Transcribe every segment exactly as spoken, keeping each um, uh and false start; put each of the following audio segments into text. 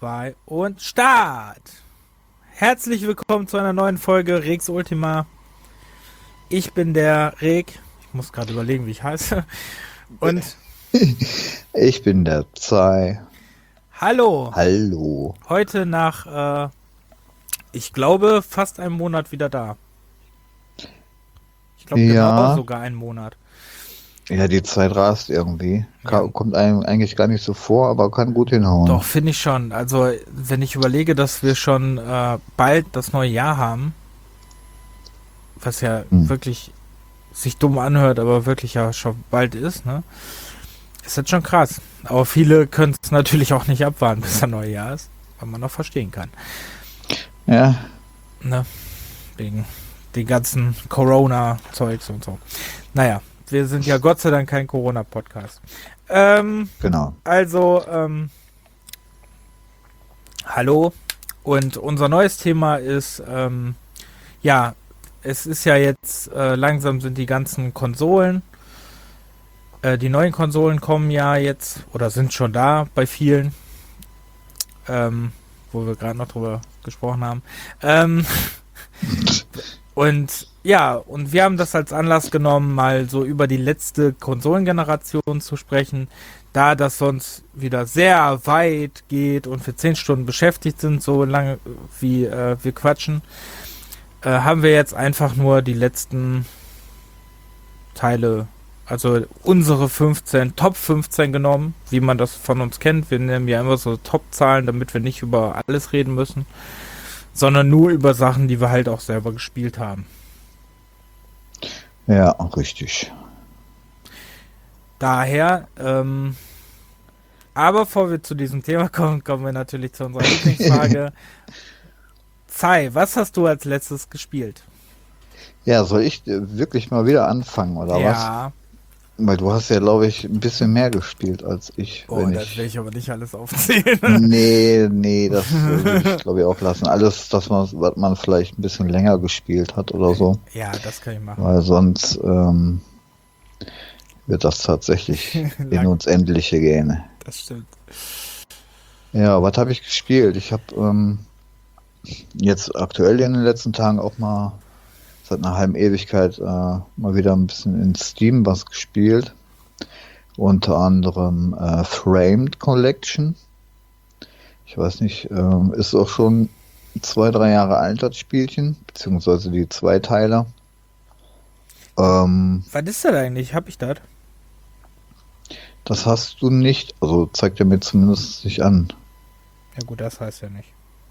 zwei und Start! Herzlich willkommen zu einer neuen Folge Rex Ultima. Ich bin der Reg. Ich muss gerade überlegen, wie ich heiße. Und ich bin der Psy. Hallo. Hallo. Heute nach, äh, ich glaube, fast einem Monat wieder da. Ich glaube, Ja. genau sogar einen Monat. Ja, die Zeit rast irgendwie. Ka- Ja. Kommt einem eigentlich gar nicht so vor, aber kann gut hinhauen. Doch, finde ich schon. Also, wenn ich überlege, dass wir schon äh, bald das neue Jahr haben, was ja Hm. wirklich sich dumm anhört, aber wirklich ja schon bald ist, ne? Ist jetzt schon krass. Aber viele können es natürlich auch nicht abwarten, bis das neue Jahr ist, weil man noch verstehen kann. Ja, Ne? Wegen den ganzen Corona-Zeugs und so. Naja, wir sind ja Gott sei Dank kein Corona-Podcast. Ähm, genau. also, ähm, hallo. Und unser neues Thema ist, ähm, ja, es ist ja jetzt, äh, langsam sind die ganzen Konsolen, äh, die neuen Konsolen kommen ja jetzt, oder sind schon da bei vielen, ähm, wo wir gerade noch drüber gesprochen haben. Ähm, und ja, und wir haben das als Anlass genommen, mal so über die letzte Konsolengeneration zu sprechen, da das sonst wieder sehr weit geht und wir zehn Stunden beschäftigt sind, so lange wie äh, wir quatschen, äh, haben wir jetzt einfach nur die letzten Teile, also unsere fünfzehn, Top fünfzehn genommen, wie man das von uns kennt. Wir nehmen ja immer so Top-Zahlen, damit wir nicht über alles reden müssen, sondern nur über Sachen, die wir halt auch selber gespielt haben. Ja, richtig. Daher, ähm, aber bevor wir zu diesem Thema kommen, kommen wir natürlich zu unserer Lieblingsfrage. Zai, was hast du als letztes gespielt? Ja, soll ich äh, wirklich mal wieder anfangen, oder was? Ja, Weil du hast ja, glaube ich, ein bisschen mehr gespielt als ich. oh, wenn das ich... will ich aber nicht alles aufzählen. Nee, nee, das äh, will ich, glaube ich, auch lassen. Alles, das, man, was man vielleicht ein bisschen länger gespielt hat oder so. Ja, das kann ich machen. Weil sonst ähm, wird das tatsächlich in Lang, uns Endliche gehen. das stimmt. Ja, was habe ich gespielt? Ich habe ähm, jetzt aktuell in den letzten Tagen auch mal seit einer halben Ewigkeit äh, mal wieder ein bisschen in Steam was gespielt. Unter anderem äh, Framed Collection. Ich weiß nicht, ähm, ist auch schon zwei, drei Jahre alt, das Spielchen, beziehungsweise die Zweiteiler. Ähm, Was ist das eigentlich? Hab ich das? das hast du nicht, also zeigt er mir zumindest nicht an. Ja gut, das heißt ja nicht.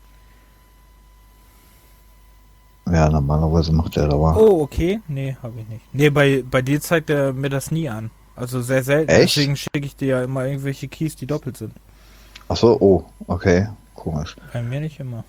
Ja, normalerweise macht er da mal. Oh, okay. Nee, habe ich nicht. Nee, bei, bei dir zeigt er mir das nie an. Also sehr selten. Echt? Deswegen schicke ich dir ja immer irgendwelche Keys, die doppelt sind. Achso, oh, okay, komisch. Bei mir nicht immer.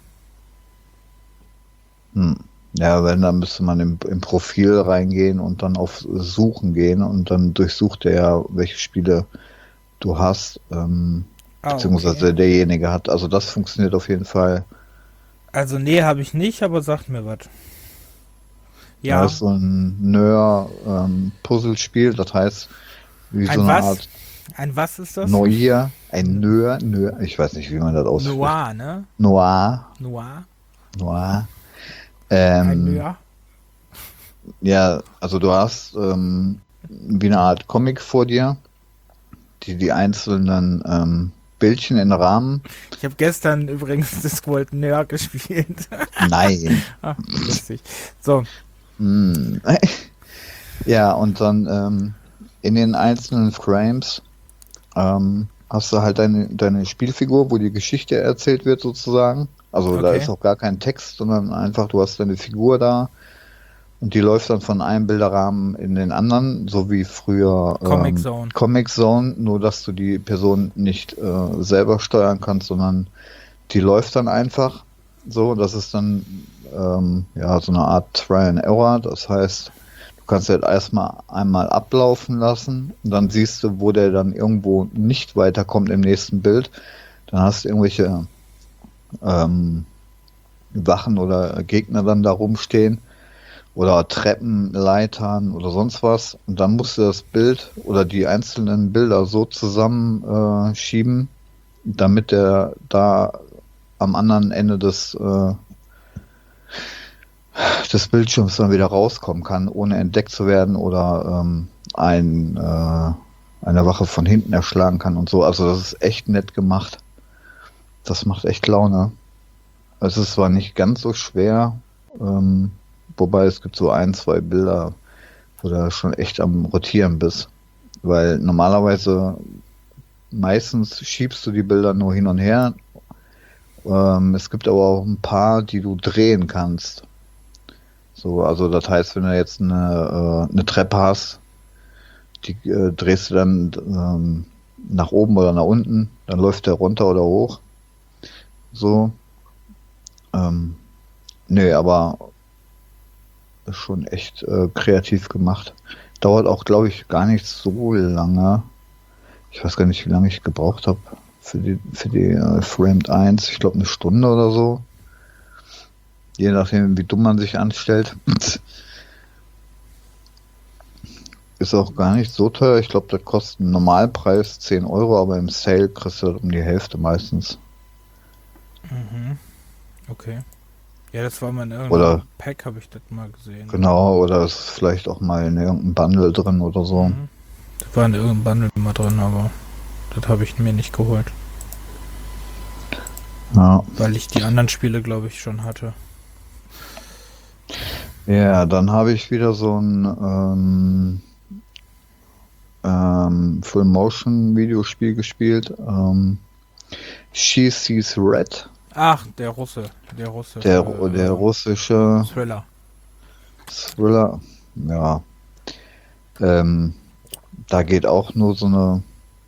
Hm. Ja, wenn, dann müsste man im, im Profil reingehen und dann auf Suchen gehen und dann durchsucht er ja, welche Spiele du hast, ähm, Ah, beziehungsweise okay. derjenige hat. Also das funktioniert auf jeden Fall. Also nee, habe ich nicht, aber sagt mir was. Ja. Ja, Das ist so ein Nör-Puzzlespiel, das heißt, wie ein so eine was? Art Ein was ist das? Neuer, ein Nör, Nör, ich weiß nicht, wie man das ausspricht. Noir, ne? Noir, Noir? Noir. Ein Ähm, Noir? ja, also du hast ähm, wie eine Art Comic vor dir, die die einzelnen ähm, Bildchen in Rahmen. Ich habe gestern übrigens Discworld Noir gespielt. Nein. Ah, lustig. So, Hm. Ja, und dann ähm, in den einzelnen Frames ähm, hast du halt deine, deine Spielfigur, wo die Geschichte erzählt wird sozusagen. Also da okay. ist auch gar kein Text, sondern einfach du hast deine Figur da und die läuft dann von einem Bilderrahmen in den anderen, so wie früher Comic ähm, Zone. Comic Zone, nur dass du die Person nicht äh, selber steuern kannst, sondern die läuft dann einfach so. Das ist dann ähm, ja so eine Art Try and Error. Das heißt, du kannst halt erstmal einmal ablaufen lassen und dann siehst du, wo der dann irgendwo nicht weiterkommt im nächsten Bild. Dann hast du irgendwelche ähm, Wachen oder Gegner dann da rumstehen oder Treppen, Leitern oder sonst was. Und dann musst du das Bild oder die einzelnen Bilder so zusammenschieben, äh, schieben, damit der da am anderen Ende des, äh, des Bildschirms dann wieder rauskommen kann, ohne entdeckt zu werden oder ähm, ein, äh, eine Wache von hinten erschlagen kann und so. Also das ist echt nett gemacht. Das macht echt Laune. Es ist zwar nicht ganz so schwer, ähm, wobei es gibt so ein, zwei Bilder, wo du schon echt am Rotieren bist. Weil normalerweise meistens schiebst du die Bilder nur hin und her. Ähm, es gibt aber auch ein paar, die du drehen kannst. So, also das heißt, wenn du jetzt eine, äh, eine Treppe hast, die äh, drehst du dann ähm, nach oben oder nach unten, dann läuft der runter oder hoch. So. Ähm, nee, aber ist schon echt äh, kreativ gemacht. Dauert auch, glaube ich, gar nicht so lange. Ich weiß gar nicht, wie lange ich gebraucht habe für die, für die äh, Framed eins. Ich glaube, eine Stunde oder so. Je nachdem, wie dumm man sich anstellt. Ist auch gar nicht so teuer. Ich glaube, das kostet einen Normalpreis zehn Euro, aber im Sale kriegst du das um die Hälfte meistens. Mhm. Okay. Ja, das war mal in irgendeinem Oder Pack, habe ich das mal gesehen. genau, oder ist vielleicht auch mal in irgendeinem Bundle drin oder so. Mhm. Das war in irgendeinem Bundle mal drin, aber das habe ich mir nicht geholt. Ja. Weil ich die anderen Spiele, glaube ich, schon hatte. Ja, dann habe ich wieder so ein ähm, ähm, Full-Motion-Videospiel gespielt. Ähm, She Sees Red. Ach, der Russe. Der Russe. Der, für, der äh, russische Thriller. Thriller. Ja. Ähm, da geht auch nur so eine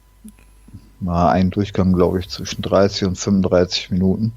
mal ein Durchgang, glaube ich, zwischen dreißig und fünfunddreißig Minuten.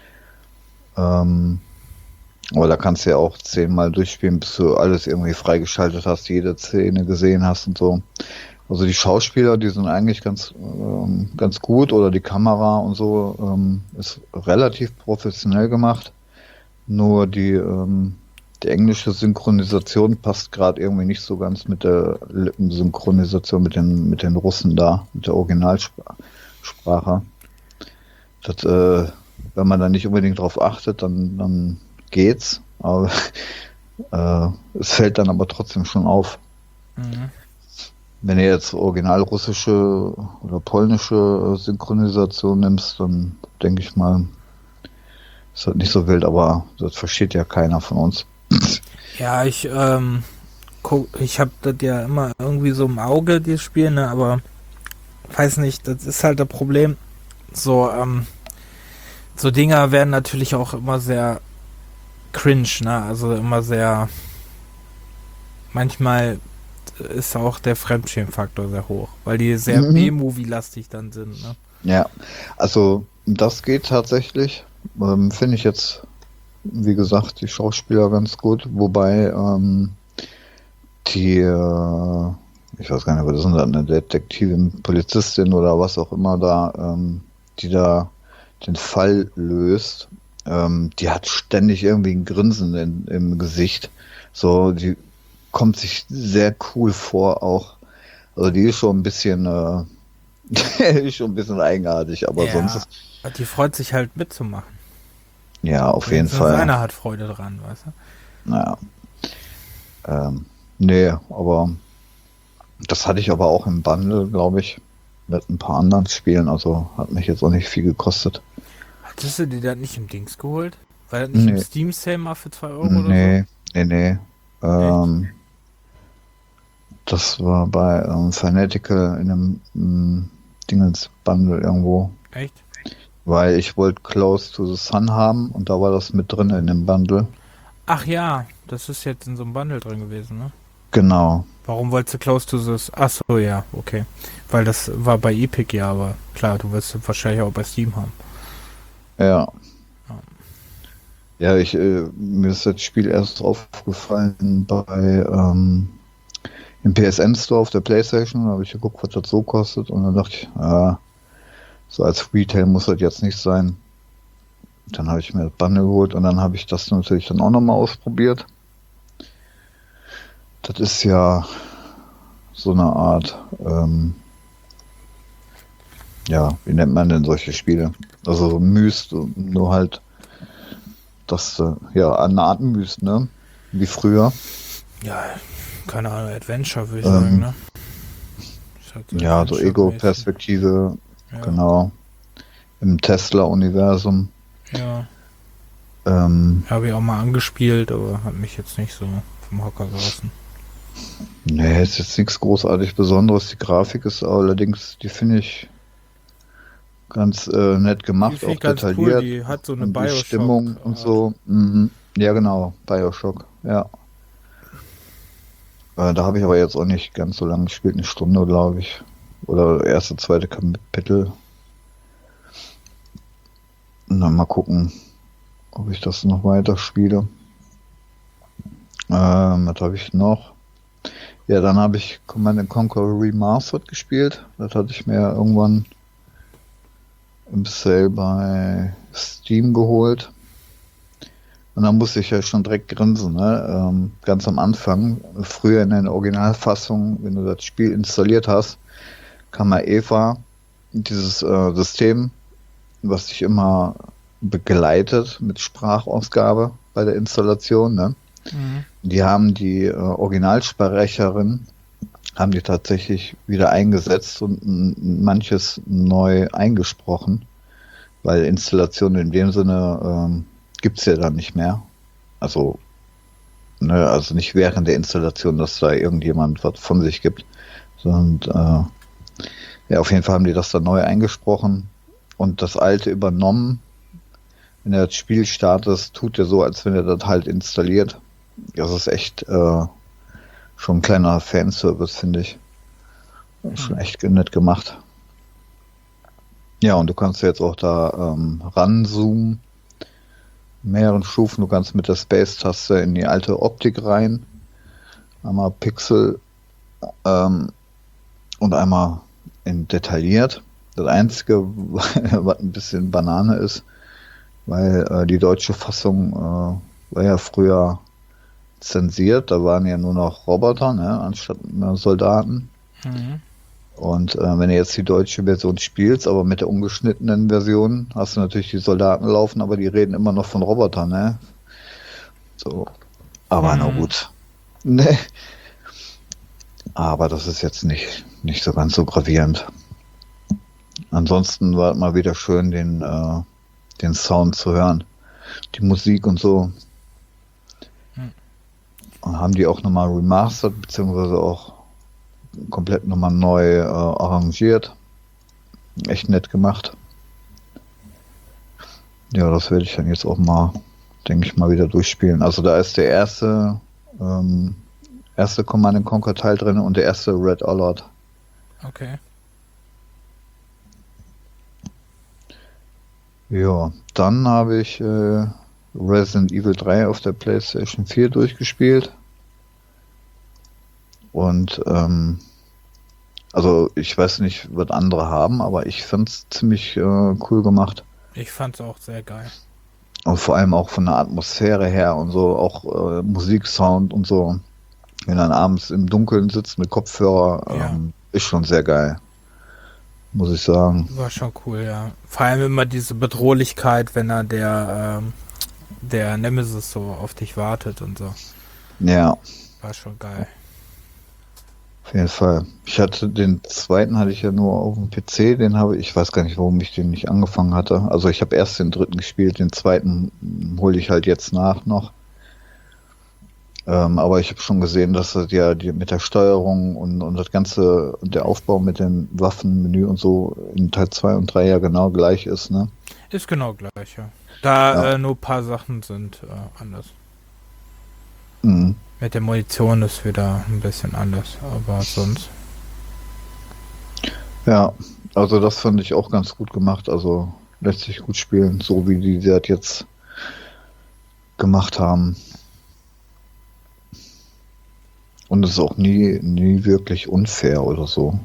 Ähm, aber da kannst du ja auch zehnmal durchspielen, bis du alles irgendwie freigeschaltet hast, jede Szene gesehen hast und so. Also die Schauspieler, die sind eigentlich ganz, ähm, ganz gut, oder die Kamera und so ähm, ist relativ professionell gemacht. Nur die, ähm, die englische Synchronisation passt gerade irgendwie nicht so ganz mit der Lippensynchronisation mit den, mit den Russen da, mit der Originalsprache. Das, äh, wenn man da nicht unbedingt drauf achtet, dann, dann geht's. Aber äh, es fällt dann aber trotzdem schon auf. Mhm. Wenn du jetzt original russische oder polnische Synchronisation nimmst, dann denke ich mal, ist das nicht so wild, aber das versteht ja keiner von uns. Ja, ich, ähm, guck, ich habe das ja immer irgendwie so im Auge, die Spiele, ne, aber weiß nicht, das ist halt das Problem. So, ähm, so Dinger werden natürlich auch immer sehr cringe, ne, also immer sehr, manchmal ist auch der Fremdschämen-Faktor sehr hoch, weil die sehr Mhm. B-Movie-lastig dann sind, ne. Ja, also das geht tatsächlich. Ähm, Finde ich jetzt, wie gesagt, die Schauspieler ganz gut, wobei ähm, die, äh, ich weiß gar nicht, was ist denn da, eine Detektivin, Polizistin oder was auch immer da, ähm, die da den Fall löst, ähm, die hat ständig irgendwie ein Grinsen in, im Gesicht. So, die kommt sich sehr cool vor auch. Also die ist schon ein bisschen, äh, ist schon ein bisschen eigenartig, aber Ja, sonst ist, die freut sich halt mitzumachen. ja, auf jeden Wenigstens Fall. einer hat Freude dran, weißt du. Naja. Ähm, nee, aber das hatte ich aber auch im Bundle, glaube ich, mit ein paar anderen Spielen, also hat mich jetzt auch nicht viel gekostet. Hattest du dir das nicht im Dings geholt? War das nicht im Nee, Steam Sale mal für zwei Euro oder so? nee, nee, nee. Echt? Ähm, das war bei ähm, Fanatical in einem ähm, Dingens Bundle irgendwo, Echt? weil ich wollte Close to the Sun haben und da war das mit drin in dem Bundle. Ach ja, das ist jetzt in so einem Bundle drin gewesen, ne? Genau. Warum wolltest du Close to this? Ach so, ja, okay. Weil das war bei Epic, ja, aber klar, du wirst es wahrscheinlich auch bei Steam haben. Ja. Ja. Ja, ich, äh, mir ist das Spiel erst aufgefallen bei ähm, im P S N Store auf der PlayStation. Da habe ich geguckt, was das so kostet, und dann dachte ich, ah, so als Retail muss das jetzt nicht sein. Dann habe ich mir das Bundle geholt und dann habe ich das natürlich dann auch nochmal ausprobiert. Das ist ja so eine Art, ähm, ja, wie nennt man denn solche Spiele? Also so Myst, nur halt das, äh, ja, eine Art Myst, ne? Wie früher. Ja, keine Ahnung, Adventure würde ich sagen, Ähm, ne? Ist halt so ja, so Adventure-mäßig. Ego-Perspektive, Ja, genau. Im Tesla-Universum. ja. Ähm, Habe ich auch mal angespielt, aber hat mich jetzt nicht so vom Hocker gerissen. nee, ist jetzt nichts großartig Besonderes. Die Grafik ist allerdings, die finde ich ganz äh, nett Die gemacht, finde auch ich ganz cool, detailliert. die hat so eine Und die Stimmung und Bioshock-Art. so. Mhm. Ja, genau, Bioshock, ja. Äh, da habe ich aber jetzt auch nicht ganz so lange gespielt, eine Stunde, glaube ich. Oder erste, zweite Kapitel. Und dann mal gucken, ob ich das noch weiter spiele. Ähm, was habe ich noch? Ja, dann habe ich Command and Conquer Remastered gespielt. Das hatte ich mir irgendwann im Sale bei Steam geholt. Und dann musste ich ja schon direkt grinsen, ne? Ähm, ganz am Anfang, früher in der Originalfassung, wenn du das Spiel installiert hast, kam ja Eva, dieses äh, System, was dich immer begleitet mit Sprachausgabe bei der Installation, ne? Mhm. Die haben die äh, Originalsprecherin, haben die tatsächlich wieder eingesetzt und m- manches neu eingesprochen, weil Installation in dem Sinne ähm, gibt's ja dann nicht mehr. Also, ne, also nicht während der Installation, dass da irgendjemand was von sich gibt, sondern äh, ja, auf jeden Fall haben die das dann neu eingesprochen und das alte übernommen. Wenn er das Spiel startet, tut er so, als wenn er das halt installiert. Das ist echt äh, schon ein kleiner Fanservice, finde ich. Schon Mhm. echt nett gemacht. Ja, und du kannst jetzt auch da ähm, ranzoomen, mehreren Stufen. Du kannst mit der Space-Taste in die alte Optik rein. Einmal Pixel ähm, und einmal in detailliert. Das Einzige, was ein bisschen Banane ist, weil äh, die deutsche Fassung äh, war ja früher zensiert. Da waren ja nur noch Roboter, ne, anstatt äh, Soldaten. Mhm. Und äh, wenn du jetzt die deutsche Version spielst, aber mit der ungeschnittenen Version, hast du natürlich die Soldaten laufen, aber die reden immer noch von Robotern, ne? So, aber na Mhm. gut. Ne. Aber das ist jetzt nicht, nicht so ganz so gravierend. Ansonsten war es mal wieder schön, den, äh, den Sound zu hören. Die Musik und so. Mhm. Und haben die auch nochmal remastered, beziehungsweise auch komplett nochmal neu äh, arrangiert. Echt nett gemacht. Ja, das werde ich dann jetzt auch mal, denke ich mal, wieder durchspielen. Also da ist der erste, ähm, erste Command and Conquer Teil drin und der erste Red Alert. Okay. Ja, dann habe ich äh, Resident Evil drei auf der PlayStation vier durchgespielt. Und ähm, also ich weiß nicht, was andere haben, aber ich fand es ziemlich äh, cool gemacht. Ich fand's auch sehr geil. Und vor allem auch von der Atmosphäre her und so, auch äh, Musiksound und so. Wenn er abends im Dunkeln sitzt mit Kopfhörer, Ja, ähm, ist schon sehr geil, muss ich sagen. war schon cool, ja. Vor allem immer diese Bedrohlichkeit, wenn er der, ähm, der Nemesis so auf dich wartet und so. Ja, War schon geil. auf jeden Fall. Ich hatte den zweiten hatte ich ja nur auf dem P C, den habe ich, ich weiß gar nicht, warum ich den nicht angefangen hatte. Also ich habe erst den dritten gespielt, den zweiten hole ich halt jetzt nach noch. Ähm, aber ich habe schon gesehen, dass das ja die, mit der Steuerung und, und das ganze, und der Aufbau mit dem Waffenmenü und so in Teil zwei und drei ja genau gleich ist, ne? Ist genau gleich, ja. Da Ja. äh, nur ein paar Sachen sind äh, anders. Mhm. Mit der Munition ist wieder ein bisschen anders, aber sonst. Ja, also das fand ich auch ganz gut gemacht. Also lässt sich gut spielen, so wie die das jetzt gemacht haben. Und es ist auch nie, nie wirklich unfair oder so.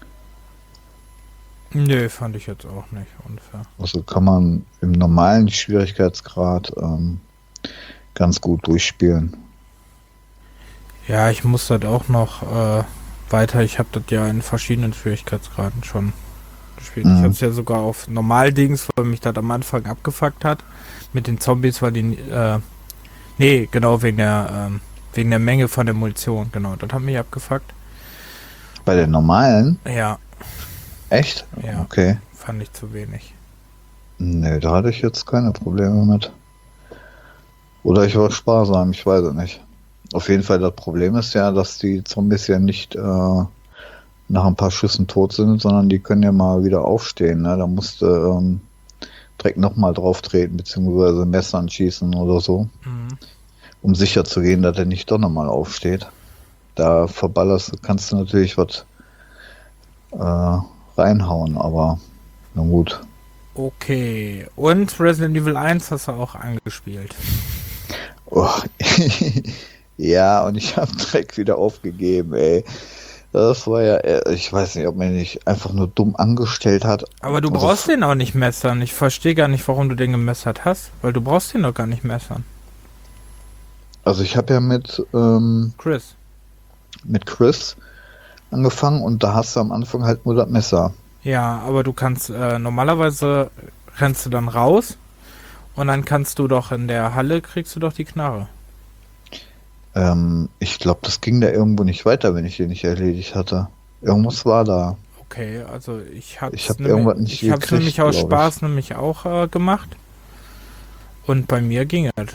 Nö, fand ich jetzt auch nicht unfair. Also kann man im normalen Schwierigkeitsgrad ähm, ganz gut durchspielen. Ja, ich muss das auch noch äh, weiter. Ich habe das ja in verschiedenen Schwierigkeitsgraden schon gespielt. Mhm. Ich habe es ja sogar auf Normaldings, weil mich das am Anfang abgefuckt hat. Mit den Zombies war die, äh, nee, genau, wegen der, ähm, wegen der Menge von der Munition, genau, das hat mich abgefuckt. Bei den normalen? Ja, Echt? ja, Okay. fand ich zu wenig. Nee, da hatte ich jetzt keine Probleme mit. Oder ich war sparsam, ich weiß es nicht. Auf jeden Fall, das Problem ist ja, dass die Zombies ja nicht äh, nach ein paar Schüssen tot sind, sondern die können ja mal wieder aufstehen. Ne? Da musst du ähm, direkt nochmal drauf treten, beziehungsweise Messern schießen oder so, Mhm. um sicher zu gehen, dass er nicht doch nochmal aufsteht. Da verballerst du, kannst du natürlich was äh, reinhauen, aber na gut. Okay, und Resident Evil eins hast du auch angespielt. Oh. Ja, und ich habe direkt wieder aufgegeben, ey. Das war ja, äh, ich weiß nicht, ob man nicht einfach nur dumm angestellt hat. Aber du Also, brauchst den auch nicht messern. Ich verstehe gar nicht, warum du den gemessert hast, weil du brauchst den doch gar nicht messern. also ich habe ja mit, ähm, Chris. mit Chris angefangen und da hast du am Anfang halt nur das Messer. Ja, aber du kannst, äh, normalerweise rennst du dann raus und dann kannst du doch in der Halle, kriegst du doch die Knarre. Ähm, ich glaube, das ging da irgendwo nicht weiter, wenn ich den nicht erledigt hatte. Irgendwas war da. Okay, also ich hab's, Ich hab nämlich- irgendwas nicht ich hab's gekriegt, nämlich aus glaub ich. Spaß nämlich auch äh, gemacht. Und bei mir ging es.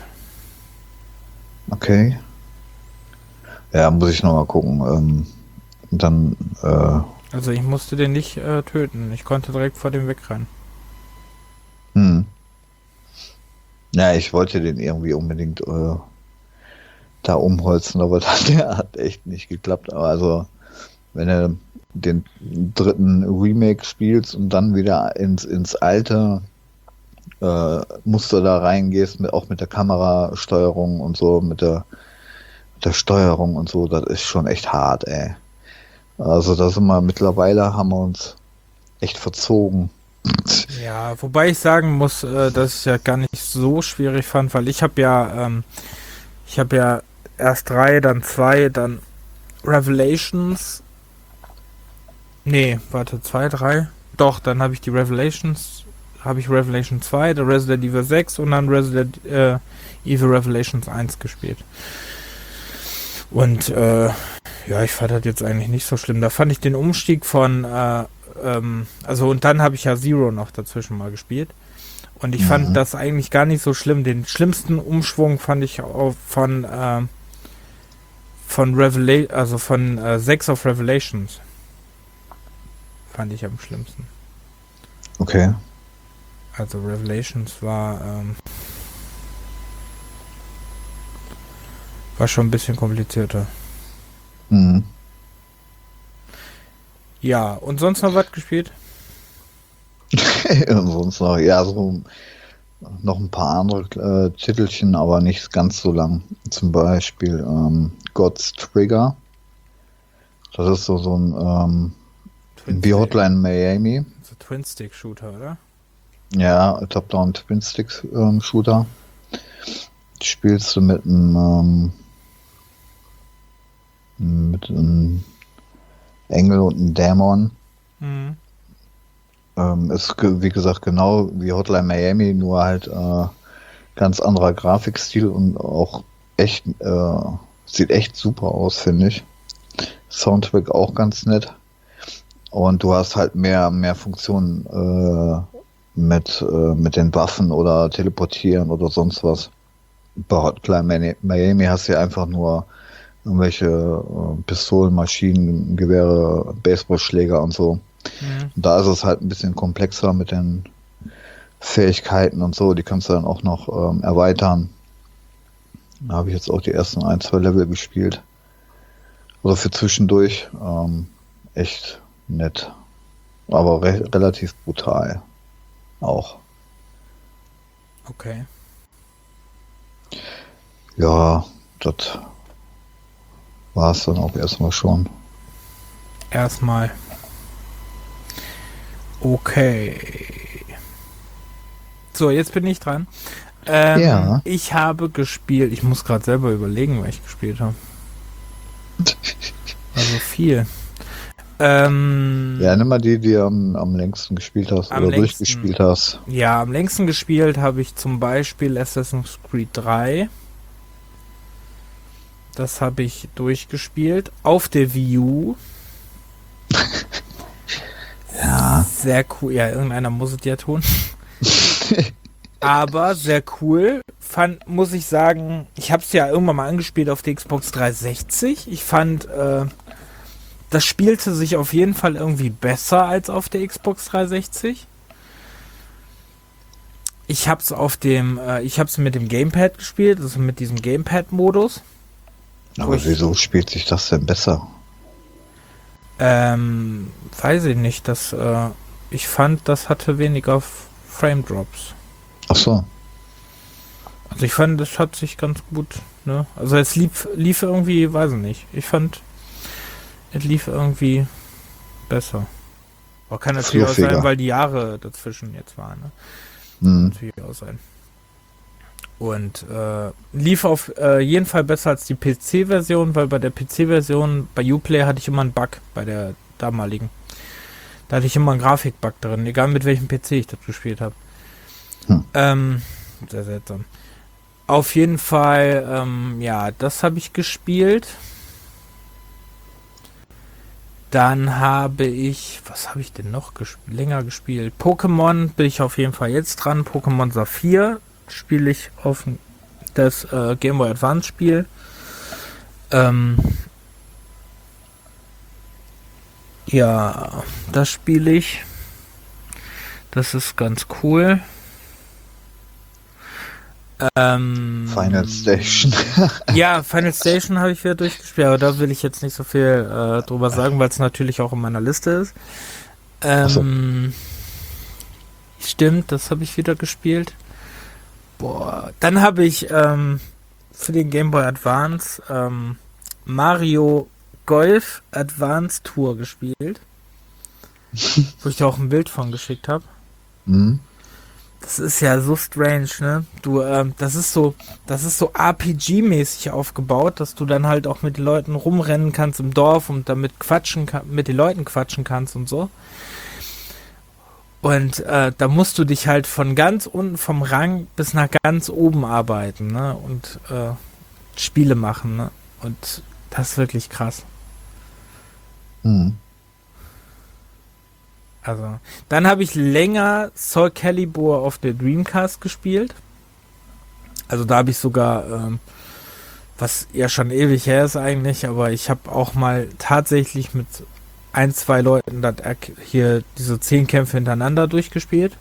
Okay. Ja, muss ich nochmal gucken. Ähm, dann, äh, Also ich musste den nicht äh, töten. Ich konnte direkt vor dem wegrennen. hm. Ja, ich wollte den irgendwie unbedingt äh, da umholzen, aber das, der hat echt nicht geklappt. Aber also, wenn du den dritten Remake spielst und dann wieder ins, ins alte äh, Muster da reingehst, mit, auch mit der Kamerasteuerung und so, mit der, mit der Steuerung und so, das ist schon echt hart, ey. Also da sind wir mittlerweile, haben wir uns echt verzogen. Ja, wobei ich sagen muss, äh, dass ich ja gar nicht so schwierig fand, weil ich habe ja, ähm, ich habe ja erst drei, dann zwei, dann Revelations. Nee, warte, zwei, drei. Doch, dann habe ich die Revelations, habe ich Revelation zwei, der Resident Evil sechs und dann Resident äh, Evil Revelations eins gespielt. Und äh, ja, ich fand das jetzt eigentlich nicht so schlimm. Da fand ich den Umstieg von, äh, ähm, also und dann habe ich ja Zero noch dazwischen mal gespielt. Und ich Mhm. fand das eigentlich gar nicht so schlimm. Den schlimmsten Umschwung fand ich auch von, äh, von Revela also von äh, sechs of Revelations. Fand ich am schlimmsten. Okay. Also Revelations war, ähm, war schon ein bisschen komplizierter. Mhm. Ja, und sonst noch was gespielt? Und sonst noch, ja, so noch ein paar andere äh, Titelchen, aber nicht ganz so lang. Zum Beispiel ähm, God's Trigger. Das ist so, so ein ähm, wie Hotline Miami. So Twin-Stick-Shooter, oder? Ja, Top-Down Twin-Stick-Shooter. Spielst du mit einem ähm, mit einem Engel und einem Dämon. Mhm. Ähm, ist ge- wie gesagt genau wie Hotline Miami, nur halt äh, ganz anderer Grafikstil und auch echt äh, sieht echt super aus, finde ich. Soundtrack auch ganz nett. Und du hast halt mehr mehr Funktionen äh, mit äh, mit den Waffen oder teleportieren oder sonst was. Bei Hotline Miami- Miami hast du ja einfach nur irgendwelche äh, Pistolen, Maschinen, Gewehre, Baseballschläger und so. Mhm. Da ist es halt ein bisschen komplexer mit den Fähigkeiten und so. Die kannst du dann auch noch ähm, erweitern. Da habe ich jetzt auch die ersten ein, zwei Level gespielt. Also für zwischendurch ähm, echt nett. Aber re relativ brutal. Auch. Okay. Ja, das war es dann auch erstmal schon. Erstmal. Okay. So, jetzt bin ich dran. Ähm, Ja. Ich habe gespielt, ich muss gerade selber überlegen, was ich gespielt habe. Also viel. Ähm, Ja, nimm mal die, die du am, am längsten gespielt hast Am oder längsten. durchgespielt hast. ja, am längsten gespielt habe ich zum Beispiel Assassin's Creed drei. Das habe ich durchgespielt. Auf der Wii U. Ja. Sehr cool. Ja, irgendeiner muss es ja tun. Aber sehr cool. Fand, muss ich sagen, ich habe es ja irgendwann mal angespielt auf der Xbox dreihundertsechzig. Ich fand, äh, das spielte sich auf jeden Fall irgendwie besser als auf der Xbox dreihundertsechzig. Ich habe es auf dem, äh, ich habe es mit dem Gamepad gespielt, also mit diesem Gamepad-Modus. Aber ich- wieso spielt sich das denn besser? Ähm, weiß ich nicht, dass, äh, ich fand, das hatte weniger Frame Drops. Ach so. Also ich fand, das hat sich ganz gut, ne? Also es lief, lief irgendwie, weiß ich nicht. Ich fand, es lief irgendwie besser. Aber kann natürlich auch Fluffiger. sein, weil die Jahre dazwischen jetzt waren, ne? Hm. Natürlich auch sein. Und äh, lief auf äh, jeden Fall besser als die P C-Version, weil bei der P C-Version, bei Uplay hatte ich immer einen Bug, bei der damaligen. Da hatte ich immer einen Grafikbug drin, egal mit welchem P C ich das gespielt habe. Hm. Ähm, sehr seltsam. Auf jeden Fall, ähm, ja, das habe ich gespielt. Dann habe ich, was habe ich denn noch gesp- länger gespielt? Pokémon bin ich auf jeden Fall jetzt dran. Pokémon Saphir spiele ich auf das äh, Game Boy Advance Spiel. Ähm, ja, das spiele ich. Das ist ganz cool. Ähm, Final Station. Ja, Final Station habe ich wieder durchgespielt, aber da will ich jetzt nicht so viel äh, drüber sagen, weil es natürlich auch in meiner Liste ist. Ähm, stimmt, das habe ich wieder gespielt. Boah, dann habe ich ähm, für den Game Boy Advance ähm, Mario Golf Advance Tour gespielt, wo ich da auch ein Bild von geschickt habe. Hm. Das ist ja so strange, ne? Du, ähm, das ist so, das ist so R P G-mäßig aufgebaut, dass du dann halt auch mit den Leuten rumrennen kannst im Dorf und damit quatschen kann, mit den Leuten quatschen kannst und so. Und äh, da musst du dich halt von ganz unten vom Rang bis nach ganz oben arbeiten, ne? Und äh, Spiele machen, ne? Und das ist wirklich krass. Hm. Also, dann habe ich länger Soul Calibur auf der Dreamcast gespielt. Also da habe ich sogar, ähm, was ja schon ewig her ist eigentlich, aber ich habe auch mal tatsächlich mit ein, zwei Leuten das erk- hier diese zehn Kämpfe hintereinander durchgespielt.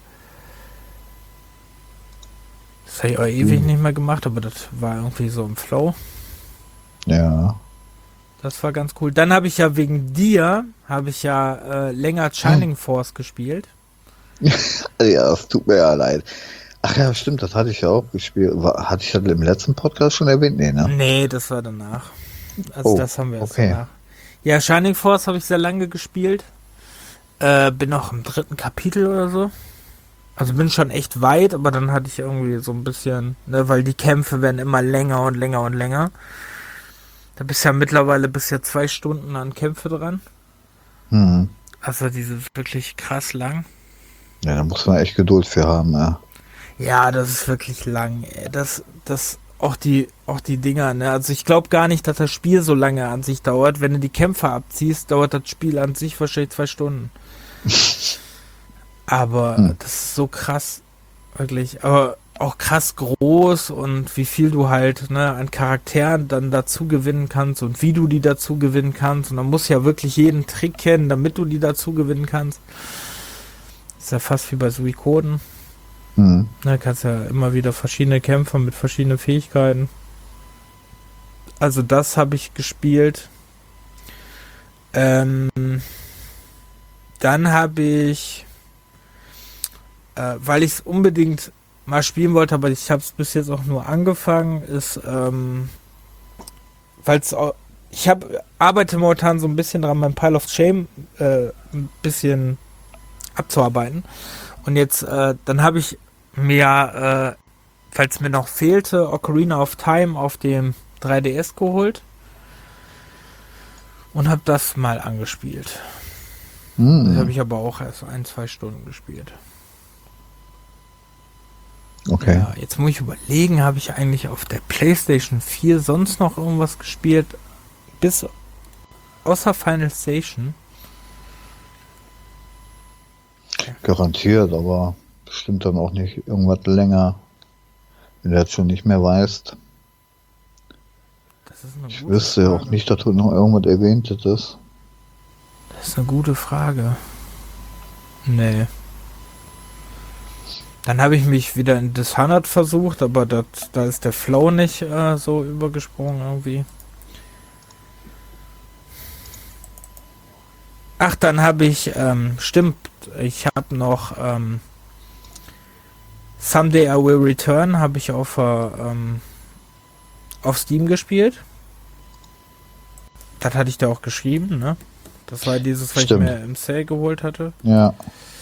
Das habe ich auch ewig Mhm. nicht mehr gemacht, aber das war irgendwie so im Flow. Ja. Das war ganz cool. Dann habe ich ja wegen dir, habe ich ja äh, länger Shining Force gespielt. Ja, es tut mir ja leid. Ach ja, stimmt, das hatte ich ja auch gespielt. War, hatte ich das im letzten Podcast schon erwähnt? Nee, ne? Nee, das war danach. Also Oh, das haben wir erst okay. danach. Ja, Shining Force habe ich sehr lange gespielt. Äh, bin noch im dritten Kapitel oder so. Also bin schon echt weit, aber dann hatte ich irgendwie so ein bisschen, ne, weil die Kämpfe werden immer länger und länger und länger. Da bist ja mittlerweile bis ja zwei Stunden an Kämpfe dran. Hm. Also die sind wirklich krass lang. Ja, da muss man echt Geduld für haben, ja. Ja, das ist wirklich lang. Ey. Das, das, auch die, auch die Dinger, ne? Also ich glaube gar nicht, dass das Spiel so lange an sich dauert. Wenn du die Kämpfe abziehst, dauert das Spiel an sich wahrscheinlich zwei Stunden. Aber Hm. das ist so krass, wirklich. Aber auch krass groß und wie viel du halt, ne, an Charakteren dann dazu gewinnen kannst und wie du die dazu gewinnen kannst. Und dann musst du ja wirklich jeden Trick kennen, damit du die dazu gewinnen kannst. Ist ja fast wie bei Suikoden. Hm. Da kannst ja immer wieder verschiedene Kämpfer mit verschiedenen Fähigkeiten. Also das habe ich gespielt. Ähm, dann habe ich, äh, weil ich es unbedingt mal spielen wollte, aber ich habe es bis jetzt auch nur angefangen, ist, ähm, weil es ich habe arbeite momentan so ein bisschen dran, mein Pile of Shame äh, ein bisschen abzuarbeiten. Und jetzt, äh, dann habe ich mir, äh, falls mir noch fehlte, Ocarina of Time auf dem drei D S geholt und habe das mal angespielt. Hm. Das habe ich aber auch erst ein, zwei Stunden gespielt. Okay. Ja, jetzt muss ich überlegen, habe ich eigentlich auf der PlayStation vier sonst noch irgendwas gespielt? Bis außer Final Station? Garantiert, aber bestimmt dann auch nicht irgendwas länger, wenn du jetzt schon nicht mehr weißt. Das ist eine Ich gute wüsste Frage. auch nicht, dass du noch irgendwas erwähnt hättest. Das ist eine gute Frage. Nee. Dann habe ich mich wieder in Dishonored versucht, aber das, da ist der Flow nicht äh, so übergesprungen irgendwie. Ach, dann habe ich, ähm, stimmt, ich habe noch ähm, Someday I Will Return habe ich auf, äh, ähm, auf Steam gespielt. Das hatte ich da auch geschrieben, ne? Das war dieses, was Stimmt. ich mir im Sale geholt hatte. Ja.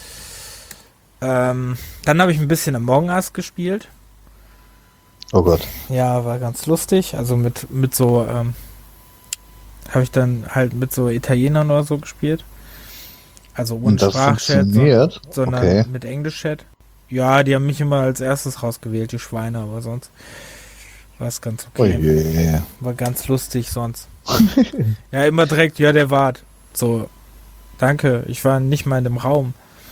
Ähm, dann habe ich ein bisschen Among Us gespielt. Oh Gott. Ja, war ganz lustig. Also mit, mit so, ähm, habe ich dann halt mit so Italienern oder so gespielt. Also ohne Und das Sprachchat, funktioniert? so, sondern Okay. mit Englischchat. Ja, die haben mich immer als erstes rausgewählt, die Schweine, aber sonst war es ganz Oh okay. je. War ganz lustig sonst. Ja, immer direkt, ja, der wart. So, danke, ich war nicht mal in dem Raum.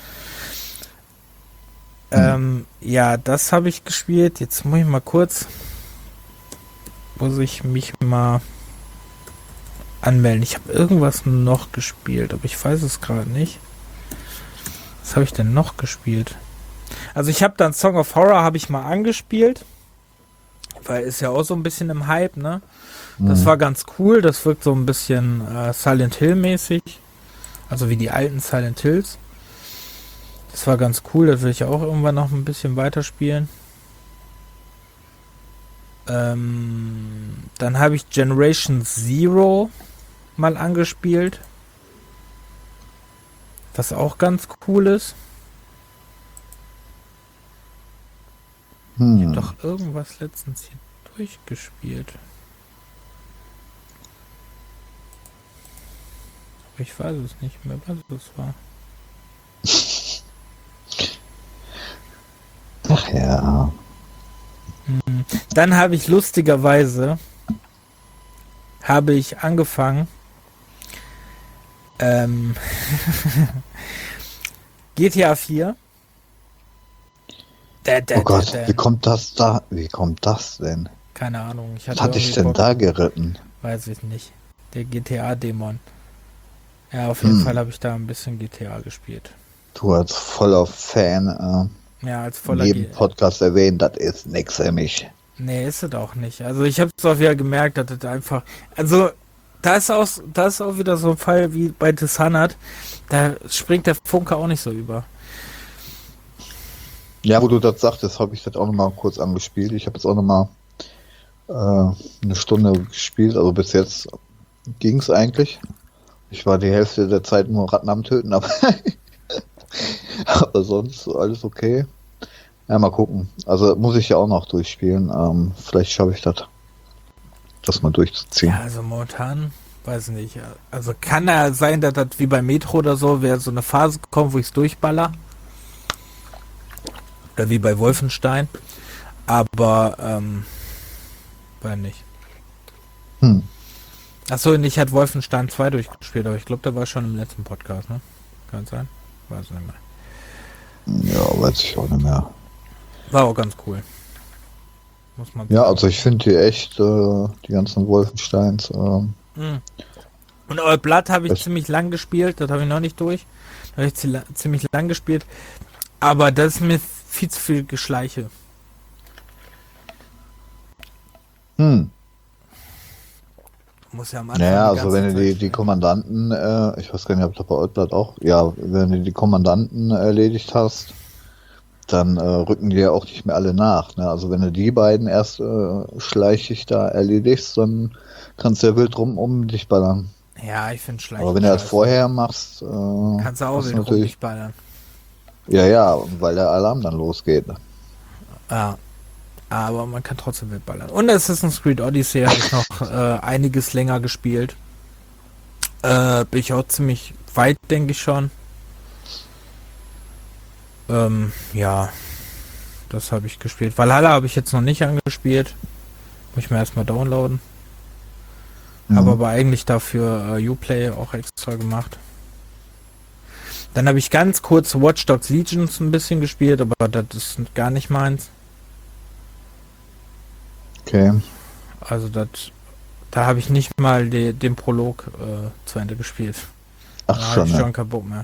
Ähm, ja, das habe ich gespielt. Jetzt muss ich mal kurz, muss ich mich mal anmelden. Ich habe irgendwas noch gespielt, aber ich weiß es gerade nicht. Was habe ich denn noch gespielt? Also ich habe dann Song of Horror habe ich mal angespielt, weil ist ja auch so ein bisschen im Hype, ne? Das Mhm. war ganz cool. Das wirkt so ein bisschen äh, Silent Hill mäßig, also wie die alten Silent Hills. Das war ganz cool. Das will ich auch irgendwann noch ein bisschen weiterspielen. Ähm, dann habe ich Generation Zero mal angespielt, was auch ganz cool ist. Ich habe Hm. doch irgendwas letztens hier durchgespielt. Aber ich weiß es nicht mehr, was es war. Ach ja. Hm. Dann habe ich lustigerweise habe ich angefangen ähm, G T A vier. Da, da, Oh Gott, da, da. wie kommt das da? Wie kommt das denn? Keine Ahnung. Ich Was hatte hat dich irgendwie denn Bock. da geritten? Weiß ich nicht. Der G T A-Dämon. Ja, auf jeden Hm. Fall habe ich da ein bisschen G T A gespielt. Du als voller Fan Ja, als äh, in voller jedem G Podcast erwähnt, das ist nix für mich. Nee, ist es auch nicht. Also ich habe es auch wieder gemerkt, dass das einfach... Also da ist, auch, da ist auch wieder so ein Fall wie bei Dishonored. Da springt der Funke auch nicht so über. Ja, wo du das sagtest, habe ich das auch nochmal kurz angespielt. Ich habe jetzt auch nochmal äh, eine Stunde gespielt, also bis jetzt ging es eigentlich. Ich war die Hälfte der Zeit nur Ratten am Töten, aber, aber sonst alles okay. Ja, mal gucken. Also muss ich ja auch noch durchspielen. Ähm, vielleicht schaffe ich das, das mal durchzuziehen. Ja, also momentan, weiß nicht. Also kann ja sein, dass das wie bei Metro oder so, wäre so eine Phase kommt, wo ich es durchballer. Oder wie bei Wolfenstein. Aber, ähm, weiß nicht. Hm. Achso, und ich hatte Wolfenstein zwei durchgespielt, aber ich glaube, der war schon im letzten Podcast, ne? Kann es sein? Weiß nicht mehr. Ja, weiß ich auch nicht mehr. War auch ganz cool. Muss man Ja, sagen. also ich finde die echt, äh, die ganzen Wolfensteins, ähm, Mhm. Und Old Blood habe ich Echt? ziemlich lang gespielt, das habe ich noch nicht durch. Da habe ich zi- ziemlich lang gespielt. Aber das ist mir viel zu viel Geschleiche. hm. Muss ja am Anfang Naja, die also ganze wenn du Zeit die, die spielen. Kommandanten, äh, ich weiß gar nicht, ob das bei Outblood auch, ja, wenn du die Kommandanten erledigt hast, dann äh, rücken die ja auch nicht mehr alle nach. Ne? Also wenn du die beiden erst äh, schleichig da erledigst, dann kannst du ja wild rum um dich ballern. Ja, ich finde Schleichen Aber wenn du das scheiße. vorher machst, äh, Kannst du auch hast du wild rum natürlich, dich ballern. ja, ja, weil der Alarm dann losgeht. Ja. Aber man kann trotzdem wild ballern. Und Assassin's Creed Odyssey habe ich noch äh, einiges länger gespielt. Äh, bin ich auch ziemlich weit, denke ich schon. Ähm, ja, das habe ich gespielt. Valhalla habe ich jetzt noch nicht angespielt. Muss ich mir erstmal downloaden. Mhm. Habe aber eigentlich dafür äh, Uplay auch extra gemacht. Dann habe ich ganz kurz Watch Dogs Legions ein bisschen gespielt, aber das ist gar nicht meins. Okay. Also das, da habe ich nicht mal de, den Prolog äh, zu Ende gespielt. Ach Da habe schon, ich ne? schon keinen Bock mehr.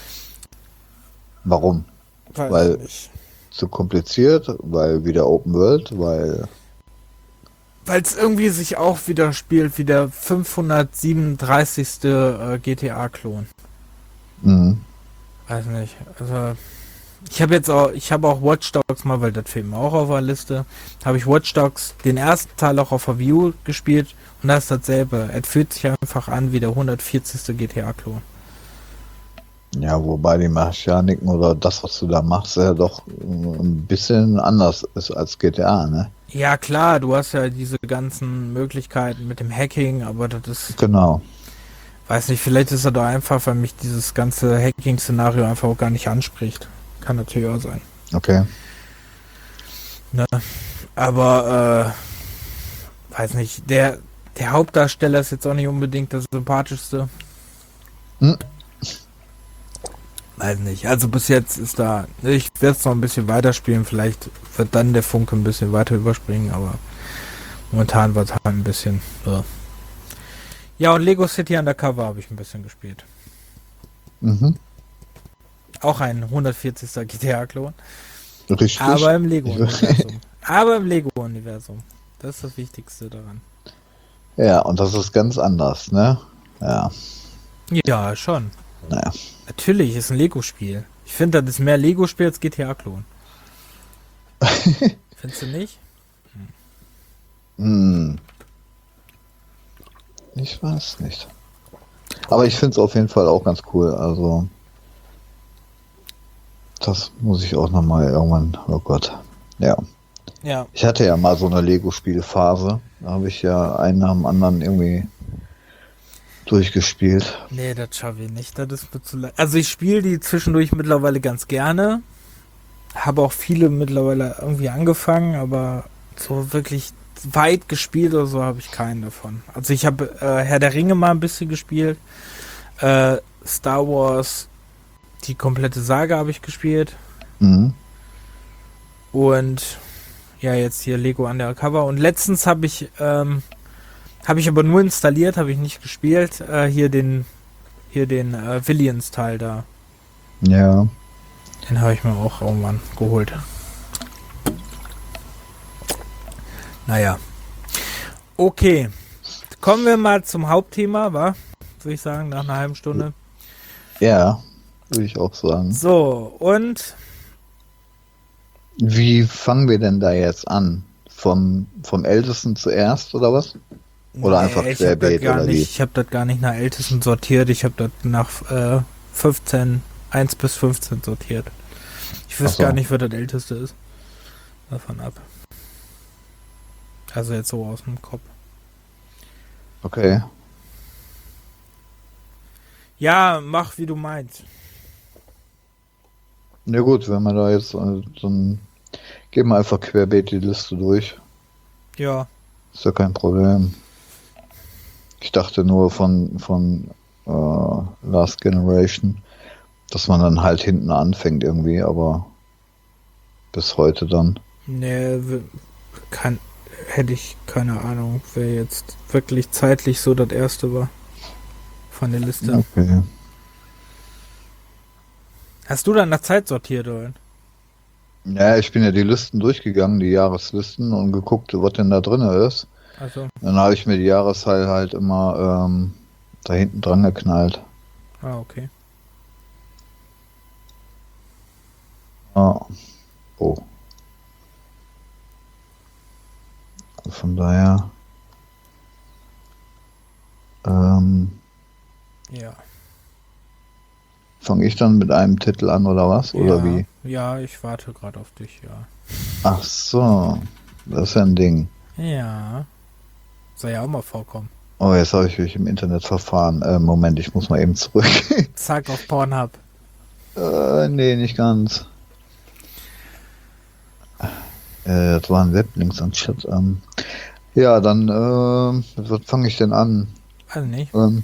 Warum? Weiß Weil ich nicht. zu kompliziert, weil wieder Open World, weil... Weil es irgendwie sich auch wieder spielt wie der fünfhundertsiebenunddreißigste Äh, G T A-Klon. Mhm. Weiß nicht. Also ich habe jetzt auch, ich habe auch Watch Dogs mal, weil das Film auch auf der Liste, habe ich Watch Dogs den ersten Teil auch auf der Wii U gespielt und da ist dasselbe. Es fühlt sich einfach an wie der hundertvierzigste G T A-Klon. Ja, wobei die Mechaniken oder das, was du da machst, ja doch ein bisschen anders ist als G T A, ne? Ja klar, du hast ja diese ganzen Möglichkeiten mit dem Hacking, aber das ist, Genau. weiß nicht, vielleicht ist er doch einfach, weil mich dieses ganze Hacking-Szenario einfach auch gar nicht anspricht. Kann natürlich auch sein. Okay. Ne? Aber, äh, weiß nicht, der, der Hauptdarsteller ist jetzt auch nicht unbedingt der sympathischste. Hm. Weiß nicht, also bis jetzt ist da, ich werde es noch ein bisschen weiterspielen, vielleicht wird dann der Funke ein bisschen weiter überspringen, aber momentan wird es halt ein bisschen, so. Ja, und Lego City Undercover habe ich ein bisschen gespielt. Mhm. Auch ein hundertvierzigster G T A-Klon. Richtig. Aber im Lego-Universum. Aber im Lego-Universum. Das ist das Wichtigste daran. Ja, und das ist ganz anders, ne? Ja. Ja, schon. Naja. Natürlich, ist ein Lego-Spiel. Ich finde, das ist mehr Lego-Spiel als G T A-Klon. Findest du nicht? Hm. Ich weiß nicht. Aber ich finde es auf jeden Fall auch ganz cool. Also, das muss ich auch nochmal irgendwann. Oh Gott. Ja. Ja. Ich hatte ja mal so eine Lego-Spielphase. Da habe ich ja einen nach dem anderen irgendwie durchgespielt. Nee, das schaffe ich nicht. Das ist mir zu leid. Also ich spiele die zwischendurch mittlerweile ganz gerne. Habe auch viele mittlerweile irgendwie angefangen, aber so wirklich weit gespielt oder so habe ich keinen davon. Also ich habe äh, Herr der Ringe mal ein bisschen gespielt. Äh, Star Wars, die komplette Saga habe ich gespielt. Mhm. Und ja, jetzt hier Lego Undercover. Und letztens habe ich ähm, habe ich aber nur installiert, habe ich nicht gespielt. Äh, hier den hier den äh, Villians-Teil da. Ja. Den habe ich mir auch irgendwann geholt. Naja. Okay. Kommen wir mal zum Hauptthema, wa? Würde ich sagen, nach einer halben Stunde. Ja, würde ich auch sagen. So, und Wie fangen wir denn da jetzt an? Vom, vom Ältesten zuerst oder was? Oder einfach ich habe das querbeet gar oder nicht, wie? ich habe das gar nicht nach Ältesten sortiert. Ich habe das nach äh, fünfzehn, eins bis fünfzehn sortiert. Ich Ach wüsste so. gar nicht, wer das Älteste ist. Davon ab. Also jetzt so aus dem Kopf. Okay. Ja, mach wie du meinst. Na gut, wenn man da jetzt äh, so ein... Gehen wir einfach querbeet die Liste durch. Ja. Ist ja kein Problem. Ich dachte nur von, von äh, Last Generation, dass man dann halt hinten anfängt irgendwie, aber bis heute dann. Nee, w- kann, hätte ich keine Ahnung, wer jetzt wirklich zeitlich so das erste war von der Liste. Okay. Hast du dann nach Zeit sortiert, oder? Ja, ich bin ja die Listen durchgegangen, die Jahreslisten und geguckt, was denn da drin ist. Also, Dann habe ich mir die Jahreszahl halt immer ähm, da hinten dran geknallt. ah, okay. Ah. Oh. Von daher. Ähm, Ja. fange ich dann mit einem Titel an oder was? Oder ja, wie? Ja, ich warte gerade auf dich, ja. Ach so. Das ist ja ein Ding. Ja. Soll ja auch mal vorkommen. Oh, jetzt habe ich mich im Internet verfahren. Äh, Moment, ich muss mal eben zurück. Zack, auf Pornhub. äh, nee, nicht ganz. Äh, das waren Weblinks am Chat. Ähm, ja, dann, äh, was fange ich denn an? Also nicht. Ähm,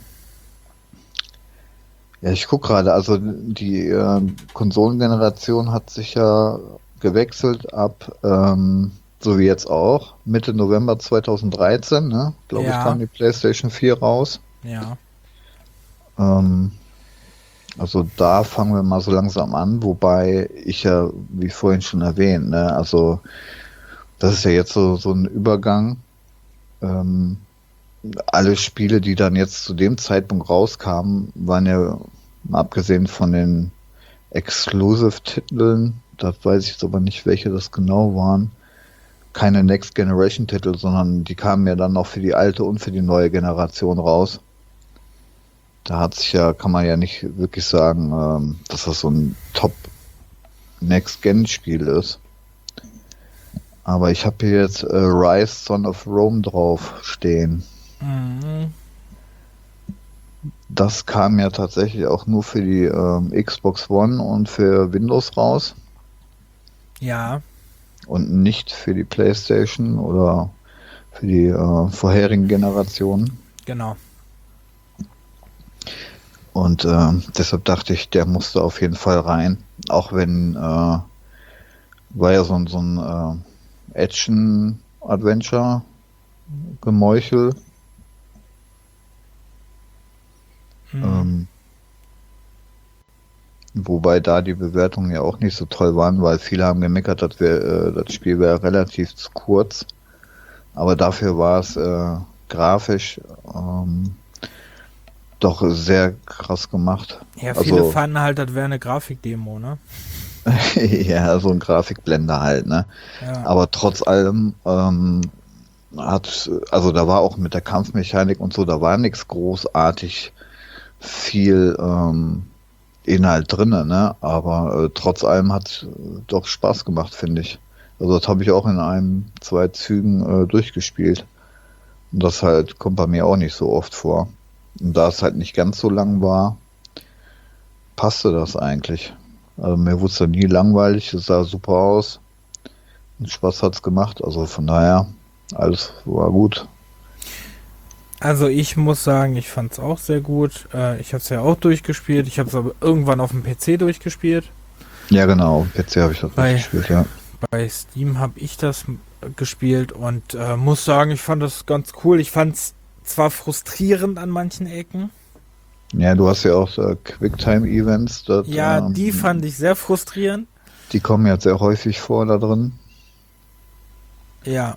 ja, ich gucke gerade, also die äh, Konsolengeneration hat sich ja gewechselt ab, ähm, so wie jetzt auch, Mitte November zweitausenddreizehn, ne? Glaube ich, Ja. kam die PlayStation vier raus. Ja. Ähm, also da fangen wir mal so langsam an, wobei ich ja, wie vorhin schon erwähnt, ne, also das ist ja jetzt so, so ein Übergang. Ähm, alle Spiele, die dann jetzt zu dem Zeitpunkt rauskamen, waren ja, mal abgesehen von den Exclusive-Titeln, da weiß ich jetzt aber nicht, welche das genau waren, keine Next-Generation-Titel, sondern die kamen ja dann noch für die alte und für die neue Generation raus. Da hat sich ja, kann man ja nicht wirklich sagen, ähm, dass das so ein Top-Next-Gen-Spiel ist. Aber ich habe hier jetzt äh, Rise Son of Rome drauf stehen. Mhm. Das kam ja tatsächlich auch nur für die ähm, Xbox One und für Windows raus. Ja. Und nicht für die PlayStation oder für die äh, vorherigen Generationen. Genau. Und äh, deshalb dachte ich, der musste auf jeden Fall rein. Auch wenn äh, war ja so, ein- so ein äh, Action-Adventure-Gemeuchel. Mhm. Ähm, wobei da die Bewertungen ja auch nicht so toll waren, weil viele haben gemeckert, dass wir, äh, das Spiel wäre relativ zu kurz. Aber dafür war es äh, grafisch ähm, doch sehr krass gemacht. Ja, viele Also fanden halt, das wäre eine Grafikdemo, ne? ja, so ein Grafikblender halt, ne? Ja. Aber trotz allem ähm, hat, also da war auch mit der Kampfmechanik und so, da war nichts großartig viel ähm, Inhalt drinne, ne? Aber äh, trotz allem hat äh, doch Spaß gemacht, finde ich. Also das habe ich auch in einem, zwei Zügen äh, durchgespielt. Und das halt kommt bei mir auch nicht so oft vor. Und da es halt nicht ganz so lang war, passte das eigentlich. Also mir wurde es da nie langweilig, es sah super aus. Und Spaß hat's gemacht, also von daher, alles war gut. Also ich muss sagen, ich fand es auch sehr gut. Äh, ich habe es ja auch durchgespielt. Ich habe es aber irgendwann auf dem P C durchgespielt. Ja genau, P C habe ich das Bei- gespielt, ja. Bei Steam habe ich das m- gespielt und äh, muss sagen, ich fand das ganz cool. Ich fand es zwar frustrierend an manchen Ecken. Ja, du hast ja auch äh, Quicktime-Events, das, Ja, ähm, die fand ich sehr frustrierend. die kommen jetzt sehr häufig vor da drin. Ja.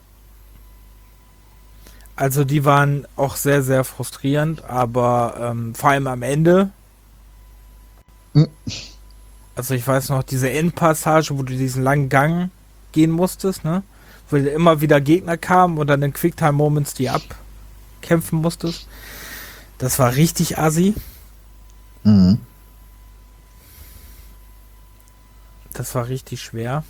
Also die waren auch sehr, sehr frustrierend, aber ähm, vor allem am Ende. Hm. Also ich weiß noch, diese Endpassage, wo du diesen langen Gang gehen musstest, ne? Wo immer wieder Gegner kamen und dann in Quicktime-Moments die abkämpfen musstest. Das war richtig assi. Mhm. Das war richtig schwer.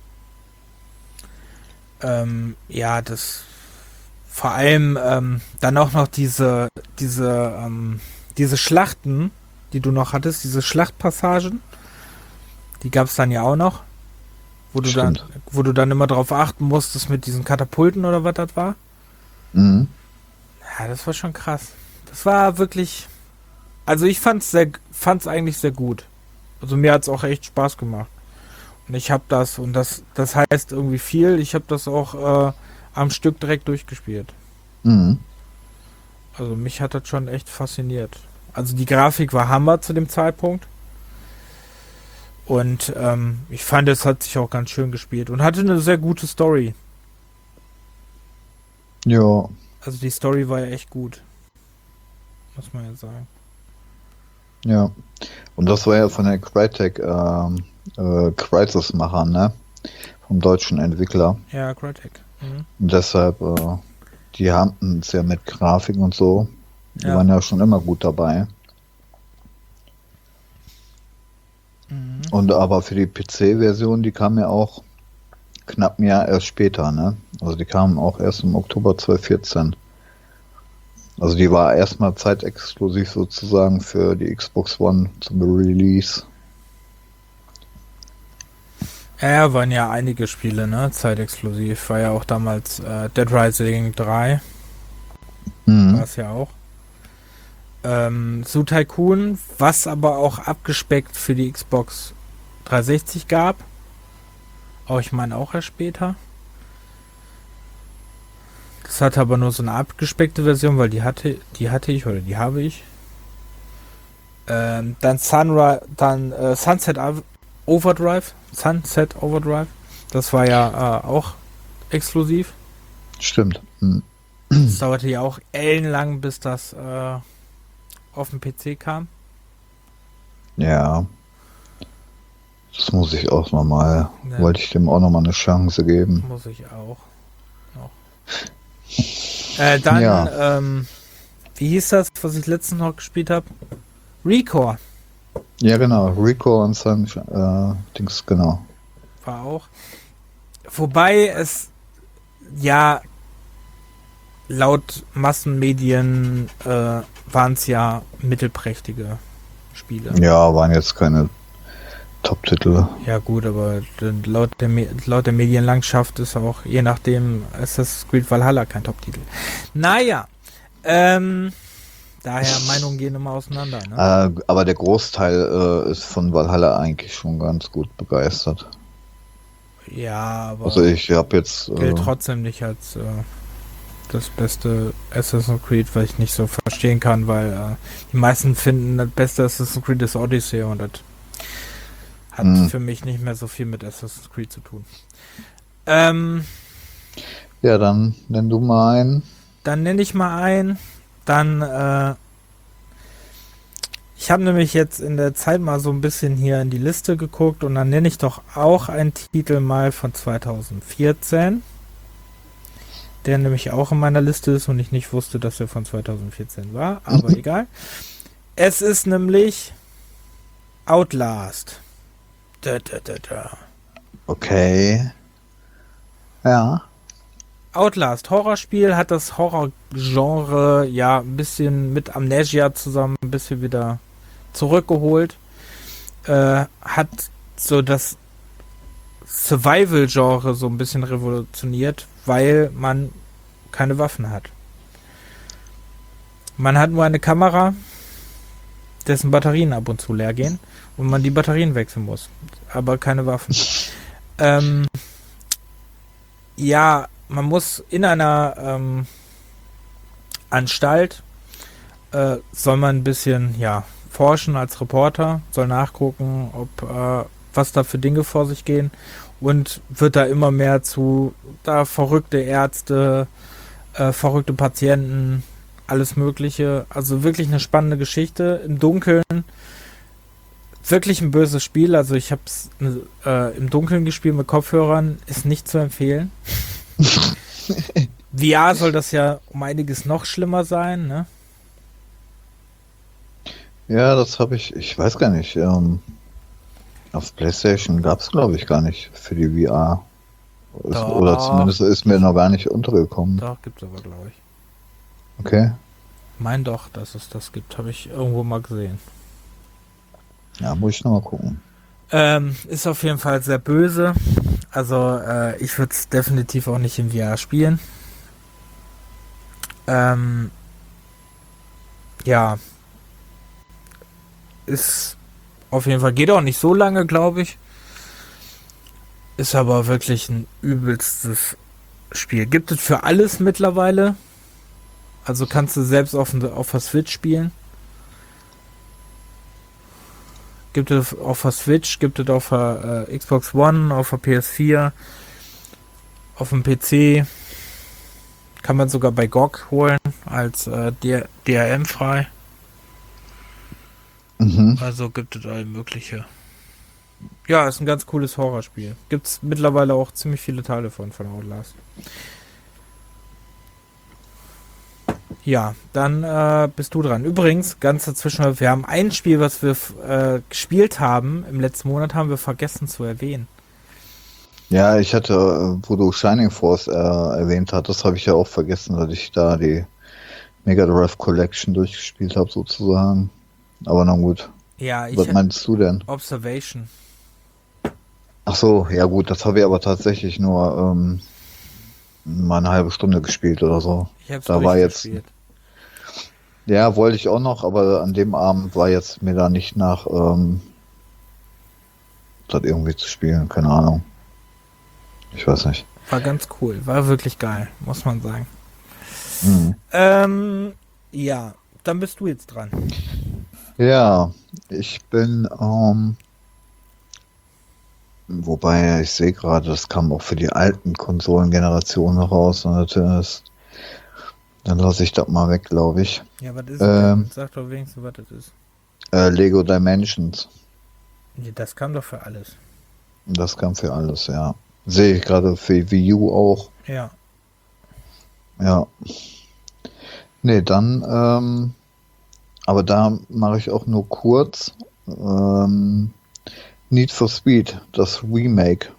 Ähm, ja, das vor allem ähm, dann auch noch diese diese ähm, diese Schlachten, die du noch hattest, diese Schlachtpassagen, die gab es dann ja auch noch, wo du dann Stimmt. wo du dann immer drauf achten musstest mit diesen Katapulten oder was das war. Mhm. Ja, das war schon krass. Das war wirklich, also ich fand's sehr fand's eigentlich sehr gut. Also mir hat's auch echt Spaß gemacht. Und ich habe das, und das, das heißt irgendwie viel, ich habe das auch äh, am Stück direkt durchgespielt. Mhm. Also mich hat das schon echt fasziniert. Also die Grafik war Hammer zu dem Zeitpunkt. Und ähm, ich fand, es hat sich auch ganz schön gespielt und hatte eine sehr gute Story. Ja, Also die Story war ja echt gut. Muss man ja sagen. ja. Und das war ja von der Crytek ähm, äh, Crysis-Machern, ne? Vom deutschen Entwickler. Ja, Crytek. Mhm. Und deshalb, äh, die haben es ja mit Grafik und so. Die Ja. waren ja schon immer gut dabei. Mhm. Und aber für die P C-Version, die kam ja auch knapp ein Jahr erst später, ne? Also die kamen auch erst im Oktober zweitausendvierzehn. Also die war erstmal zeitexklusiv sozusagen für die Xbox One zum Release. Ja, waren ja einige Spiele, ne? Zeitexklusiv. War ja auch damals äh, Dead Rising drei. Mhm. War es ja auch. Ähm, Zoo Tycoon, was aber auch abgespeckt für die Xbox dreihundertsechzig gab. Auch ich meine auch erst später. Das hatte aber nur so eine abgespeckte Version, weil die hatte, die hatte ich oder die habe ich. Ähm, dann Sunrise, dann äh, Sunset Overdrive, Sunset Overdrive. Das war ja äh, auch exklusiv. Stimmt. Mhm. Das dauerte ja auch ellenlang, bis das äh, auf den P C kam. Ja. Das muss ich auch nochmal, Ja. wollte ich dem auch nochmal eine Chance geben. Muss ich auch noch. Äh, dann, Ja. ähm, wie hieß das, was ich letztens noch gespielt habe? Recore Ja, genau. Rico und Sun, äh, Dings, genau. war auch. Wobei es ja laut Massenmedien äh, waren es ja mittelprächtige Spiele. Ja, waren jetzt keine Top-Titel. Ja gut, aber laut der, Me- laut der Medienlandschaft ist auch, je nachdem, Assassin's Creed Valhalla kein Top-Titel. Naja, ähm, daher Meinungen gehen immer auseinander. Ne? Äh, aber der Großteil äh, ist von Valhalla eigentlich schon ganz gut begeistert. Ja, aber Also ich habe jetzt... Äh, gilt trotzdem nicht als äh, das beste Assassin's Creed, was ich nicht so verstehen kann, weil äh, die meisten finden, das beste Assassin's Creed ist Odyssey und das hat Hm. für mich nicht mehr so viel mit Assassin's Creed zu tun. Ähm, ja, dann nenn du mal einen. dann nenne ich mal ein. Dann, äh, ich habe nämlich jetzt in der Zeit mal so ein bisschen hier in die Liste geguckt und dann nenne ich doch auch einen Titel mal von zweitausendvierzehn, der nämlich auch in meiner Liste ist und ich nicht wusste, dass er von zweitausendvierzehn war, aber egal. Es ist nämlich Outlast. Da, da, da, da. Okay. Ja. Outlast, Horrorspiel, hat das Horrorgenre ja ein bisschen mit Amnesia zusammen ein bisschen wieder zurückgeholt. Äh, hat so das Survival-Genre so ein bisschen revolutioniert, weil man keine Waffen hat. Man hat nur eine Kamera, dessen Batterien ab und zu leer gehen und man die Batterien wechseln muss. Aber keine Waffen. ähm, ja, man muss in einer ähm, Anstalt äh, soll man ein bisschen ja forschen als Reporter, soll nachgucken, ob äh, was da für Dinge vor sich gehen und wird da immer mehr zu da verrückte Ärzte, äh, verrückte Patienten, alles Mögliche. Also wirklich eine spannende Geschichte im Dunkeln. Wirklich ein böses Spiel. Also ich habe es äh, im Dunkeln gespielt mit Kopfhörern, ist nicht zu empfehlen. V R soll das ja um einiges noch schlimmer sein, ne? Ja, das habe ich, ich weiß gar nicht. Ähm, auf PlayStation gab es, glaube ich, gar nicht für die V R. Ist, Doch. oder zumindest ist mir noch gar nicht untergekommen. Doch, gibt's aber, glaube ich. Okay. Mein doch, dass es das gibt, habe ich irgendwo mal gesehen. Ja, muss ich nochmal gucken. Ähm, ist auf jeden Fall sehr böse. Also äh, ich würde es definitiv auch nicht in V R spielen. Ähm, ja. Ist auf jeden Fall, geht auch nicht so lange, glaube ich. Ist aber wirklich ein übelstes Spiel. Gibt es für alles mittlerweile. Also kannst du selbst auf, auf der Switch spielen. Gibt es auf der Switch, gibt es auf der äh, Xbox One, auf der P S vier, auf dem P C. Kann man sogar bei G O G holen, als äh, D R M-frei. Mhm. Also gibt es all mögliche. Ja, ist ein ganz cooles Horrorspiel. Gibt es mittlerweile auch ziemlich viele Teile von, von Outlast. Ja, dann äh, bist du dran. Übrigens, ganz dazwischen, wir haben ein Spiel, was wir äh, gespielt haben, im letzten Monat haben wir vergessen zu erwähnen. Ja, ich hatte, wo du Shining Force äh, erwähnt hattest, habe ich ja auch vergessen, dass ich da die Mega Drive Collection durchgespielt habe, sozusagen. Aber na gut. Ja, ich Was meinst du denn? Observation. Ach so, ja gut, das habe ich aber tatsächlich nur ähm, mal eine halbe Stunde gespielt oder so. Ich hab's Da war jetzt, durchgespielt. ja, wollte ich auch noch, aber an dem Abend war jetzt mir da nicht nach, ähm, das irgendwie zu spielen, keine Ahnung. Ich weiß nicht. War ganz cool, war wirklich geil, muss man sagen. Mhm. Ähm, ja, dann bist du jetzt dran. Ja, ich bin, ähm, wobei ich sehe gerade, das kam auch für die alten Konsolengenerationen raus. Und das, dann lasse ich das mal weg, glaube ich. Ja, was ist Ähm, denn? Sag doch wenigstens, was das ist. äh, Lego Dimensions. Nee, das kam doch für alles. Das kam für alles, ja. Sehe ich gerade für Wii U auch. Ja. Ja. Nee, dann, ähm, aber da mache ich auch nur kurz. Ähm, Need for Speed, das Remake.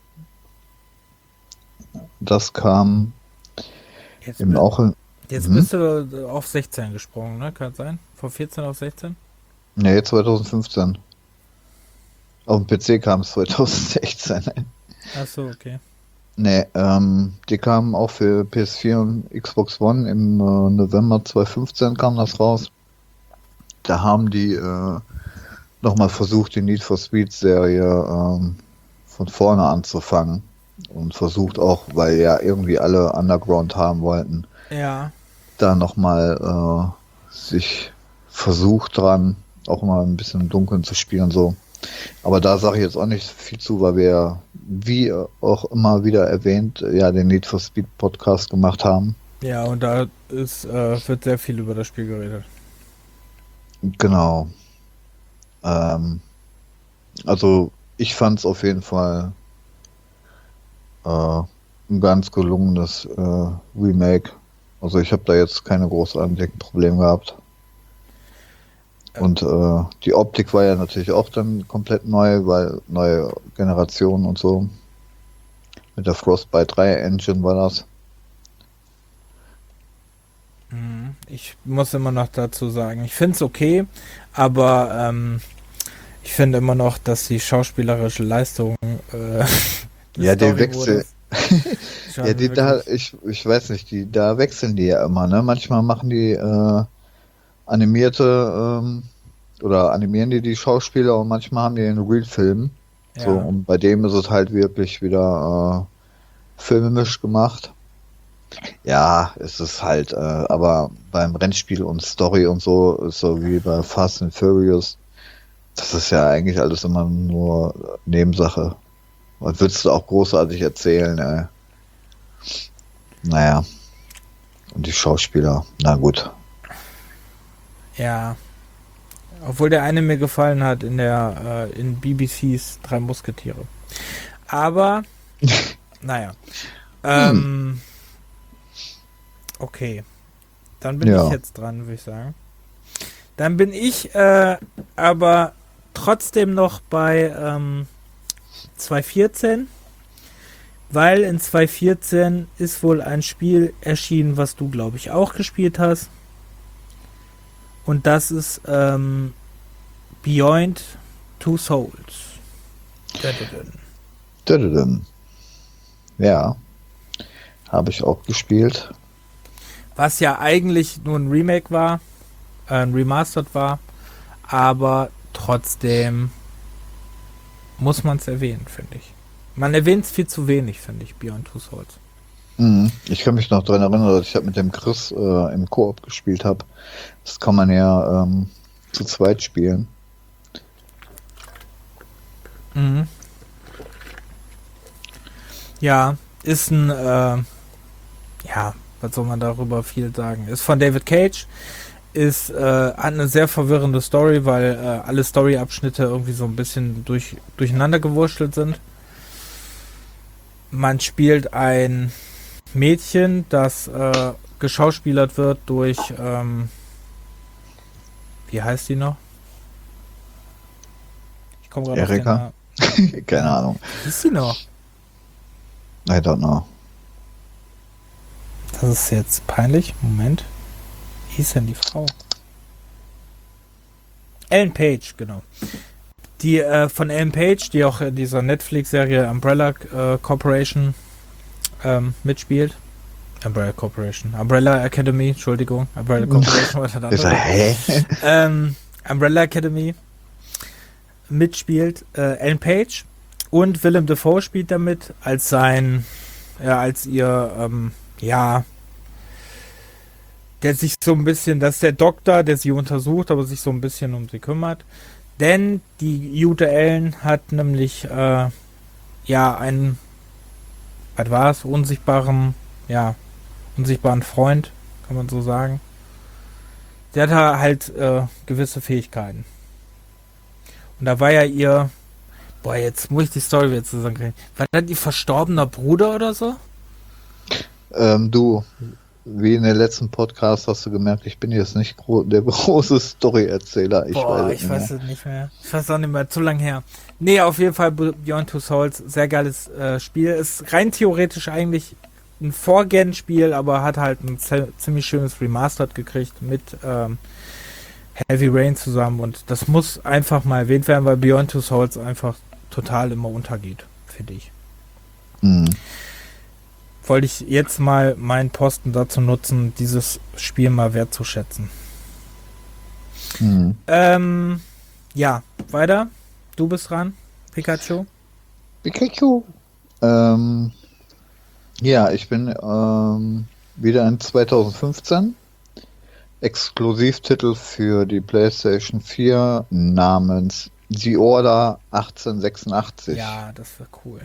Das kam Jetzt, eben bi- auch in, jetzt mhm. bist du auf sechzehn gesprungen, ne? Kann sein? Von vierzehn auf sechzehn? Nee, zwanzig fünfzehn. Auf dem P C kam es zwanzig sechzehn. Ach so, okay. Nee, ähm, die kamen auch für P S vier und Xbox One im äh, November zwanzig fünfzehn kam das raus. Da haben die äh, nochmal versucht, die Need for Speed Serie ähm, von vorne anzufangen und versucht auch, weil ja irgendwie alle Underground haben wollten, Ja. da nochmal äh, sich versucht dran, auch mal ein bisschen im Dunkeln zu spielen so. Aber da sage ich jetzt auch nicht viel zu, weil wir, wie auch immer wieder erwähnt, ja den Need for Speed Podcast gemacht haben. Ja, und da ist, äh, wird sehr viel über das Spiel geredet. Genau. Ähm, also ich fand es auf jeden Fall äh, ein ganz gelungenes äh, Remake. Also ich habe da jetzt keine großartigen Probleme gehabt. Und äh, die Optik war ja natürlich auch dann komplett neu, weil neue Generationen und so. Mit der Frostbite drei Engine war das. Mhm. Ich muss immer noch dazu sagen, ich finde es okay, aber ähm, ich finde immer noch, dass die schauspielerische Leistung äh, Ja, die Wechsel. schon Ja, die da, wirklich- ich, ich weiß nicht, die, da wechseln die ja immer, ne? Manchmal machen die äh, animierte ähm, oder animieren die die Schauspieler und manchmal haben die einen Real-Film. ja. So, und bei dem ist es halt wirklich wieder äh, filmisch gemacht. Ja, es ist halt, äh, aber beim Rennspiel und Story und so, ist so wie bei Fast and Furious, das ist ja eigentlich alles immer nur Nebensache. Was würdest du auch großartig erzählen, ey? Naja. Und die Schauspieler, na gut. Ja. Obwohl der eine mir gefallen hat in der äh, in B B Cs Drei Musketiere. Aber naja. Ähm, okay. Dann bin Ja. ich jetzt dran, würde ich sagen. Dann bin ich äh, aber trotzdem noch bei ähm, zwanzig vierzehn, weil in zwanzig vierzehn ist wohl ein Spiel erschienen, was du, glaube ich, auch gespielt hast. Und das ist ähm, Beyond Two Souls. Dadadun. Dadadum. Ja. Habe ich auch gespielt. Was ja eigentlich nur ein Remake war, äh, ein Remastered war, aber trotzdem muss man es erwähnen, finde ich. Man erwähnt es viel zu wenig, finde ich, Beyond Two Souls. Mhm. Ich kann mich noch daran erinnern, dass ich hab mit dem Chris äh, im Koop gespielt habe. Das kann man ja ähm, zu zweit spielen. Mhm. Ja, ist ein, äh, ja, was soll man darüber viel sagen? Ist von David Cage, ist äh, hat eine sehr verwirrende Story, weil äh, alle Storyabschnitte irgendwie so ein bisschen durch, durcheinander gewurstelt sind. Man spielt ein Mädchen, das äh, geschauspielert wird durch, ähm, wie heißt die noch? Ich komme gerade auf den Erika? Namen. Keine Ahnung. Wie ist die noch? I don't know. Das ist jetzt peinlich. Moment. hieß denn die Frau? Ellen Page, genau. Die äh, von Ellen Page, die auch in dieser Netflix-Serie Umbrella äh, Corporation ähm, mitspielt. Umbrella Corporation. Umbrella Academy, Entschuldigung. Umbrella Corporation war das andere. Hä? ähm, Umbrella Academy mitspielt. Äh, Ellen Page und Willem Dafoe spielt damit als sein, ja, als ihr, ähm, ja, der sich so ein bisschen, das ist der Doktor, der sie untersucht, aber sich so ein bisschen um sie kümmert. Denn die Jute Ellen hat nämlich, äh, ja, einen, was war es, unsichtbaren, ja, unsichtbaren Freund, kann man so sagen. Der hat halt äh, gewisse Fähigkeiten. Und da war ja ihr, boah, jetzt muss ich die Story wieder zusammenkriegen. War das ihr verstorbener Bruder oder so? Ähm, du, wie in der letzten Podcast hast du gemerkt, ich bin jetzt nicht gro- der große Story-Erzähler. Ich Boah, weiß ich nicht weiß mehr. es nicht mehr. Ich weiß auch nicht mehr, zu lang her. Nee, auf jeden Fall Beyond Two Souls, sehr geiles äh, Spiel. Ist rein theoretisch eigentlich ein Vorgen-Spiel, aber hat halt ein z- ziemlich schönes Remastered gekriegt mit ähm, Heavy Rain zusammen und das muss einfach mal erwähnt werden, weil Beyond Two Souls einfach total immer untergeht, finde ich. Hm. Wollte ich jetzt mal meinen Posten dazu nutzen, dieses Spiel mal wertzuschätzen. Hm. Ähm, ja, weiter. Du bist dran, Pikachu. Pikachu. Ähm, ja, ich bin ähm, wieder in zwanzig fünfzehn. Exklusivtitel für die PlayStation vier namens The Order achtzehnhundertsechsundachtzig. Ja, das wäre cool.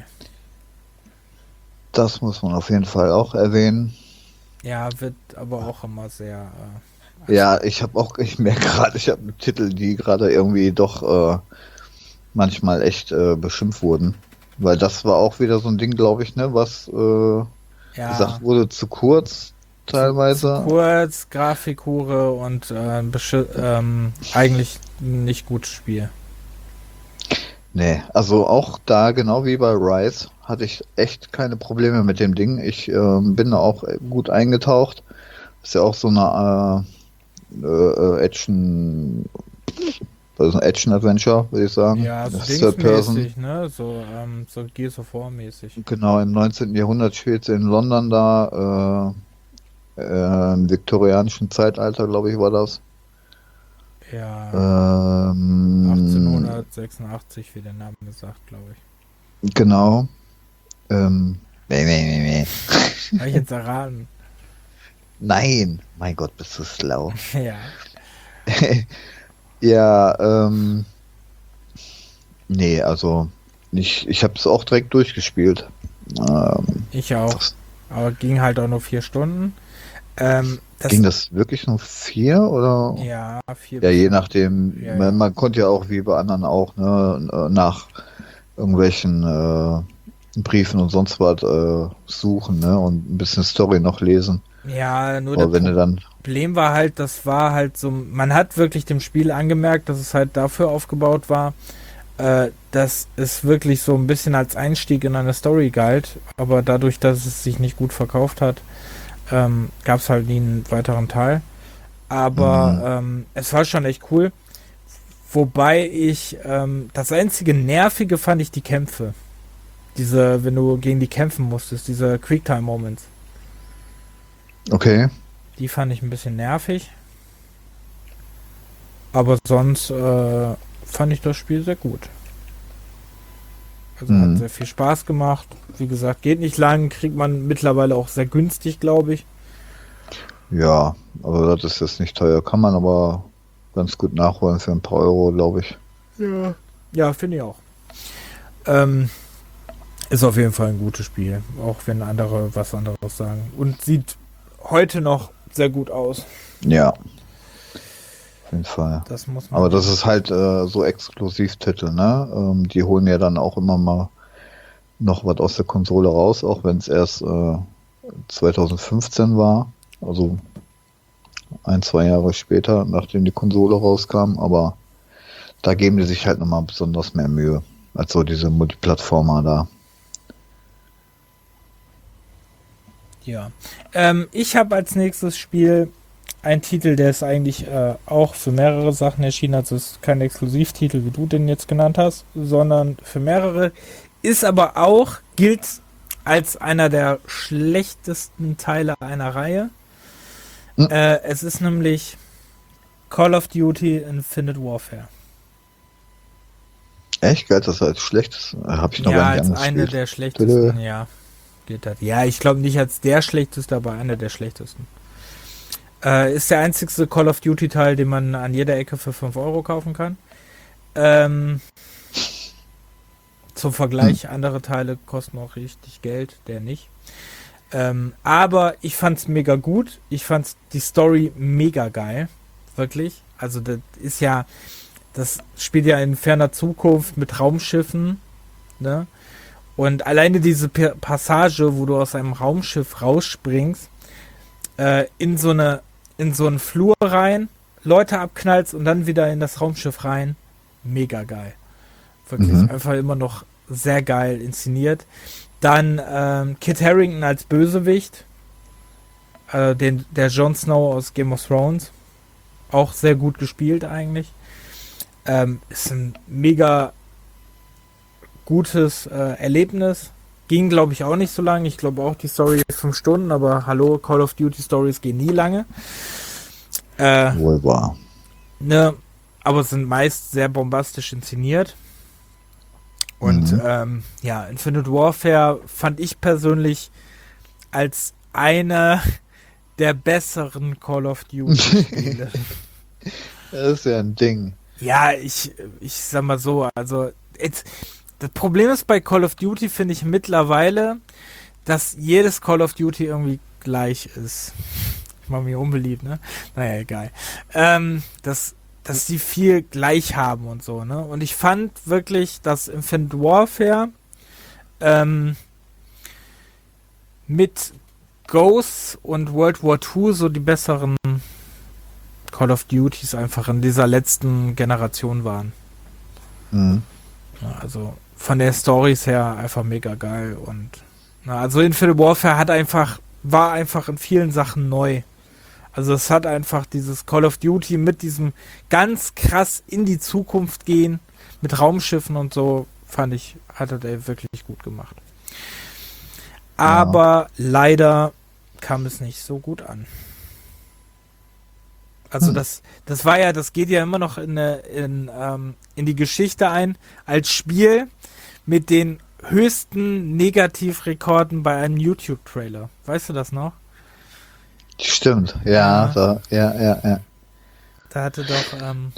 Das muss man auf jeden Fall auch erwähnen. Ja, wird aber auch immer sehr... Äh, Ja, ich habe auch, ich merke gerade, ich habe Titel, die gerade irgendwie doch äh, manchmal echt äh, beschimpft wurden. Weil das war auch wieder so ein Ding, glaube ich, ne, was äh, ja, gesagt wurde, zu kurz teilweise. zu kurz, Grafikhure und äh, beschi- ähm, eigentlich nicht gutes Spiel. Nee, also auch da, genau wie bei Rise, hatte ich echt keine Probleme mit dem Ding. Ich ähm, bin da auch gut eingetaucht. Ist ja auch so eine äh, äh, Action, also ein Action-Adventure, würde ich sagen. Ja, so Das ist Third Person. Dingsmäßig, ne? So, ähm, so Gears of War mäßig. Genau, im neunzehnten. Jahrhundert spielt sie in London da, äh, äh, im viktorianischen Zeitalter, glaube ich, war das. Ja, Ähm, achtzehnhundertsechsundachtzig, wie der Name sagt, glaube ich. Genau. Ähm, nee, nee, nee, nee. Habe ich jetzt erraten? Nein, mein Gott, bist du schlau. Ja. Ja, ähm, nee, also ich, ich habe es auch direkt durchgespielt. Ähm, Ich auch. das, Aber ging halt auch nur vier Stunden. Ähm, das, ging das wirklich nur vier oder? Ja, vier. Ja, je nachdem. Ja, man, ja. man konnte ja auch wie bei anderen auch, ne, nach irgendwelchen äh, Briefen und sonst was äh, suchen, ne, und ein bisschen Story noch lesen. Ja, nur Aber das wenn du dann, Problem war halt, das war halt so, man hat wirklich dem Spiel angemerkt, dass es halt dafür aufgebaut war, äh, dass es wirklich so ein bisschen als Einstieg in eine Story galt, aber dadurch, dass es sich nicht gut verkauft hat, ähm, gab es halt nie einen weiteren Teil. Aber Mhm. ähm, es war schon echt cool. Wobei ich, ähm, das einzige Nervige fand ich die Kämpfe. Diese, wenn du gegen die kämpfen musstest, diese Quicktime-Moments. okay, Die fand ich ein bisschen nervig. Aber sonst äh, fand ich das Spiel sehr gut. Also Mhm. hat sehr viel Spaß gemacht. Wie gesagt, geht nicht lang, kriegt man mittlerweile auch sehr günstig, glaube ich. ja, also das ist jetzt nicht teuer, kann man aber ganz gut nachholen für ein paar Euro, glaube ich. Ja. Ja, finde ich auch. Ähm, ist auf jeden Fall ein gutes Spiel, auch wenn andere was anderes sagen. Und sieht heute noch sehr gut aus. Ja, auf jeden Fall. Das muss man. Aber das ist halt äh, so Exklusivtitel, ne? Ähm, die holen ja dann auch immer mal noch was aus der Konsole raus, auch wenn es erst äh, zwanzig fünfzehn war. Also ein, zwei Jahre später, nachdem die Konsole rauskam. Aber da geben die sich halt nochmal besonders mehr Mühe, als so diese Multiplattformer da. Ja. Ähm, ich habe als nächstes Spiel ein Titel, der ist eigentlich äh, auch für mehrere Sachen erschienen, also es ist kein Exklusivtitel, wie du den jetzt genannt hast, sondern für mehrere, ist aber auch, gilt als einer der schlechtesten Teile einer Reihe. Hm. Äh, es ist nämlich Call of Duty Infinite Warfare. Echt geil, das als schlechtes. Habe ich noch Ja, gar nicht als eine angespielt. der schlechtesten, ja. Geht das. Ja, ich glaube nicht als der schlechteste, aber einer der schlechtesten. Äh, ist der einzigste Call of Duty Teil, den man an jeder Ecke für fünf Euro kaufen kann. Ähm, zum Vergleich, hm. andere Teile kosten auch richtig Geld, der nicht. Ähm, aber ich fand's mega gut. Ich fand's die Story mega geil. Wirklich. Also das ist ja, das spielt ja in ferner Zukunft mit Raumschiffen, ne? Und alleine diese P- Passage, wo du aus einem Raumschiff rausspringst, äh, in so eine, in so einen Flur rein, Leute abknallst und dann wieder in das Raumschiff rein, mega geil. Wirklich Mhm. einfach immer noch sehr geil inszeniert. Dann ähm, Kit Harington als Bösewicht, äh, den, der Jon Snow aus Game of Thrones, auch sehr gut gespielt eigentlich. Ähm, ist ein mega gutes äh, Erlebnis. Ging, glaube ich, auch nicht so lange. Ich glaube auch, die Story ist fünf Stunden, aber hallo, Call of Duty Stories gehen nie lange. Äh, Wohl wahr. ne, aber sind meist sehr bombastisch inszeniert. Und Mhm. ähm, ja, Infinite Warfare fand ich persönlich als eine der besseren Call of Duty Spiele. Das ist ja ein Ding. Ja, ich, ich sag mal so, also jetzt, das Problem ist bei Call of Duty, finde ich mittlerweile, dass jedes Call of Duty irgendwie gleich ist. Ich mache mich unbeliebt, ne? Naja, egal. Ähm, dass, dass die viel gleich haben und so, ne? Und ich fand wirklich, dass Infinite Warfare ähm, mit Ghosts und World War Two so die besseren Call of Duties einfach in dieser letzten Generation waren. Mhm. Ja, also von der Storys her einfach mega geil und na, also Infinite Warfare hat einfach, war einfach in vielen Sachen neu. Also es hat einfach dieses Call of Duty mit diesem ganz krass in die Zukunft gehen, mit Raumschiffen und so, fand ich, hat er wirklich gut gemacht. Aber ja, leider kam es nicht so gut an. Also hm. das, das war ja, das geht ja immer noch in, in, ähm, in die Geschichte ein, als Spiel mit den höchsten Negativrekorden bei einem YouTube-Trailer. Weißt du das noch? Stimmt, ja, ja, da, ja, ja, ja. Da hatte doch, ähm,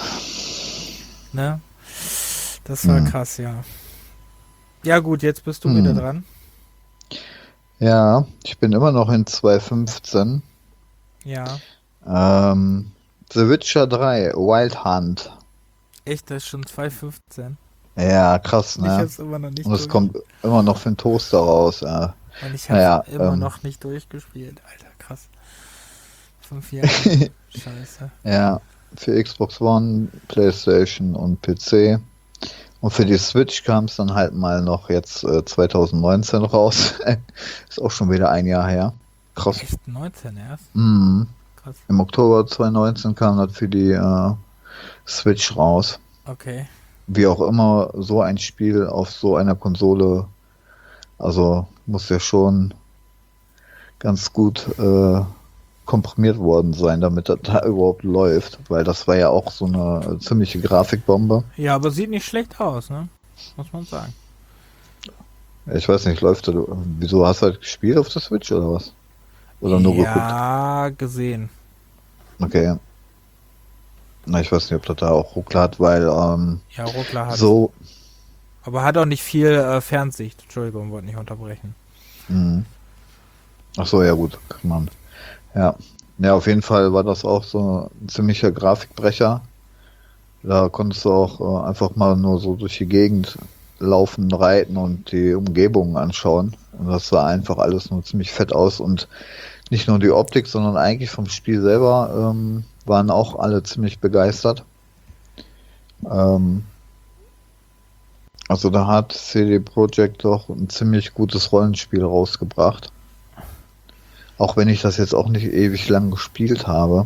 ne? Das war hm. krass, ja. Ja gut, jetzt bist du hm. wieder dran. Ja, ich bin immer noch in zwei fünfzehn. Ja. Ähm, The Witcher drei, Wild Hunt. Echt, das ist schon zwei fünfzehn? Ja, krass, ne? Ich hab's immer noch nicht Und es kommt immer noch für den Toaster raus, ja. Und ich hab's naja, immer ähm, noch nicht durchgespielt, Alter, krass. Fünf Jahre, scheiße. Ja, für Xbox One, PlayStation und P C. Und für die Switch kam es dann halt mal noch jetzt äh, zwanzig neunzehn raus. Ist auch schon wieder ein Jahr her. Krass. Echt neunzehn erst? Mhm. Krass. Im Oktober zwanzig neunzehn kam das für die äh, Switch raus. Okay. Wie auch immer so ein Spiel auf so einer Konsole, also muss ja schon ganz gut äh, komprimiert worden sein, damit das da überhaupt läuft, weil das war ja auch so eine ziemliche Grafikbombe. Ja, aber sieht nicht schlecht aus, ne? Muss man sagen. Ich weiß nicht, läuft das, wieso hast du halt gespielt auf der Switch oder was? Oder nur ja, geguckt? Ja, gesehen. Okay. Na, ich weiß nicht, ob das da auch Ruckler hat, weil ähm, ja, Ruckler hat so. Aber hat auch nicht viel äh, Fernsicht. Entschuldigung, wollte nicht unterbrechen. Mhm. Ach so, ja gut, kann man. Ja. Ja, auf jeden Fall war das auch so ein ziemlicher Grafikbrecher. Da konntest du auch äh, einfach mal nur so durch die Gegend laufen, reiten und die Umgebung anschauen. Und das sah einfach alles nur ziemlich fett aus. Und nicht nur die Optik, sondern eigentlich vom Spiel selber ähm, waren auch alle ziemlich begeistert. Ähm, also da hat C D Projekt doch ein ziemlich gutes Rollenspiel rausgebracht. Auch wenn ich das jetzt auch nicht ewig lang gespielt habe.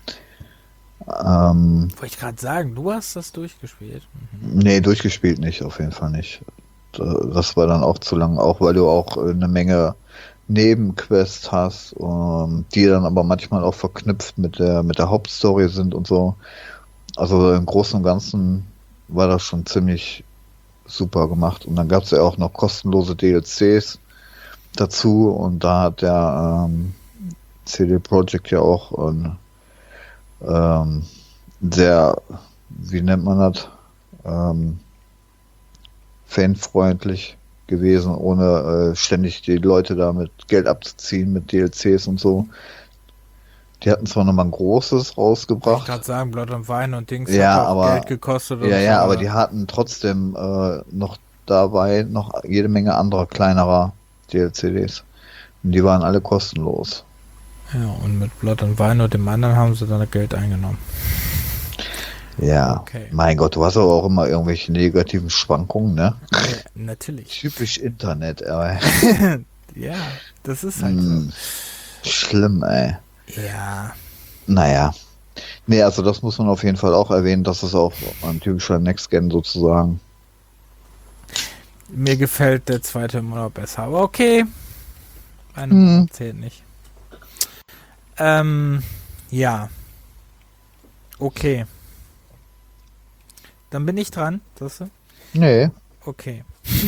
Ähm, Wollte ich gerade sagen, du hast das durchgespielt. Mhm. Nee, durchgespielt nicht, auf jeden Fall nicht. Das war dann auch zu lang, auch weil du auch eine Menge Nebenquests hast, ähm, die dann aber manchmal auch verknüpft mit der mit der Hauptstory sind und so. Also im Großen und Ganzen war das schon ziemlich super gemacht. Und dann gab es ja auch noch kostenlose D L Cs dazu und da hat der ähm, C D Projekt ja auch ein ähm, sehr, wie nennt man das, ähm, fanfreundlich gewesen, ohne äh, ständig die Leute da mit Geld abzuziehen, mit D L Cs und so. Die hatten zwar nochmal ein großes Ich rausgebracht. gerade sagen, Blood and Wine und Dings Ja, hat auch aber, Geld gekostet. ja, und ja, so, aber die hatten trotzdem äh, noch dabei noch jede Menge anderer kleinerer D L C Ds. Und die waren alle kostenlos. Ja, und mit Blood and Wine und dem anderen haben sie dann Geld eingenommen. Ja, Okay. mein Gott, du hast aber auch immer irgendwelche negativen Schwankungen, ne? Ja, natürlich. Typisch Internet, ey. Ja, das ist halt Hm, schlimm, ey. so. Ja. Naja. Nee, also das muss man auf jeden Fall auch erwähnen, das ist auch ein typischer Next-Gen sozusagen. Mir gefällt der zweite immer noch besser, aber okay. Meine Hm. Meinung zählt nicht. Ähm, ja. Okay. Dann bin ich dran, sagst du? Nee. Okay.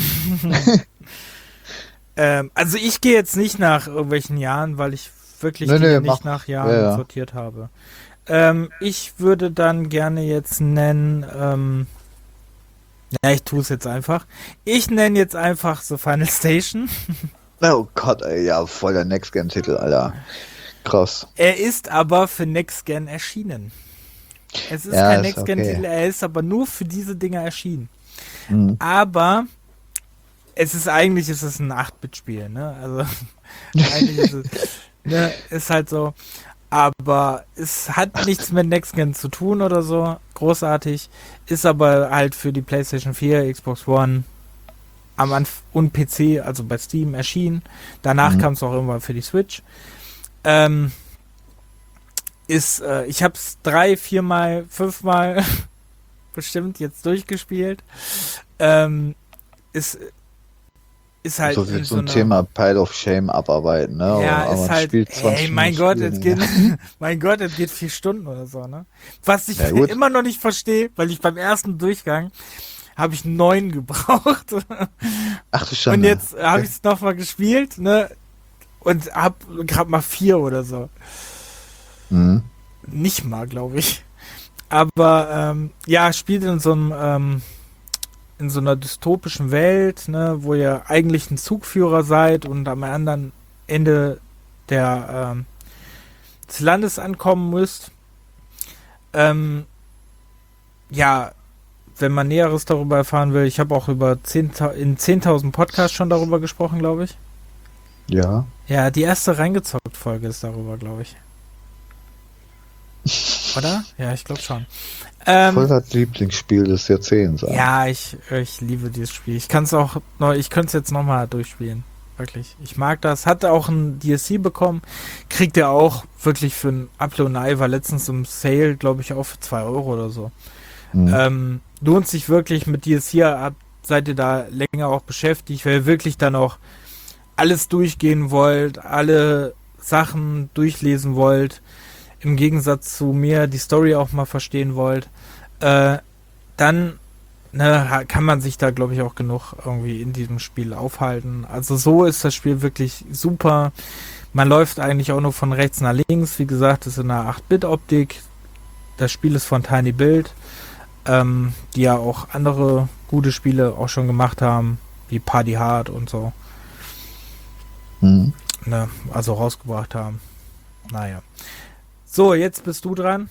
ähm, also ich gehe jetzt nicht nach irgendwelchen Jahren, weil ich wirklich Nee, die nee, nicht mach. nach Jahren Ja, ja. sortiert habe. Ähm, ich würde dann gerne jetzt nennen, ähm, ja, ich tue es jetzt einfach. Ich nenne jetzt einfach The Final Station. Oh Gott, ey, ja, voll der Next-Gen-Titel, Alter. Krass. Er ist aber für Next Gen erschienen. Es ist Ja, kein ist Next Gen Titel, okay. er ist aber nur für diese Dinger erschienen. Mhm. Aber es ist eigentlich ist es ein acht-Bit-Spiel, ne? Also eigentlich ist es ne, ist halt so. Aber es hat nichts mit Next Gen zu tun oder so. Großartig. Ist aber halt für die PlayStation vier, Xbox One am Anf und P C, also bei Steam erschienen. Danach Mhm. kam es auch irgendwann für die Switch. Ähm, ist, äh, ich habe es drei, viermal, fünfmal bestimmt jetzt durchgespielt. Ähm, ist, ist halt So in wird so so ein einer- Thema Pile of Shame abarbeiten, ne? Ja, aber ist man halt, spielt zwanzig ey, mein Minuten Gott, Spiel, es ne? geht, mein Gott, es geht vier Stunden oder so, ne? Was ich Ja, gut. immer noch nicht verstehe, weil ich beim ersten Durchgang habe ich neun gebraucht Ach du Schande. und jetzt habe ich es nochmal gespielt, ne? Und hab gerade mal vier oder so. Mhm. Nicht mal, glaube ich. Aber ähm, ja, spielt in so einem ähm, in so einer dystopischen Welt, ne, wo ihr eigentlich ein Zugführer seid und am anderen Ende der ähm, des Landes ankommen müsst. Ähm, ja, wenn man Näheres darüber erfahren will, ich habe auch über zehntausend in zehntausend Podcasts schon darüber gesprochen, glaube ich. Ja. Ja, die erste reingezockt-Folge ist darüber, glaube ich. Oder? Ja, ich glaube schon. Ähm, Voll das Lieblingsspiel des Jahrzehnts. ey. ja, ich, ich liebe dieses Spiel. Ich kann es auch noch, ich könnte es jetzt nochmal durchspielen. Wirklich. Ich mag das. Hatte auch ein D L C bekommen. Kriegt ihr auch wirklich für ein Apfel und ein Ei. War letztens im Sale, glaube ich, auch für zwei Euro oder so. Mhm. Ähm, lohnt sich wirklich mit D L C. Ab, seid ihr da länger auch beschäftigt, weil ihr wirklich dann auch alles durchgehen wollt, alle Sachen durchlesen wollt, im Gegensatz zu mir die Story auch mal verstehen wollt, äh, dann ne, ha- kann man sich da, glaube ich, auch genug irgendwie in diesem Spiel aufhalten. Also so ist das Spiel wirklich super. Man läuft eigentlich auch nur von rechts nach links. Wie gesagt, es ist in einer acht-Bit-Optik. Das Spiel ist von Tiny Build, ähm, die ja auch andere gute Spiele auch schon gemacht haben, wie Party Hard und so. Mhm. Ne, also rausgebracht haben. Naja. So, jetzt bist du dran.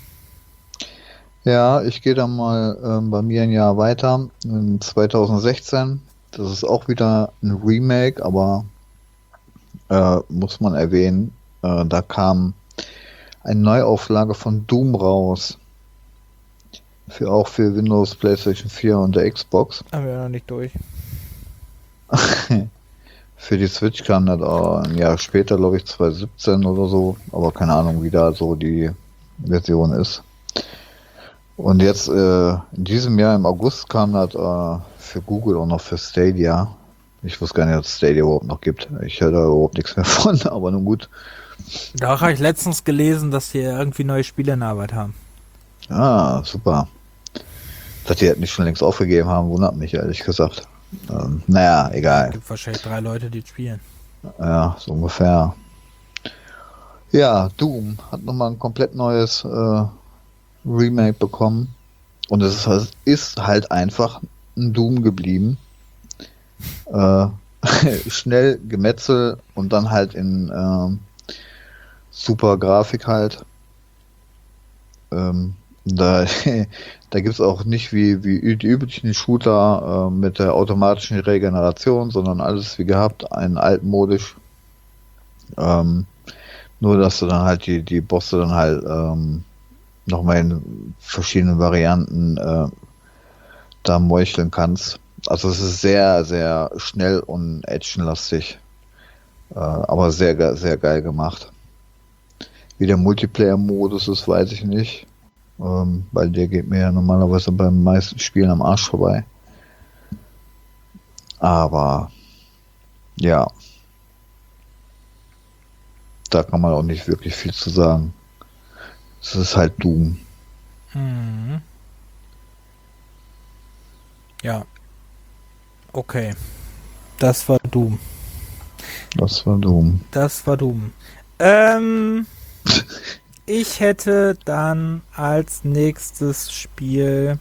Ja, ich gehe dann mal ähm, bei mir ein Jahr weiter, in zwanzig sechzehn. Das ist auch wieder ein Remake, aber äh, muss man erwähnen, äh, da kam eine Neuauflage von Doom raus. Für auch für Windows, PlayStation vier und der Xbox. Haben wir noch nicht durch. Für die Switch kam das auch ein Jahr später, glaube ich, zwanzig siebzehn oder so, aber keine Ahnung, wie da so die Version ist. Und jetzt äh, in diesem Jahr im August kam das äh, für Google und noch für Stadia. Ich wusste gar nicht, dass es Stadia überhaupt noch gibt. Ich hatte da überhaupt nichts mehr von, aber nun gut. Da habe ich letztens gelesen, dass die irgendwie neue Spiele in Arbeit haben. Ah, super. Dass die das nicht schon längst aufgegeben haben, wundert mich ehrlich gesagt. Ähm, naja, egal. Es gibt wahrscheinlich drei Leute, die spielen. Ja, so ungefähr. Ja, Doom hat nochmal ein komplett neues äh, Remake bekommen. Und es ist, ist halt einfach ein Doom geblieben. Äh, schnell Gemetzel und dann halt in äh, super Grafik halt. Ähm, da da gibt es auch nicht wie, wie die üblichen Shooter äh, mit der automatischen Regeneration, sondern alles wie gehabt, ein altmodisch. Ähm, nur, dass du dann halt die, die Bosse dann halt ähm, nochmal in verschiedenen Varianten äh, da meucheln kannst. Also es ist sehr, sehr schnell und actionlastig. Äh, aber sehr, ge- sehr geil gemacht. Wie der Multiplayer-Modus ist, weiß ich nicht. Ähm, weil der geht mir ja normalerweise beim meisten Spielen am Arsch vorbei. Aber ja. Da kann man auch nicht wirklich viel zu sagen. Es ist halt Doom. Mhm. Ja. Okay. Das war Doom. Das war Doom. Das war Doom. Ähm, ich hätte dann als nächstes Spiel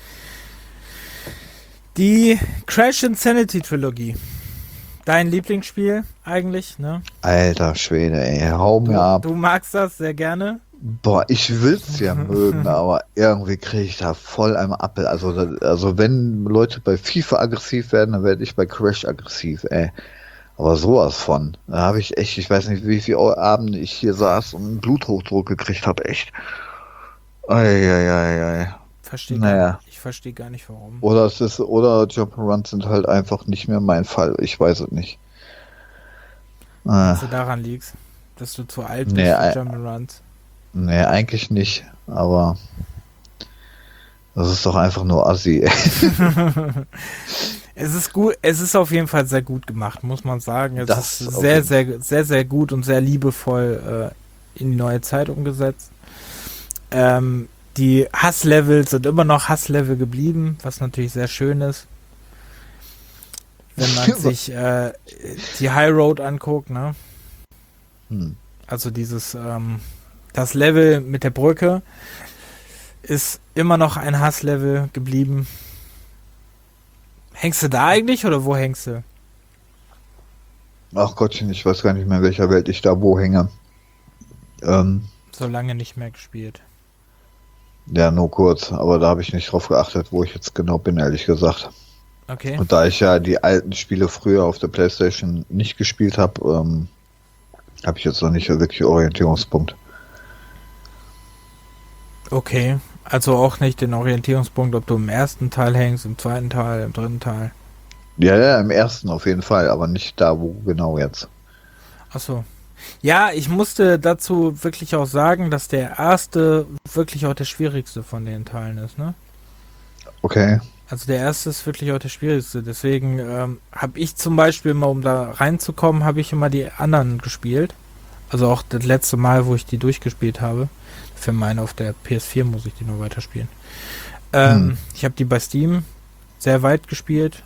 die Crash Insanity Trilogie. Dein Lieblingsspiel eigentlich, ne? Alter Schwede, ey, hau mir Du, ab. du magst das sehr gerne. Boah, ich will's ja mögen, aber irgendwie kriege ich da voll einen Appel. Also, da- also wenn Leute bei FIFA aggressiv werden, dann werde ich bei Crash aggressiv, ey. Aber sowas von. Da habe ich echt, ich weiß nicht, wie viele Abende ich hier saß und einen Bluthochdruck gekriegt habe, echt. Eieiei. Verstehe Naja. gar nicht. Ich verstehe gar nicht warum. Oder es ist, oder Jump'n'Runs sind halt einfach nicht mehr mein Fall. Ich weiß es nicht. Äh, Dass du daran liegst, dass du zu alt bist Nee, für ei- Jump'n'Runs. nee, eigentlich nicht. Aber das ist doch einfach nur Assi, ey. Es ist gut, es ist auf jeden Fall sehr gut gemacht, muss man sagen. Es Das ist auf sehr, jeden sehr, sehr, sehr gut und sehr liebevoll äh, in die neue Zeit umgesetzt. Ähm, die Hasslevel sind immer noch Hasslevel geblieben, was natürlich sehr schön ist. Wenn man sich äh, die High Road anguckt, ne? Hm. Also dieses, ähm, das Level mit der Brücke ist immer noch ein Hasslevel geblieben. Hängst du da eigentlich oder wo hängst du? Ach Gottchen, ich weiß gar nicht mehr, in welcher Welt ich da wo hänge. Ähm, So lange nicht mehr gespielt. ja, nur kurz, aber da habe ich nicht drauf geachtet, wo ich jetzt genau bin, ehrlich gesagt. Okay. Und da ich ja die alten Spiele früher auf der PlayStation nicht gespielt habe, ähm, habe ich jetzt noch nicht wirklich Orientierungspunkt. Okay. Also auch nicht den Orientierungspunkt, ob du im ersten Teil hängst, im zweiten Teil, im dritten Teil. Ja, ja, im ersten auf jeden Fall, aber nicht da, wo genau jetzt. Achso. Ja, ich musste dazu wirklich auch sagen, dass der erste wirklich auch der schwierigste von den Teilen ist, ne? Okay. Also der erste ist wirklich auch der schwierigste. Deswegen ähm, habe ich zum Beispiel mal, um da reinzukommen, habe ich immer die anderen gespielt. Also auch das letzte Mal, wo ich die durchgespielt habe. Für meine auf der P S vier muss ich die nur weiterspielen. Ähm, Hm. Ich habe die bei Steam sehr weit gespielt.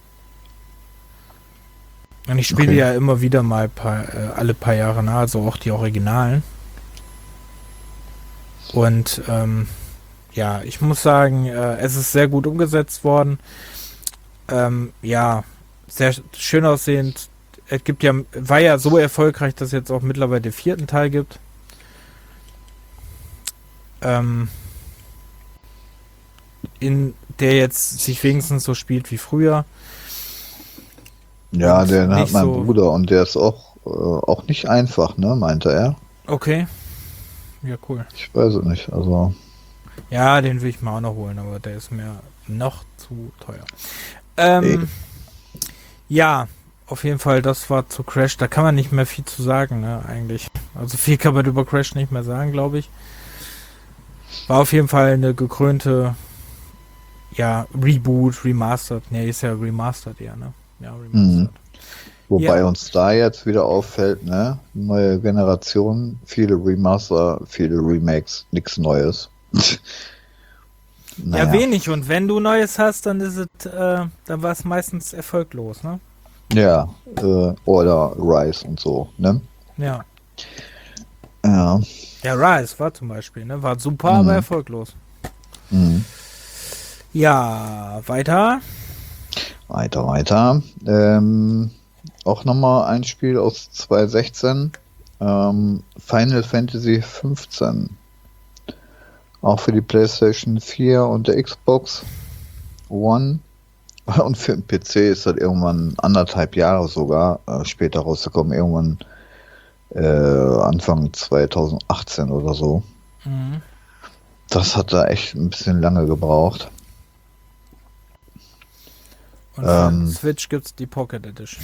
Und ich spiele Okay. ja immer wieder mal paar, äh, alle paar Jahre nach, also auch die Originalen. Und ähm, ja, ich muss sagen, äh, es ist sehr gut umgesetzt worden. Ähm, ja, sehr schön aussehend. Es gibt ja, war ja so erfolgreich, dass es jetzt auch mittlerweile den vierten Teil gibt. Ähm, in der jetzt sich wenigstens so spielt wie früher. Ja, Und den hat nicht mein so- Bruder und der ist auch, äh, auch nicht einfach, ne, meinte er. Okay. Ja, cool. Ich weiß es nicht, also. Ja, den will ich mal auch noch holen, aber der ist mir noch zu teuer. Ähm, ja, auf jeden Fall, das war zu Crash. Da kann man nicht mehr viel zu sagen, ne, eigentlich. Also viel kann man über Crash nicht mehr sagen, glaube ich. War auf jeden Fall eine gekrönte, ja, Reboot, Remastered. Ne, ist ja Remastered eher, ne? Ja, Remastered. Mhm. Wobei Ja. uns da jetzt wieder auffällt, ne? Neue Generation, viele Remaster, viele Remakes, nichts Neues. Ja, wenig. Und wenn du Neues hast, dann ist es, äh, dann war es meistens erfolglos, ne? Ja, äh, oder Rise und so, ne? Ja. Ja. Ja, Rise war zum Beispiel, ne? War super, Mhm. aber erfolglos. Mhm. Ja, weiter. Weiter, weiter. Ähm, auch nochmal ein Spiel aus zwanzig sechzehn. Ähm, Final Fantasy fünfzehn. Auch für die PlayStation vier und der Xbox One. Und für den P C ist das irgendwann anderthalb Jahre sogar äh, später rausgekommen. Irgendwann äh, Anfang zwanzig achtzehn oder so. Mhm. Das hat da echt ein bisschen lange gebraucht. Und für Ähm, Switch gibt's die Pocket Edition.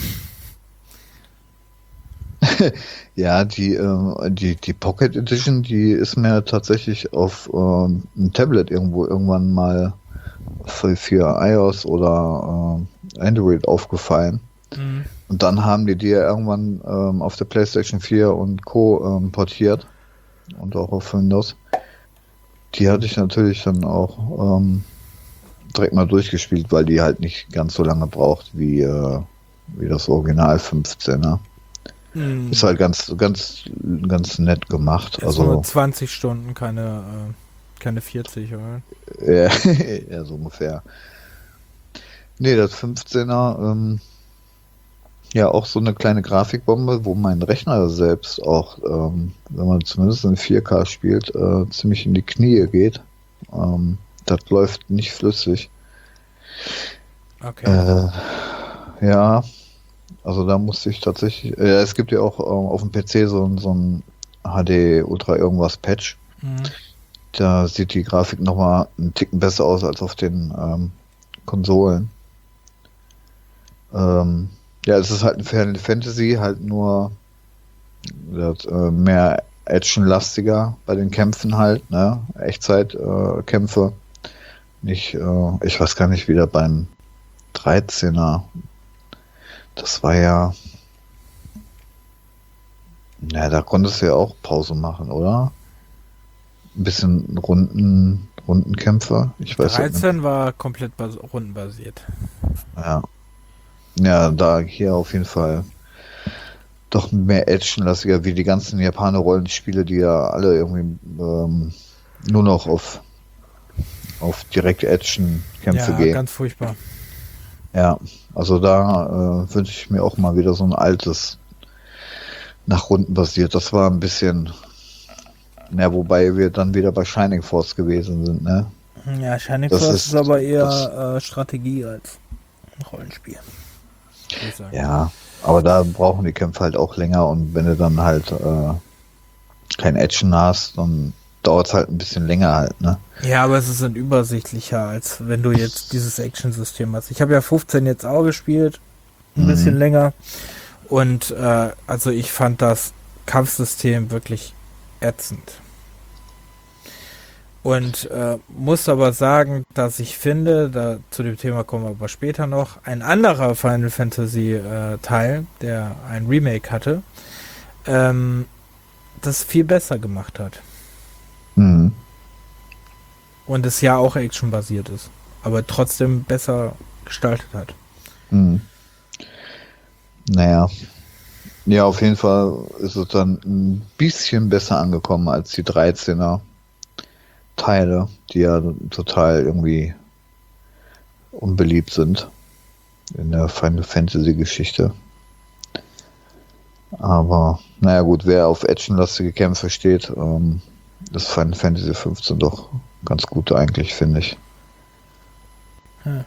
Ja, die, äh, die, die Pocket Edition, die ist mir tatsächlich auf ähm, ein Tablet irgendwo irgendwann mal für, für iOS oder äh, Android aufgefallen. Mhm. Und dann haben die die ja irgendwann ähm, auf der PlayStation vier und Co. Ähm, portiert und auch auf Windows. Die hatte ich natürlich dann auch ähm, direkt mal durchgespielt, weil die halt nicht ganz so lange braucht wie, äh, wie das Original fünfzehner. Mhm. Ist halt ganz, ganz, ganz nett gemacht. Ist Also nur zwanzig Stunden, keine, äh, keine vierzig, oder? ja, ja, so ungefähr. Nee, das fünfzehner, ähm, ja, auch so eine kleine Grafikbombe, wo mein Rechner selbst auch, ähm, wenn man zumindest in vier K spielt, äh, ziemlich in die Knie geht. Ähm, das läuft nicht flüssig. Okay. Äh, ja, also da musste ich tatsächlich, äh, es gibt ja auch ähm, auf dem P C so, ein- so ein H D Ultra irgendwas Patch. Mhm. Da sieht die Grafik nochmal einen Ticken besser aus als auf den ähm, Konsolen. Ähm, ja, es ist halt ein Final Fantasy, halt nur das, äh, mehr actionlastiger bei den Kämpfen halt, ne? Echtzeitkämpfe. Äh, Kämpfe. Nicht, äh, ich weiß gar nicht, wieder beim dreizehner. Das war ja, ja, da konntest du ja auch Pause machen, oder? Ein bisschen Runden, Rundenkämpfe. Ich weiß halt nicht. dreizehn war komplett bas rundenbasiert. Ja. Ja, da hier auf jeden Fall doch mehr actionlastiger, wie die ganzen Japaner-Rollenspiele, die ja alle irgendwie ähm, nur noch auf, auf direkte Action-Kämpfe Ja, gehen. ganz furchtbar. Ja, also da äh, wünsche ich mir auch mal wieder so ein altes nach Runden basiert. Das war ein bisschen, ja, wobei wir dann wieder bei Shining Force gewesen sind, ne? Ja, Shining Das Force ist ist, aber das, eher äh, Strategie als Rollenspiel, würde ich sagen. ja, aber da brauchen die Kämpfe halt auch länger und wenn du dann halt äh, kein Action hast, dann dauert es halt ein bisschen länger halt, ne? Ja, aber es ist dann übersichtlicher, als wenn du jetzt dieses Action-System hast. Ich habe ja fünfzehn jetzt auch gespielt, ein Mhm. bisschen länger. Und äh, also ich fand das Kampfsystem wirklich ätzend. Und äh, muss aber sagen, dass ich finde, da zu dem Thema kommen wir aber später noch, ein anderer Final Fantasy äh, Teil, der ein Remake hatte, ähm, das viel besser gemacht hat. Mhm. Und es ja auch actionbasiert ist, aber trotzdem besser gestaltet hat. Mhm. Naja. Ja, auf jeden Fall ist es dann ein bisschen besser angekommen als die dreizehner Teile, die ja total irgendwie unbeliebt sind in der Final Fantasy Geschichte. Aber naja gut, wer auf actionlastige Kämpfe steht, ähm, ist Final Fantasy fünfzehn doch ganz gut eigentlich, finde ich. Hm.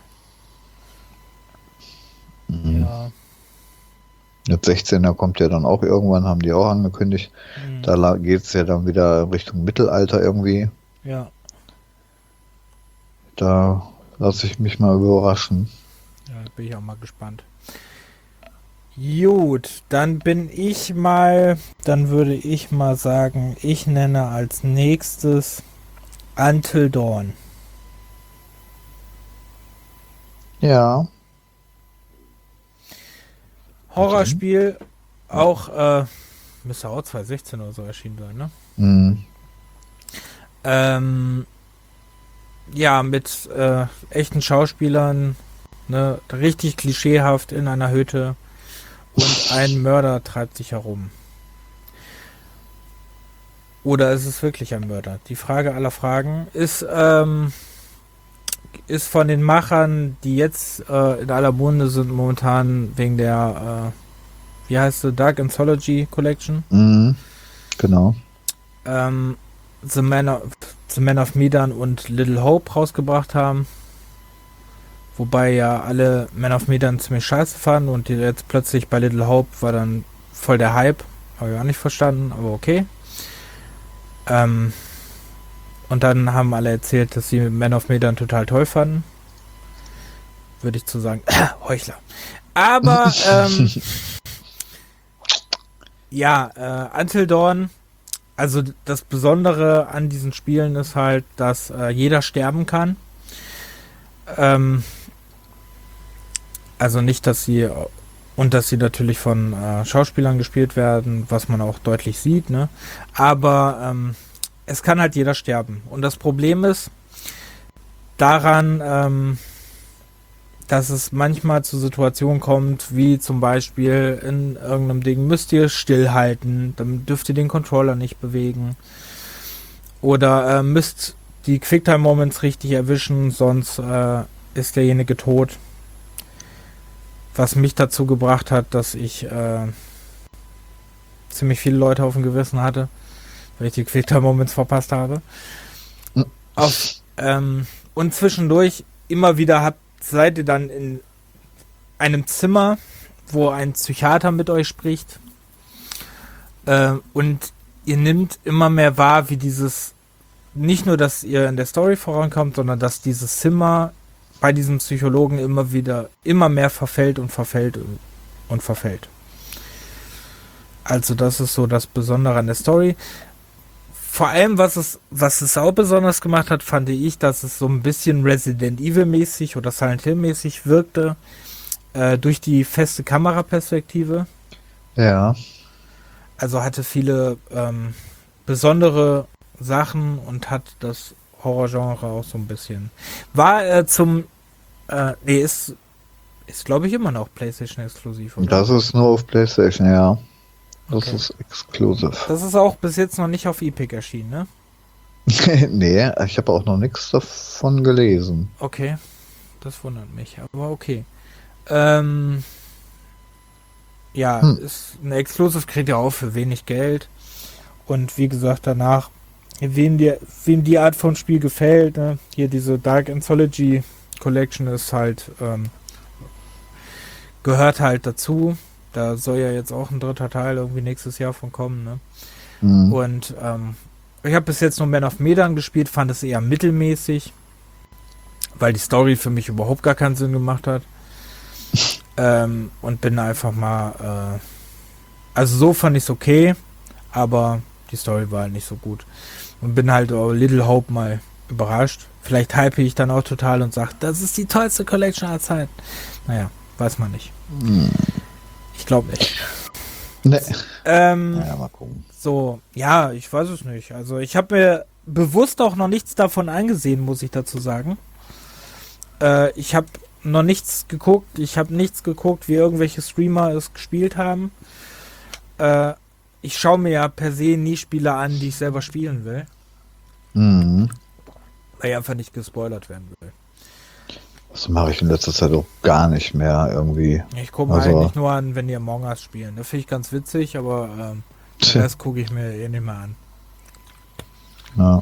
Mhm. Ja. Der sechzehner kommt ja dann auch irgendwann, haben die auch angekündigt. Mhm. Da geht es ja dann wieder Richtung Mittelalter irgendwie. Ja. Da lasse ich mich mal überraschen. Ja, bin ich auch mal gespannt. Gut, dann bin ich mal, dann würde ich mal sagen, ich nenne als nächstes Until Dawn. Ja. Horrorspiel, auch, äh, müsste auch zwanzig sechzehn oder so erschienen sein, ne? Mhm. Ähm, ja, mit äh, echten Schauspielern, ne, richtig klischeehaft in einer Hütte und ein Mörder treibt sich herum. Oder ist es wirklich ein Mörder? Die Frage aller Fragen ist, ähm, ist von den Machern, die jetzt äh, in aller Munde sind, momentan wegen der, äh, wie heißt sie, Dark Anthology Collection. Mhm. Genau. Ähm, The Man of, The Man of Medan und Little Hope rausgebracht haben. Wobei ja alle Man of Medan ziemlich scheiße fanden und die jetzt plötzlich bei Little Hope war dann voll der Hype. Habe ich auch nicht verstanden, aber okay. Ähm, und dann haben alle erzählt, dass sie Man of Medan total toll fanden. Würde ich zu sagen, Heuchler. Aber, ähm, ja, äh, Until Dawn, also das Besondere an diesen Spielen ist halt, dass äh, jeder sterben kann. Ähm, also nicht, dass sie, und dass sie natürlich von äh, Schauspielern gespielt werden, was man auch deutlich sieht, ne? Aber ähm, es kann halt jeder sterben. Und das Problem ist daran, ähm, dass es manchmal zu Situationen kommt, wie zum Beispiel in irgendeinem Ding müsst ihr stillhalten, dann dürft ihr den Controller nicht bewegen. Oder äh, müsst die Quicktime-Moments richtig erwischen, sonst äh, ist derjenige tot. Was mich dazu gebracht hat, dass ich äh, ziemlich viele Leute auf dem Gewissen hatte, weil ich die Quicktime-Moments verpasst habe. Auf, ähm, und zwischendurch immer wieder habt, seid ihr dann in einem Zimmer, wo ein Psychiater mit euch spricht. Äh, und ihr nimmt immer mehr wahr, wie dieses, nicht nur, dass ihr in der Story vorankommt, sondern dass dieses Zimmer bei diesem Psychologen immer wieder, immer mehr verfällt und verfällt und, und verfällt. Also das ist so das Besondere an der Story. Vor allem, was es, was es auch besonders gemacht hat, fand ich, dass es so ein bisschen Resident Evil mäßig oder Silent Hill mäßig wirkte, äh, durch die feste Kameraperspektive. Ja. Also hatte viele ähm, besondere Sachen und hat das Horrorgenre auch so ein bisschen. War äh, zum, äh, nee, ist, ist glaube ich immer noch PlayStation exklusiv, oder? Das ist nur auf PlayStation, ja. Das Okay. ist exclusive. Das ist auch bis jetzt noch nicht auf Epic erschienen, ne? Nee, ich habe auch noch nichts davon gelesen. Okay, das wundert mich, aber okay. Ähm, ja, Hm. ist ein Exclusive, kriegt ihr auch für wenig Geld. Und wie gesagt, danach, wem die, wem die Art von Spiel gefällt, ne? Hier diese Dark Anthology Collection ist halt, ähm, gehört halt dazu. Da soll ja jetzt auch ein dritter Teil irgendwie nächstes Jahr von kommen, ne? Hm. Und ähm, ich habe bis jetzt nur Man of Medan gespielt, fand es eher mittelmäßig, weil die Story für mich überhaupt gar keinen Sinn gemacht hat. ähm, und bin einfach mal, äh, also so fand ich es okay, aber die Story war halt nicht so gut. Und bin halt oh, Little Hope mal überrascht. Vielleicht hype ich dann auch total und sage, das ist die tollste Collection aller Zeiten. Naja, weiß man nicht. Hm. Ich glaube nicht. Nee. Ähm, Naja, mal gucken. So, ja, ich weiß es nicht. Also ich habe mir bewusst auch noch nichts davon angesehen, muss ich dazu sagen. Äh, ich habe noch nichts geguckt. Ich habe nichts geguckt, wie irgendwelche Streamer es gespielt haben. Äh, ich schaue mir ja per se nie Spiele an, die ich selber spielen will, Mhm. weil ich einfach nicht gespoilert werden will. Das mache ich in letzter Zeit auch gar nicht mehr irgendwie. Ich gucke mir Also- eigentlich nur an, wenn die Among Us spielen. Das finde ich ganz witzig, aber ähm, Tja. das gucke ich mir eh nicht mehr an. Ja.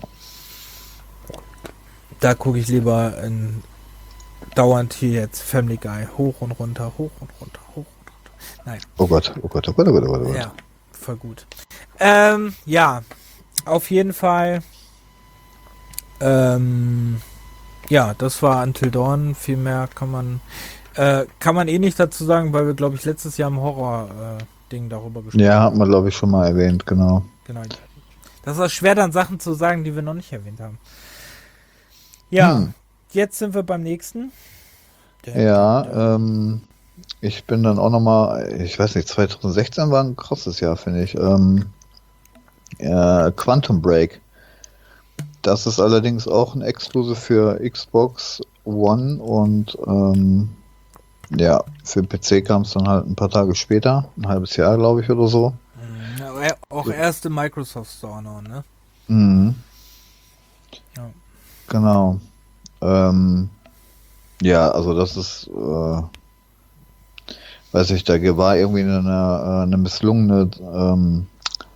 Da gucke ich lieber in dauernd hier jetzt Family Guy hoch und runter, hoch und runter, hoch und runter. Nein, Oh Gott, oh Gott, oh Gott, oh Gott, oh Gott. Oh Gott. ja, voll gut. Ähm, ja, auf jeden Fall. Ähm, ja, das war Until Dawn. Viel mehr kann man. Äh, kann man eh nicht dazu sagen, weil wir, glaube ich, letztes Jahr im Horror-Ding äh, darüber gesprochen haben. Ja, hat man, glaube ich, schon mal erwähnt, genau. Genau. Das ist schwer, dann Sachen zu sagen, die wir noch nicht erwähnt haben. Ja, hm. Jetzt sind wir beim nächsten. Ja, ähm, ich bin dann auch nochmal, ich weiß nicht, zwanzig sechzehn war ein krasses Jahr, finde ich. Ähm, äh, Quantum Break. Das ist allerdings auch ein Exklusiv für Xbox One und ähm, ja, für den P C kam es dann halt ein paar Tage später, ein halbes Jahr, glaube ich, oder so. Ja, aber auch erst im Microsoft Store noch, ne? Mhm. Ja. Genau. Ähm, ja, also das ist, äh, weiß ich, da war irgendwie eine, eine misslungene, ähm,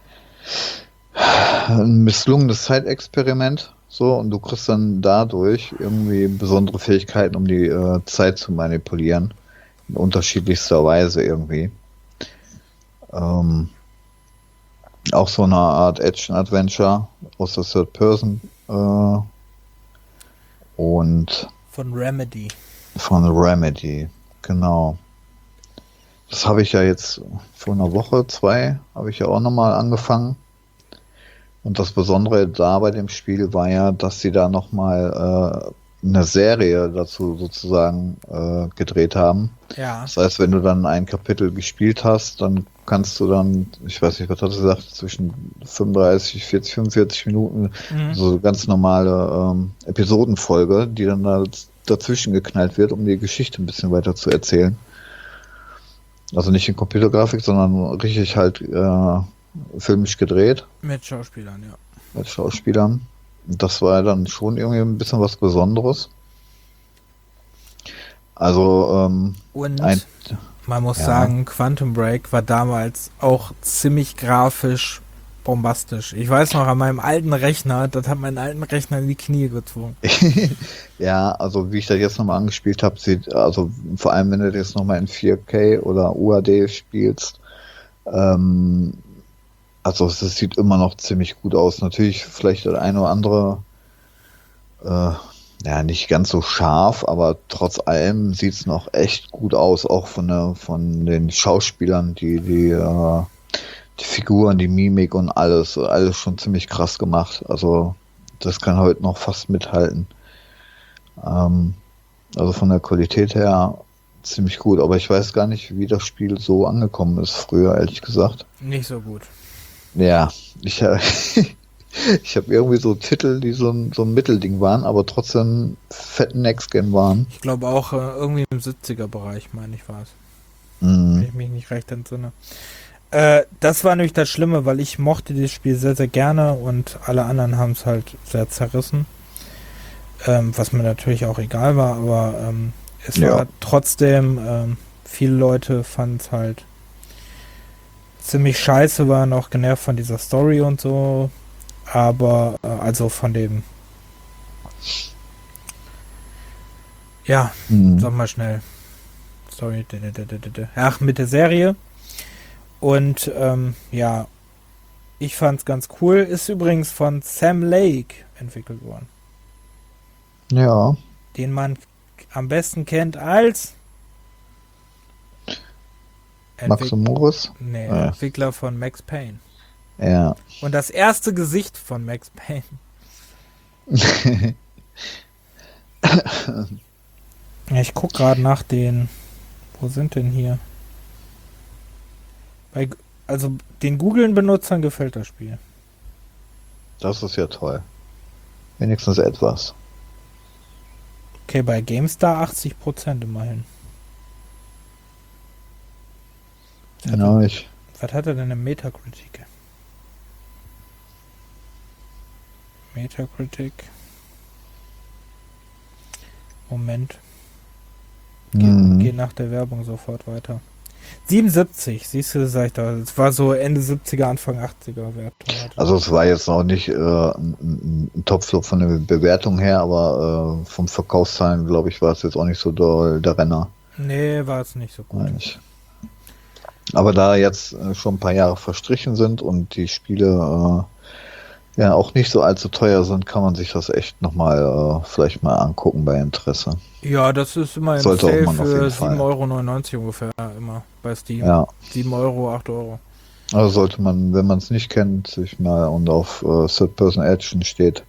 ein misslungenes Zeitexperiment, so, und du kriegst dann dadurch irgendwie besondere Fähigkeiten, um die äh, Zeit zu manipulieren, in unterschiedlichster Weise irgendwie. Ähm, auch so eine Art Action-Adventure aus der Third Person äh, und von Remedy. Von Remedy, genau. Das habe ich ja jetzt vor einer Woche, zwei, habe ich ja auch nochmal angefangen. Und das Besondere da bei dem Spiel war ja, dass sie da nochmal äh, eine Serie dazu sozusagen äh, gedreht haben. Ja. Das heißt, wenn du dann ein Kapitel gespielt hast, dann kannst du dann, ich weiß nicht, was hat er gesagt, zwischen fünfunddreißig, vierzig, fünfundvierzig Minuten, mhm. so ganz normale ähm, Episodenfolge, die dann da dazwischen geknallt wird, um die Geschichte ein bisschen weiter zu erzählen. Also nicht in Computergrafik, sondern richtig halt äh, filmisch gedreht. Mit Schauspielern, ja. Mit Schauspielern. Das war dann schon irgendwie ein bisschen was Besonderes. Also, ähm, Und ein, man muss ja. sagen, Quantum Break war damals auch ziemlich grafisch bombastisch. Ich weiß noch, an meinem alten Rechner, das hat meinen alten Rechner in die Knie gezwungen. Ja, also wie ich das jetzt nochmal angespielt habe, sieht, also vor allem wenn du das nochmal in vier K oder U H D spielst, ähm, also es sieht immer noch ziemlich gut aus. Natürlich vielleicht das eine oder andere, äh, ja, nicht ganz so scharf, aber trotz allem sieht es noch echt gut aus, auch von der, von den Schauspielern, die, die, äh, die Figuren, die Mimik und alles, alles schon ziemlich krass gemacht. Also das kann heute noch fast mithalten. Ähm, also von der Qualität her ziemlich gut, aber ich weiß gar nicht, wie das Spiel so angekommen ist früher, ehrlich gesagt. Nicht so gut. Ja, ich, ich habe irgendwie so Titel, die so ein, so ein Mittelding waren, aber trotzdem fetten Next-Gen waren. Ich glaube auch äh, irgendwie im siebziger-Bereich, meine ich, war es. Mm. Wenn ich mich nicht recht entsinne. Äh, das war nämlich das Schlimme, weil ich mochte das Spiel sehr, sehr gerne und alle anderen haben es halt sehr zerrissen. Ähm, was mir natürlich auch egal war, aber ähm, es ja. war trotzdem, ähm, viele Leute fanden es halt ziemlich scheiße, waren auch genervt von dieser Story und so, aber äh, also von dem ja, mhm. sag mal schnell Story, ach, mit der Serie und ähm, ja, ich fand's ganz cool, ist übrigens von Sam Lake entwickelt worden. Ja. Den man am besten kennt als Max und Moritz? Nee, ja. Entwickler von Max Payne. Ja. Und das erste Gesicht von Max Payne. Ja, ich guck gerade nach den. Wo sind denn hier? Bei, also den Googlen-Benutzern gefällt das Spiel. Das ist ja toll. Wenigstens etwas. Okay, bei GameStar achtzig Prozent immerhin. Genau, ich. Was hat er denn im Metacritic? Metacritic. Moment. Geht, hm. geht nach der Werbung sofort weiter. siebenundsiebzig, siehst du, sag ich da. Es war so Ende siebziger, Anfang achtziger Wert. Also es war jetzt noch nicht äh, ein, ein Topflop von der Bewertung her, aber äh, vom Verkaufszahlen, glaube ich, war es jetzt auch nicht so doll der Renner. Nee, war es nicht so gut. Eigentlich. Aber da jetzt äh, schon ein paar Jahre verstrichen sind und die Spiele äh, ja auch nicht so allzu teuer sind, kann man sich das echt nochmal äh, vielleicht mal angucken bei Interesse. Ja, das ist immer im Sollte auch Sale man auf jeden für Fall. sieben Euro neunundneunzig ungefähr immer bei Steam. Ja, sieben Euro, acht Euro. also sollte man, wenn man es nicht kennt, sich mal und auf äh, Third-Person-Action steht,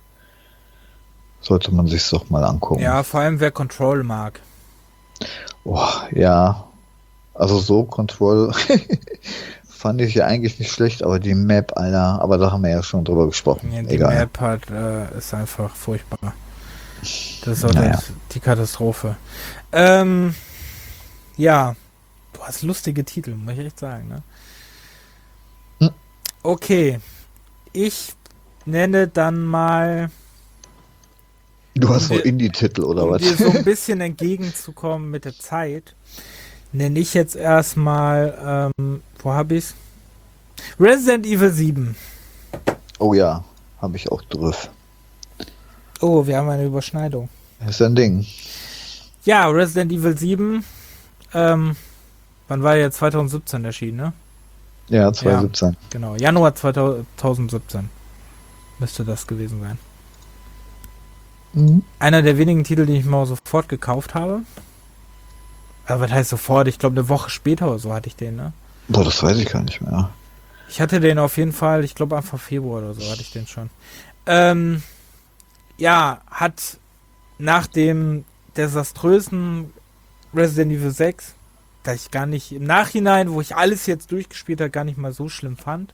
sollte man sich doch mal angucken. Ja, vor allem wer Control mag. Oh, ja, also so Control fand ich ja eigentlich nicht schlecht, aber die Map, Alter, aber da haben wir ja schon drüber gesprochen. Ja, die Egal. Map hat, äh, ist einfach furchtbar. Das ist auch Naja. das, die Katastrophe. Ähm, ja, du hast lustige Titel, muss ich echt sagen, ne? Hm. Okay, ich nenne dann mal, Du hast Um nur dir- Indie-Titel oder um was? dir so ein bisschen entgegenzukommen mit der Zeit, nenne ich jetzt erstmal, ähm, wo hab ich's? Resident Evil sieben. Oh ja, habe ich auch drauf. Oh, wir haben eine Überschneidung. Ist ein Ding. Ja, Resident Evil sieben, ähm, wann war ja zwanzig siebzehn erschienen, ne? Ja, zwanzig siebzehn. Genau, Januar zwanzig siebzehn müsste das gewesen sein. Mhm. Einer der wenigen Titel, die ich mal sofort gekauft habe. Aber was heißt sofort? Ich glaube, eine Woche später oder so hatte ich den, ne? Boah, das weiß ich gar nicht mehr. Ich hatte den auf jeden Fall, ich glaube Anfang Februar oder so hatte ich den schon. Ähm, ja, hat nach dem desaströsen Resident Evil sechs, das ich gar nicht im Nachhinein, wo ich alles jetzt durchgespielt habe, gar nicht mal so schlimm fand.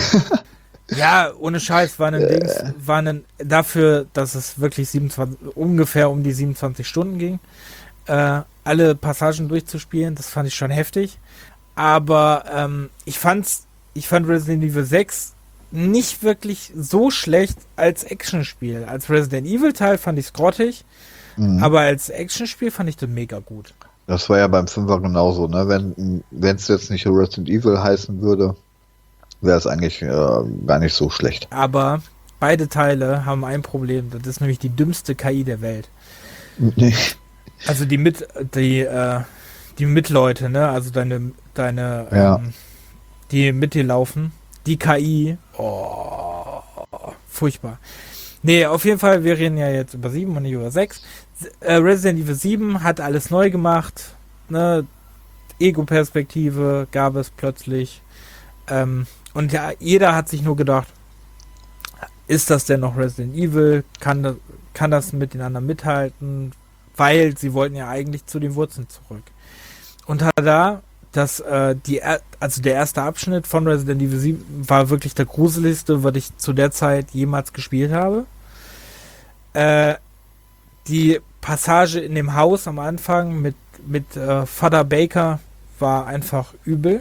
Ja, ohne Scheiß, war ein Äh. Dings, war ein, dafür, dass es wirklich siebenundzwanzig, ungefähr um die siebenundzwanzig Stunden ging, äh, alle Passagen durchzuspielen, das fand ich schon heftig. Aber ähm, ich fand's, ich fand Resident Evil sechs nicht wirklich so schlecht als Actionspiel. Als Resident Evil Teil fand ich's grottig, Mhm. aber als Actionspiel fand ich das mega gut. Das war ja beim Fünfer genauso, ne? Wenn wenn es jetzt nicht Resident Evil heißen würde, wäre es eigentlich äh, gar nicht so schlecht. Aber beide Teile haben ein Problem, das ist nämlich die dümmste K I der Welt. Nee. Also die mit die äh, die Mitleute, ne? Also deine deine Ja. ähm, die mit dir laufen, die K I, oh, furchtbar. Nee, auf jeden Fall, wir reden ja jetzt über sieben und nicht über sechs. Äh, Resident Evil sieben hat alles neu gemacht, ne? Ego-Perspektive gab es plötzlich. Ähm, und ja, jeder hat sich nur gedacht, ist das denn noch Resident Evil? Kann das, kann das mit den anderen mithalten? Weil sie wollten ja eigentlich zu den Wurzeln zurück. Und da, dass äh, die, er- also der erste Abschnitt von Resident Evil sieben war wirklich der gruseligste, was ich zu der Zeit jemals gespielt habe. Äh, die Passage in dem Haus am Anfang mit, mit äh, Vater Baker war einfach übel.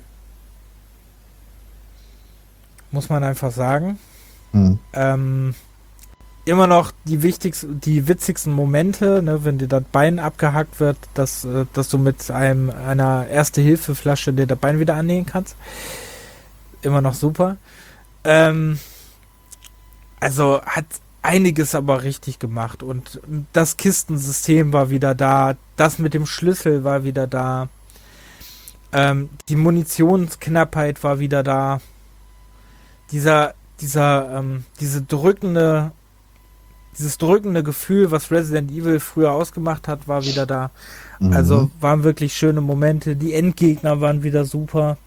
Muss man einfach sagen. Mhm. Ähm, immer noch die wichtigsten, die witzigsten Momente, ne, wenn dir das Bein abgehackt wird, dass, äh, dass du mit einem einer Erste-Hilfe-Flasche dir das Bein wieder annähen kannst. Immer noch super. Ähm, also hat einiges aber richtig gemacht und das Kistensystem war wieder da, das mit dem Schlüssel war wieder da, ähm, die Munitionsknappheit war wieder da, dieser, dieser, ähm, diese drückende, dieses drückende Gefühl, was Resident Evil früher ausgemacht hat, war wieder da. Mhm. Also waren wirklich schöne Momente, die Endgegner waren wieder super.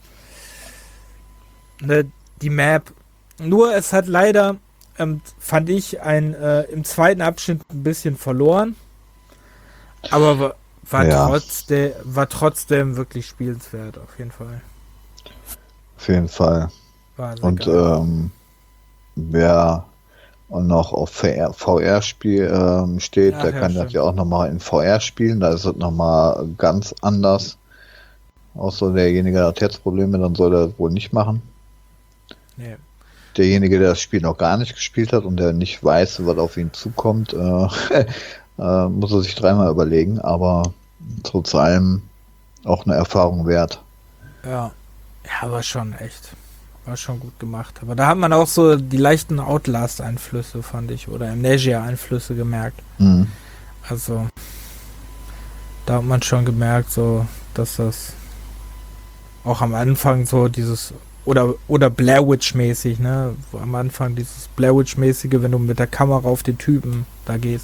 Ne, die Map. Nur es hat leider, ähm, fand ich, ein, äh, im zweiten Abschnitt ein bisschen verloren. Aber war, war, Ja. trotzdem, war trotzdem wirklich spielenswert, auf jeden Fall. Auf jeden Fall. War sehr Und geil. ähm, wer noch auf V R-Spiel ähm, steht, Ach der ja, kann das stimmt. ja auch nochmal in V R spielen. Da ist es nochmal ganz anders. Außer derjenige, der hat jetzt Probleme, dann soll er das wohl nicht machen. Nee. Derjenige, der das Spiel noch gar nicht gespielt hat und der nicht weiß, was auf ihn zukommt, äh, äh, muss er sich dreimal überlegen. Aber trotz allem auch eine Erfahrung wert. Ja. Ja, war schon echt. War schon gut gemacht. Aber da hat man auch so die leichten Outlast-Einflüsse, fand ich, oder Amnesia-Einflüsse gemerkt. Mhm. Also, da hat man schon gemerkt, so, dass das auch am Anfang so dieses oder, oder Blair Witch-mäßig, ne? Wo am Anfang dieses Blair Witch-mäßige, wenn du mit der Kamera auf den Typen da gehst.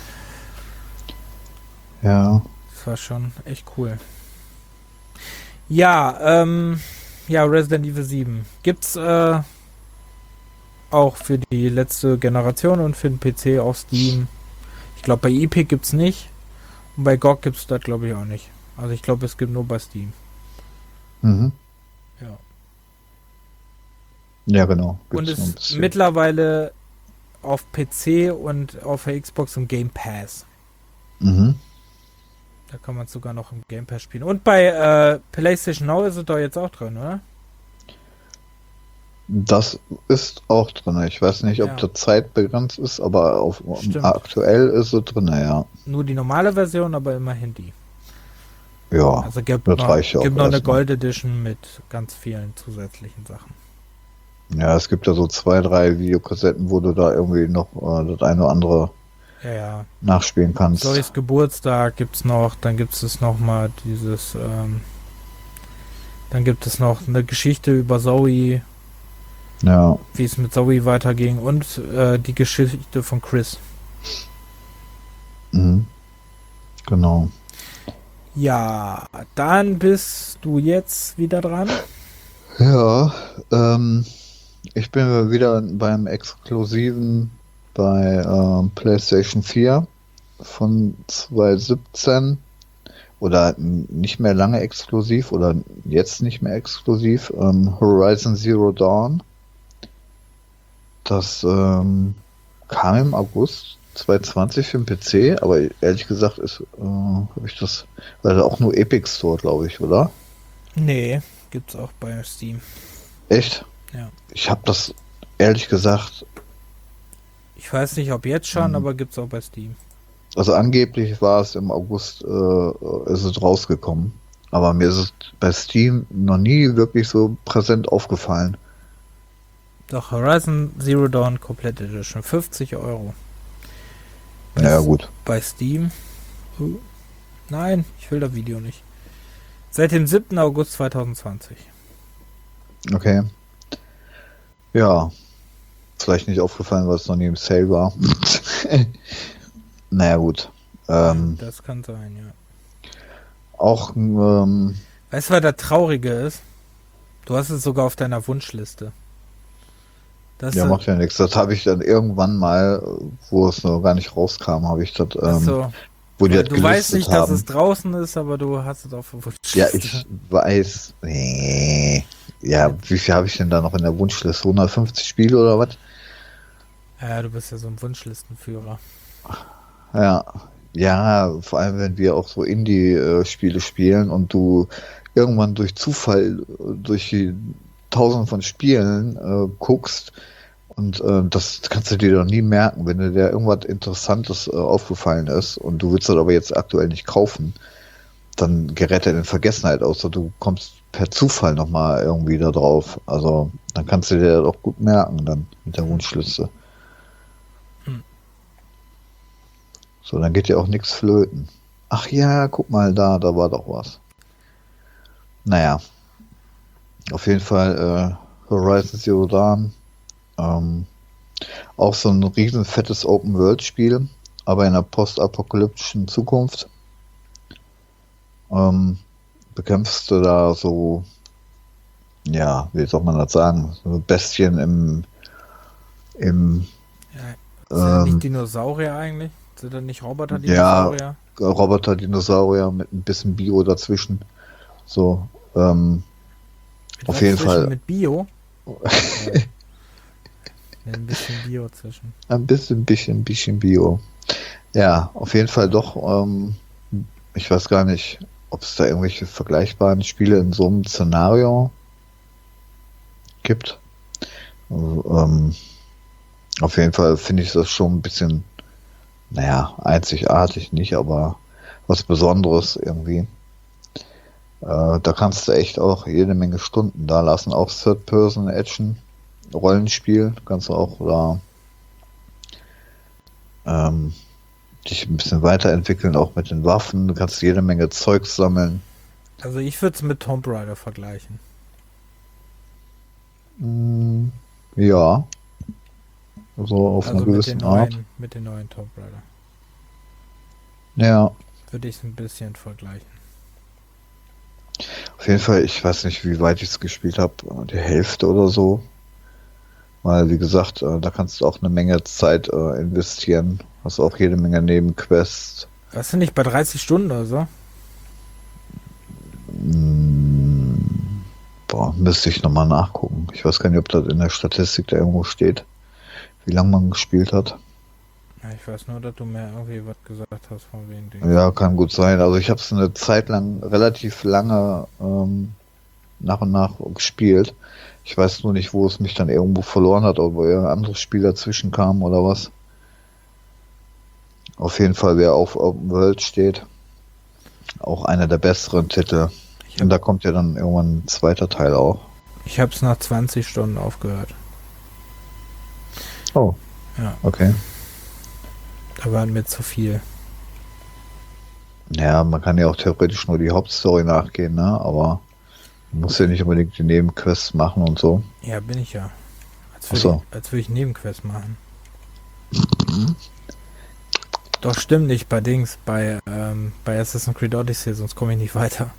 Ja. Das war schon echt cool. Ja, ähm, ja, Resident Evil sieben. Gibt's, äh, auch für die letzte Generation und für den P C auf Steam. Ich glaube, bei Epic gibt's nicht. Und bei G O G gibt's das, glaube ich, auch nicht. Also ich glaube, es gibt nur bei Steam. Mhm. Ja. Ja, genau. Und Gibt's noch ein ist bisschen. mittlerweile auf P C und auf der Xbox im Game Pass. Mhm. Da kann man sogar noch im Game Pass spielen. Und bei äh, PlayStation Now ist es doch jetzt auch drin, oder? Das ist auch drin. Ich weiß nicht, ob Ja. der zeitbegrenzt ist, aber auf, Stimmt. aktuell ist es drin, ja. Nur die normale Version, aber immerhin die. Ja, Also gibt das noch, reicht ja auch gibt noch eine erstmal. Gold Edition mit ganz vielen zusätzlichen Sachen. Ja, es gibt ja so zwei, drei Videokassetten, wo du da irgendwie noch äh, das eine oder andere Ja, ja. nachspielen kannst. Zoes Geburtstag gibt's noch, dann gibt es noch mal dieses, ähm, dann gibt es noch eine Geschichte über Zoe, Ja, wie es mit Zoe weiterging und äh, die Geschichte von Chris. mhm. Genau. Ja, dann bist du jetzt wieder dran. Ja, ähm, ich bin wieder beim Exklusiven bei ähm, PlayStation vier von zwanzig siebzehn oder n- nicht mehr lange exklusiv oder jetzt nicht mehr exklusiv, ähm, Horizon Zero Dawn. Das ähm, kam im August zwanzig zwanzig für den P C, aber ehrlich gesagt ist, äh, habe ich das, weil auch nur Epic Store, glaube ich, oder? Nee, gibt's auch bei Steam. Echt? Ja. Ich habe das ehrlich gesagt, Ich weiß nicht, ob jetzt schon, Mhm. aber gibt's auch bei Steam. also angeblich war es im August, äh, ist es rausgekommen. Aber mir ist es bei Steam noch nie wirklich so präsent aufgefallen. Doch, Horizon Zero Dawn Complete Edition, fünfzig Euro. Bei, Naja, S- gut. bei Steam. Uh, nein, ich will das Video nicht. Seit dem siebten August zweitausendzwanzig. Okay. Ja. Vielleicht nicht aufgefallen, weil es noch nie im Sale war. Naja, gut. Ähm, Das kann sein, ja. auch, ähm, Weißt du, was das Traurige ist? Du hast es sogar auf deiner Wunschliste. Das ja, ist, macht ja nichts. Das habe ich dann irgendwann mal, wo es noch gar nicht rauskam, habe ich das, das ähm, so, wo die weil das du weißt gelistet nicht, dass haben. es draußen ist, aber du hast es auf der Wunschliste. Ja, ich weiß. Nee. Ja, wie viel habe ich denn da noch in der Wunschliste? hundertfünfzig Spiele oder was? Ja, du bist ja so ein Wunschlistenführer. Ja. Ja, vor allem wenn wir auch so Indie-Spiele spielen und du irgendwann durch Zufall äh, durch die Tausende von Spielen äh, guckst und äh, das kannst du dir doch nie merken, wenn dir da irgendwas Interessantes äh, aufgefallen ist und du willst das aber jetzt aktuell nicht kaufen, dann gerät er in Vergessenheit, außer du kommst per Zufall nochmal irgendwie da drauf. Also dann kannst du dir das auch gut merken dann mit der Wunschliste. Hm. So, dann geht ja auch nichts flöten. Ach ja, guck mal da, da war doch was. Naja, auf jeden Fall äh, Horizon Zero Dawn. Ähm, auch so ein riesen fettes Open-World-Spiel, aber in einer postapokalyptischen Zukunft. Ähm, bekämpfst du da so, ja, wie soll man das sagen, so Bestien im, im Ja, sind das ähm, nicht Dinosaurier eigentlich? Sind das nicht ja, Roboter-Dinosaurier? Roboter-Dinosaurier mit ein bisschen Bio dazwischen. So, ähm, Mit auf was jeden zwischen? Fall. Mit Bio? Äh, ein bisschen Bio zwischen. Ein bisschen, bisschen, bisschen Bio. Ja, auf jeden Fall doch. Ähm, ich weiß gar nicht, ob es da irgendwelche vergleichbaren Spiele in so einem Szenario gibt. Also, ähm, auf jeden Fall finde ich das schon ein bisschen, naja, einzigartig nicht, aber was Besonderes irgendwie. Äh, da kannst du echt auch jede Menge Stunden da lassen. Auch Third-Person-Action, Rollenspiel, kannst du auch da ähm, dich ein bisschen weiterentwickeln, auch mit den Waffen. Du kannst jede Menge Zeugs sammeln. Also ich würde es mit Tomb Raider vergleichen. Ja. So auf Also einer mit den gewissen Art. neuen, mit den neuen Tomb Raider. Ja. Würde ich es ein bisschen vergleichen. Auf jeden Fall, ich weiß nicht, wie weit ich es gespielt habe. Die Hälfte oder so. Weil, wie gesagt, äh, da kannst du auch eine Menge Zeit äh, investieren. Hast auch jede Menge Nebenquests. Warst du nicht bei dreißig Stunden oder so? Hm, boah, müsste ich nochmal nachgucken. Ich weiß gar nicht, ob das in der Statistik da irgendwo steht, wie lange man gespielt hat. Ja, ich weiß nur, dass du mir irgendwie was gesagt hast von wegen Ding. Ja, kann gut sein. Also ich habe es eine Zeit lang, relativ lange ähm, nach und nach gespielt. Ich weiß nur nicht, wo es mich dann irgendwo verloren hat, ob ein anderes Spiel dazwischen kam oder was. Auf jeden Fall, wer auf Open World steht, auch einer der besseren Titel. Ich Und da hab, kommt ja dann irgendwann ein zweiter Teil auch. ich hab's nach zwanzig Stunden aufgehört. Oh. Ja. Okay. Da waren mir zu viel. Ja, man kann ja auch theoretisch nur die Hauptstory nachgehen, ne? Aber man muss ja nicht unbedingt die Nebenquests machen und so. Ja, bin ich ja. Als Ach würde so. ich, als würde ich Nebenquests machen. Doch stimmt nicht bei Dings, bei, ähm, bei Assassin's Creed Odyssey, sonst komme ich nicht weiter.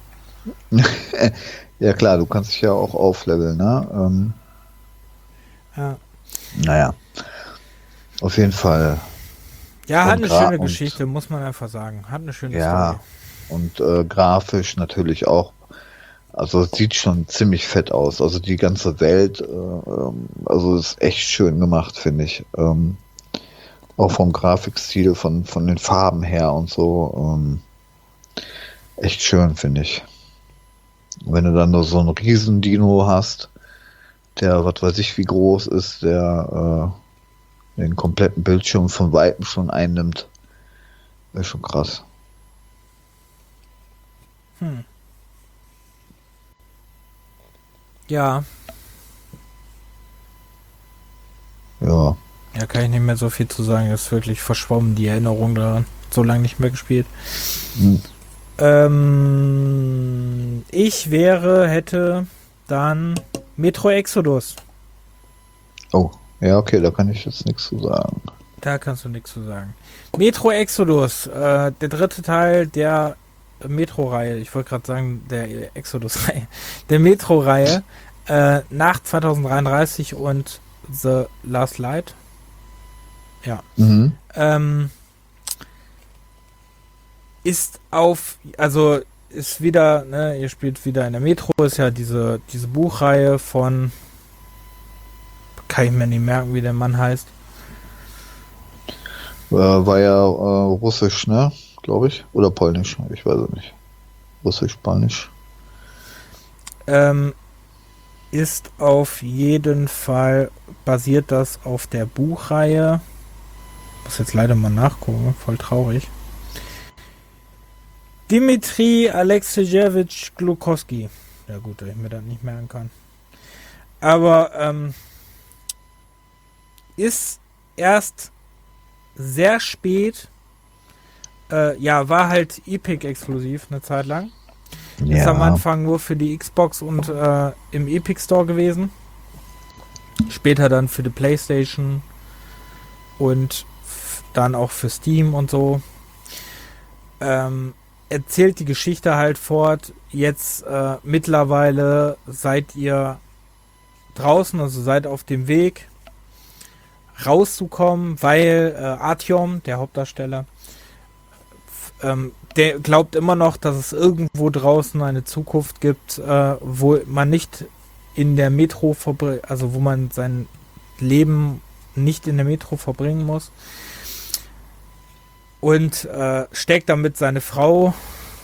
Ja klar, du kannst dich ja auch aufleveln, ne? Ähm, Ja, naja. Auf jeden Fall. ja hat Und eine gra- schöne und- Geschichte, muss man einfach sagen. Hat eine schöne Ja. Story. Und äh, grafisch natürlich auch. Also es sieht schon ziemlich fett aus. Also die ganze Welt, äh, ähm, also ist echt schön gemacht, finde ich. Ähm, auch vom Grafikstil, von, von den Farben her und so. Ähm, echt schön, finde ich. Und wenn du dann nur so einen riesen Dino hast, der, was weiß ich, wie groß ist, der äh, den kompletten Bildschirm von Weitem schon einnimmt, ist schon krass. Hm. Ja, Ja. ja, kann ich nicht mehr so viel zu sagen. Das ist wirklich verschwommen, die Erinnerung daran. So lange nicht mehr gespielt. Hm. Ähm, ich wäre, hätte dann Metro Exodus. Oh, ja, okay, da kann ich jetzt nichts zu sagen. Da kannst du nichts zu sagen. Metro Exodus, äh, der dritte Teil der Metro-Reihe. Ich wollte gerade sagen, der Exodus-Reihe. Der Metro-Reihe äh, nach zwanzig dreiunddreißig und The Last Light. Ja. Mhm. Ähm, ist auf, also ist wieder, ne, ihr spielt wieder in der Metro, ist ja diese, diese Buchreihe von, kann ich mir nicht merken, wie der Mann heißt. Äh, war ja äh, russisch, ne? Glaube ich. Oder polnisch, ich weiß es nicht. Russisch, polnisch. Ähm, ist auf jeden Fall, basiert das auf der Buchreihe. Muss jetzt leider mal nachgucken, voll traurig. Dimitri Alexejewitsch Glukowski. Ja gut, dass ich mir das nicht merken kann. Aber ähm, ist erst sehr spät, äh, ja, war halt Epic exklusiv eine Zeit lang. Ist am Anfang nur für die Xbox und äh, im Epic Store gewesen. Später dann für die PlayStation und f- dann auch für Steam und so. Ähm, erzählt die Geschichte halt fort. Jetzt äh, mittlerweile seid ihr draußen, also seid auf dem Weg rauszukommen, weil äh, Artyom, der Hauptdarsteller, f- ähm, der glaubt immer noch, dass es irgendwo draußen eine Zukunft gibt, äh, wo man nicht in der Metro verbringt, also wo man sein Leben nicht in der Metro verbringen muss. Und äh, steckt damit seine Frau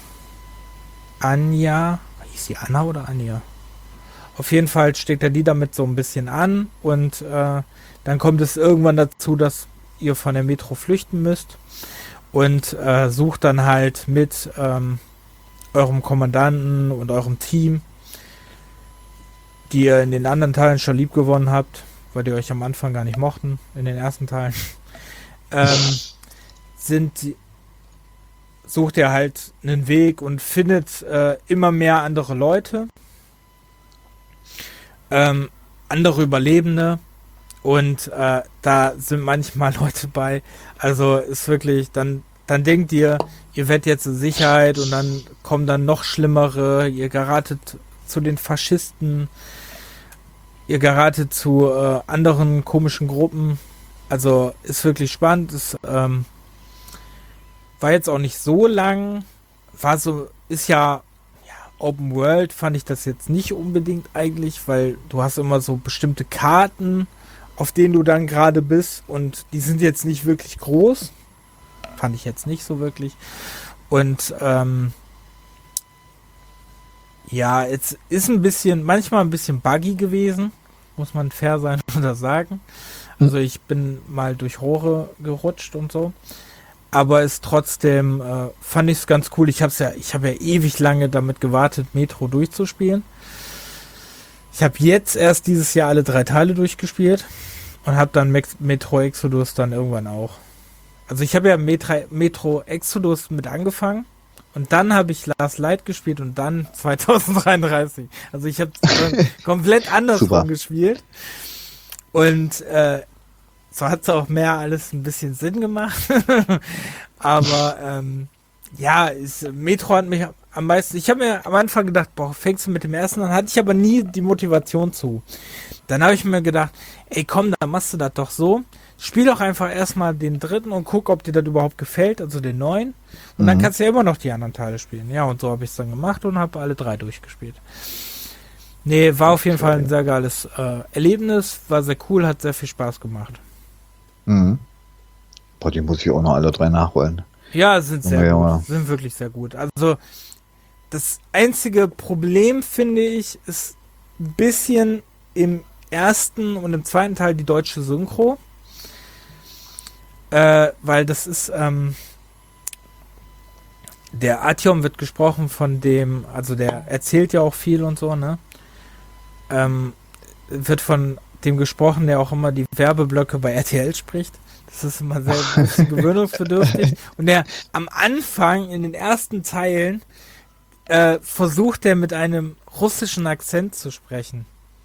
Anja, hieß sie Anna oder Anja? Auf jeden Fall steckt er die damit so ein bisschen an und äh, dann kommt es irgendwann dazu, dass ihr von der Metro flüchten müsst und äh, sucht dann halt mit ähm, eurem Kommandanten und eurem Team, die ihr in den anderen Teilen schon lieb gewonnen habt, weil die euch am Anfang gar nicht mochten, in den ersten Teilen, ähm, sind die- sucht ihr halt einen Weg und findet äh, immer mehr andere Leute, ähm, andere Überlebende, Und äh, da sind manchmal Leute bei, also ist wirklich, dann, dann denkt ihr, ihr werdet jetzt in Sicherheit und dann kommen dann noch schlimmere, ihr geratet zu den Faschisten, ihr geratet zu äh, anderen komischen Gruppen. Also ist wirklich spannend, ist, ähm, war jetzt auch nicht so lang, war so, ist ja, ja, Open World fand ich das jetzt nicht unbedingt eigentlich, weil du hast immer so bestimmte Karten, auf denen du dann gerade bist und die sind jetzt nicht wirklich groß. Fand ich jetzt nicht so wirklich. Und ähm, ja, es ist ein bisschen, manchmal ein bisschen buggy gewesen, muss man fair sein oder sagen. Also ich bin mal durch Rohre gerutscht und so. Aber es trotzdem äh, fand ich es ganz cool. Ich habe ja, ich habe ja ewig lange damit gewartet, Metro durchzuspielen. Ich habe jetzt erst dieses Jahr alle drei Teile durchgespielt und habe dann Metro Exodus dann irgendwann auch. Also ich habe ja Metro, Metro Exodus mit angefangen und dann habe ich Last Light gespielt und dann zwanzig dreiunddreißig. Also ich habe komplett andersrum Super. gespielt. Und äh, so hat es auch mehr alles ein bisschen Sinn gemacht. Aber ähm, ja, ist, Metro hat mich am meisten... Ich habe mir am Anfang gedacht, boah, fängst du mit dem ersten an? Hatte ich aber nie die Motivation zu. Dann habe ich mir gedacht, ey komm, dann machst du das doch so. Spiel doch einfach erstmal den dritten und guck, ob dir das überhaupt gefällt, also den neuen. Und mhm. dann kannst du ja immer noch die anderen Teile spielen. Ja, und so habe ich es dann gemacht und habe alle drei durchgespielt. Nee, war auf jeden Fall ein sehr geiles äh, Erlebnis, war sehr cool, hat sehr viel Spaß gemacht. Mhm. Boah, die muss ich auch noch alle drei nachholen. Ja, sind sehr ja, gut, ja. sind wirklich sehr gut. Also das einzige Problem, finde ich, ist ein bisschen im ersten und im zweiten Teil die deutsche Synchro. Äh, weil das ist, ähm, der Artyom wird gesprochen von dem, also der erzählt ja auch viel und so, ne? Ähm, wird von dem gesprochen, der auch immer die Werbeblöcke bei R T L spricht. Das ist immer sehr ein bisschen gewöhnungsbedürftig. Und der am Anfang, in den ersten Teilen, äh, versucht er mit einem russischen Akzent zu sprechen.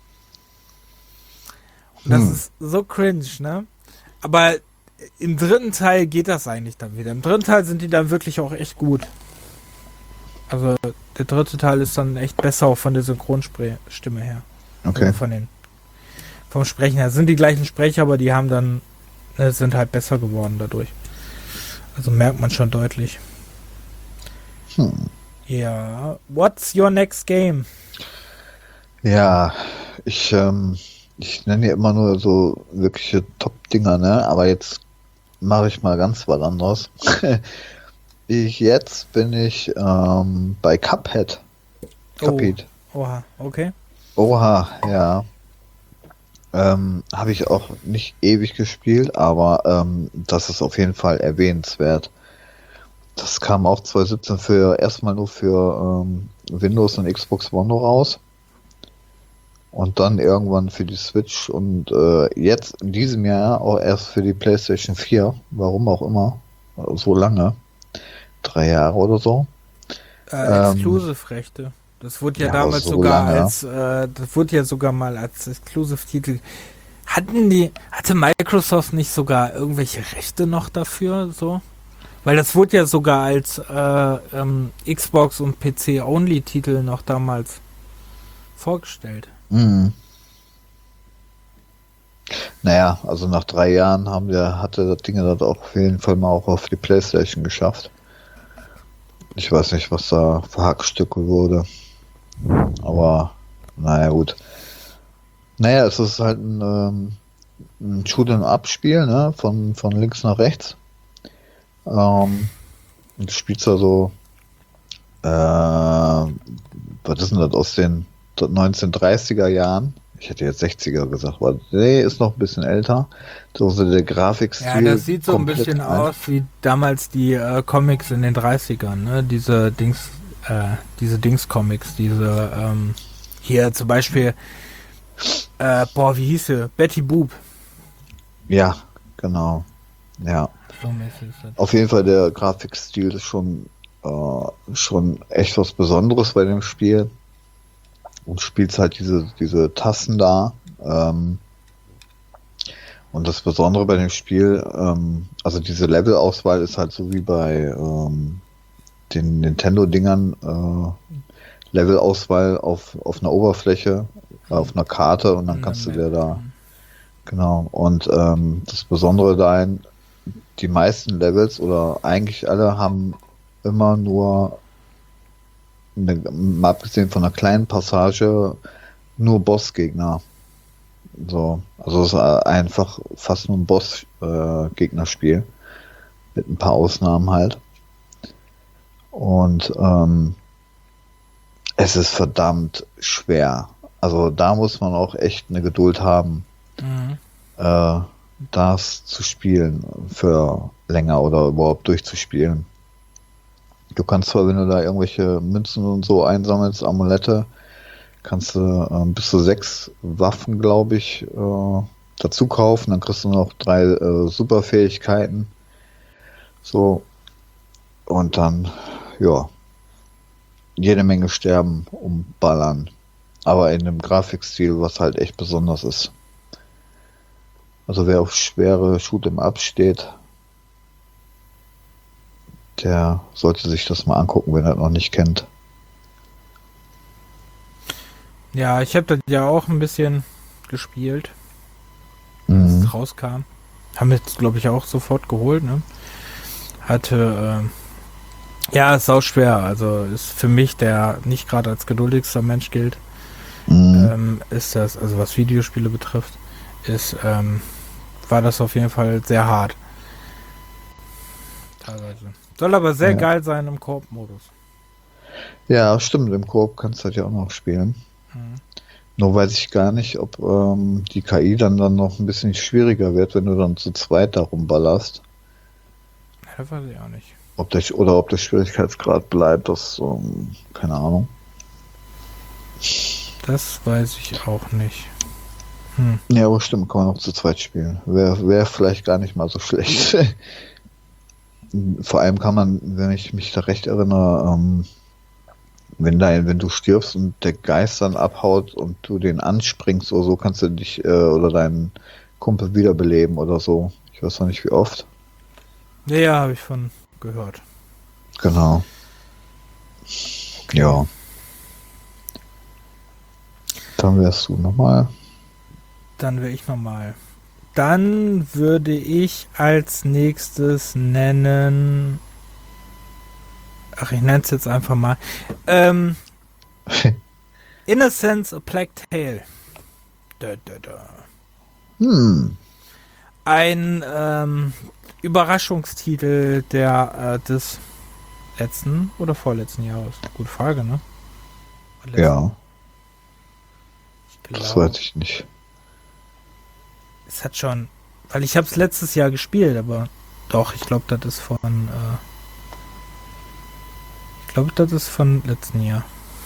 Und das hm. ist so cringe, ne? Aber im dritten Teil geht das eigentlich dann wieder. Im dritten Teil sind die dann wirklich auch echt gut. Also der dritte Teil ist dann echt besser auch von der Synchronstimme her. Okay. Also von den, vom Sprechen her. Sind die gleichen Sprecher, aber die haben dann, äh, sind halt besser geworden dadurch. Also merkt man schon deutlich. Hm. Ja. What's your next game? Ja, ich, ähm, ich nenne ja immer nur so wirkliche Top-Dinger, ne? Aber jetzt mache ich mal ganz was anderes. ich, jetzt bin ich ähm, bei Cuphead. Cuphead. Oh. Oha, okay. Oha, ja. Ähm, habe ich auch nicht ewig gespielt, aber ähm, das ist auf jeden Fall erwähnenswert. Das kam auch zwanzig siebzehn für erstmal nur für ähm, Windows und Xbox One raus. Und dann irgendwann für die Switch und äh, jetzt in diesem Jahr auch erst für die PlayStation vier. Warum auch immer. So lange. Drei Jahre oder so. Äh, Exclusive-Rechte. Ähm, das wurde ja, ja damals so sogar lange, als, äh, das wurde ja sogar mal als Exclusive-Titel. Hatten die, hatte Microsoft nicht sogar irgendwelche Rechte noch dafür, so? Weil das wurde ja sogar als äh, ähm, Xbox und P C-Only-Titel noch damals vorgestellt. Mhm. Naja, also nach drei Jahren haben wir, hatte das Ding das auch auf jeden Fall mal auch auf die PlayStation geschafft. Ich weiß nicht, was da verhackstückelt wurde. Aber, naja, gut. Naja, es ist halt ein, ähm, ein Shoot-'em-up-Spiel, ne? Von, von links nach rechts. Ähm, du spielst also, äh, was ist denn das aus den neunzehnhundertdreißiger Jahren? Ich hätte jetzt sechziger gesagt, aber nee, ist noch ein bisschen älter. So der Grafikstil. Ja, das sieht so ein bisschen ein. aus wie damals die äh, Comics in den dreißigern, ne? Diese Dings, äh, diese Dings-Comics, diese, ähm, hier zum Beispiel, äh, boah, wie hieß sie? Betty Boop. Ja, genau. Ja. So mäßig ist das. Auf jeden Fall der Grafikstil ist schon, äh, schon echt was Besonderes bei dem Spiel. Und spielst halt diese, diese Tasten da. Ähm, Und das Besondere bei dem Spiel, ähm, also diese Levelauswahl ist halt so wie bei ähm, den Nintendo-Dingern, äh, Levelauswahl auf, auf einer Oberfläche, auf einer Karte und dann kannst du dir da, genau, und ähm, das Besondere dahin, die meisten Levels oder eigentlich alle haben immer nur, eine, mal abgesehen von einer kleinen Passage, nur Bossgegner. So, also es ist einfach fast nur ein Boss-Gegnerspiel. Mit ein paar Ausnahmen halt. Und ähm, es ist verdammt schwer. Also da muss man auch echt eine Geduld haben, Mhm. äh, das zu spielen für länger oder überhaupt durchzuspielen. Du kannst zwar, wenn du da irgendwelche Münzen und so einsammelst, Amulette, kannst du äh, bis zu sechs Waffen, glaube ich, äh, dazu kaufen. Dann kriegst du noch drei äh, Superfähigkeiten. So. Und dann, ja, jede Menge sterben, umballern. Aber in einem Grafikstil, was halt echt besonders ist. Also wer auf schwere Shoot'em-Ups steht, der sollte sich das mal angucken, wenn er das noch nicht kennt. Ja, ich habe das ja auch ein bisschen gespielt, als Mhm. es rauskam. Haben wir jetzt, glaube ich, auch sofort geholt, ne? Hatte, ähm, ja, ist sau schwer. Also ist für mich, der nicht gerade als geduldigster Mensch gilt, Mhm. ähm, ist das, also was Videospiele betrifft, ist, ähm, war das auf jeden Fall sehr hart. Teilweise. Soll aber sehr Ja. geil sein im Koop-Modus. Ja, stimmt, im Koop kannst du das ja auch noch spielen. Mhm. Nur weiß ich gar nicht, ob ähm, die K I dann, dann noch ein bisschen schwieriger wird, wenn du dann zu zweit da rumballerst. Ja, das weiß ich auch nicht. Ob der, oder ob der Schwierigkeitsgrad bleibt, das, ähm, keine Ahnung. Das weiß ich auch nicht. Hm. Ja, aber stimmt, kann man auch zu zweit spielen. Wäre wär vielleicht gar nicht mal so schlecht. Vor allem kann man, wenn ich mich da recht erinnere, ähm, wenn, dein, wenn du stirbst und der Geist dann abhaut und du den anspringst oder so, kannst du dich äh, oder deinen Kumpel wiederbeleben oder so. Ich weiß noch nicht wie oft. Ja, ja, habe ich von gehört. Genau. Ja. Dann wärst du nochmal. Dann wäre ich nochmal. Dann würde ich als nächstes nennen. Ach, ich nenne es jetzt einfach mal. Ähm, Innocence a Plague Tale. Da, da, da. Hm. Ein ähm, Überraschungstitel der äh, des letzten oder vorletzten Jahres. Gute Frage, ne? Letzten, Ja, ich das glaube, weiß ich nicht. es hat schon, weil ich habe es letztes Jahr gespielt, aber doch, ich glaube, das ist von äh, ich glaube, das ist von letzten Jahr.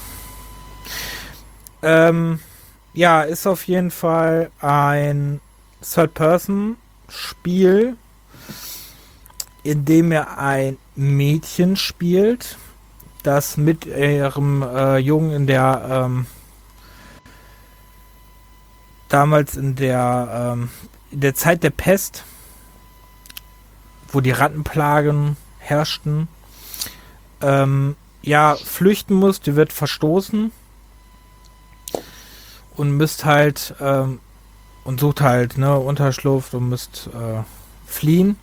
Ähm, ja, ist auf jeden Fall ein Third-Person-Spiel, in dem er ein Mädchen spielt, das mit ihrem äh, Jungen in der ähm, damals in der ähm, in der Zeit der Pest, wo die Rattenplagen herrschten, ähm, ja, flüchten muss, die wird verstoßen und müsst halt ähm, und sucht halt, ne, Unterschlupf und müsst äh, fliehen.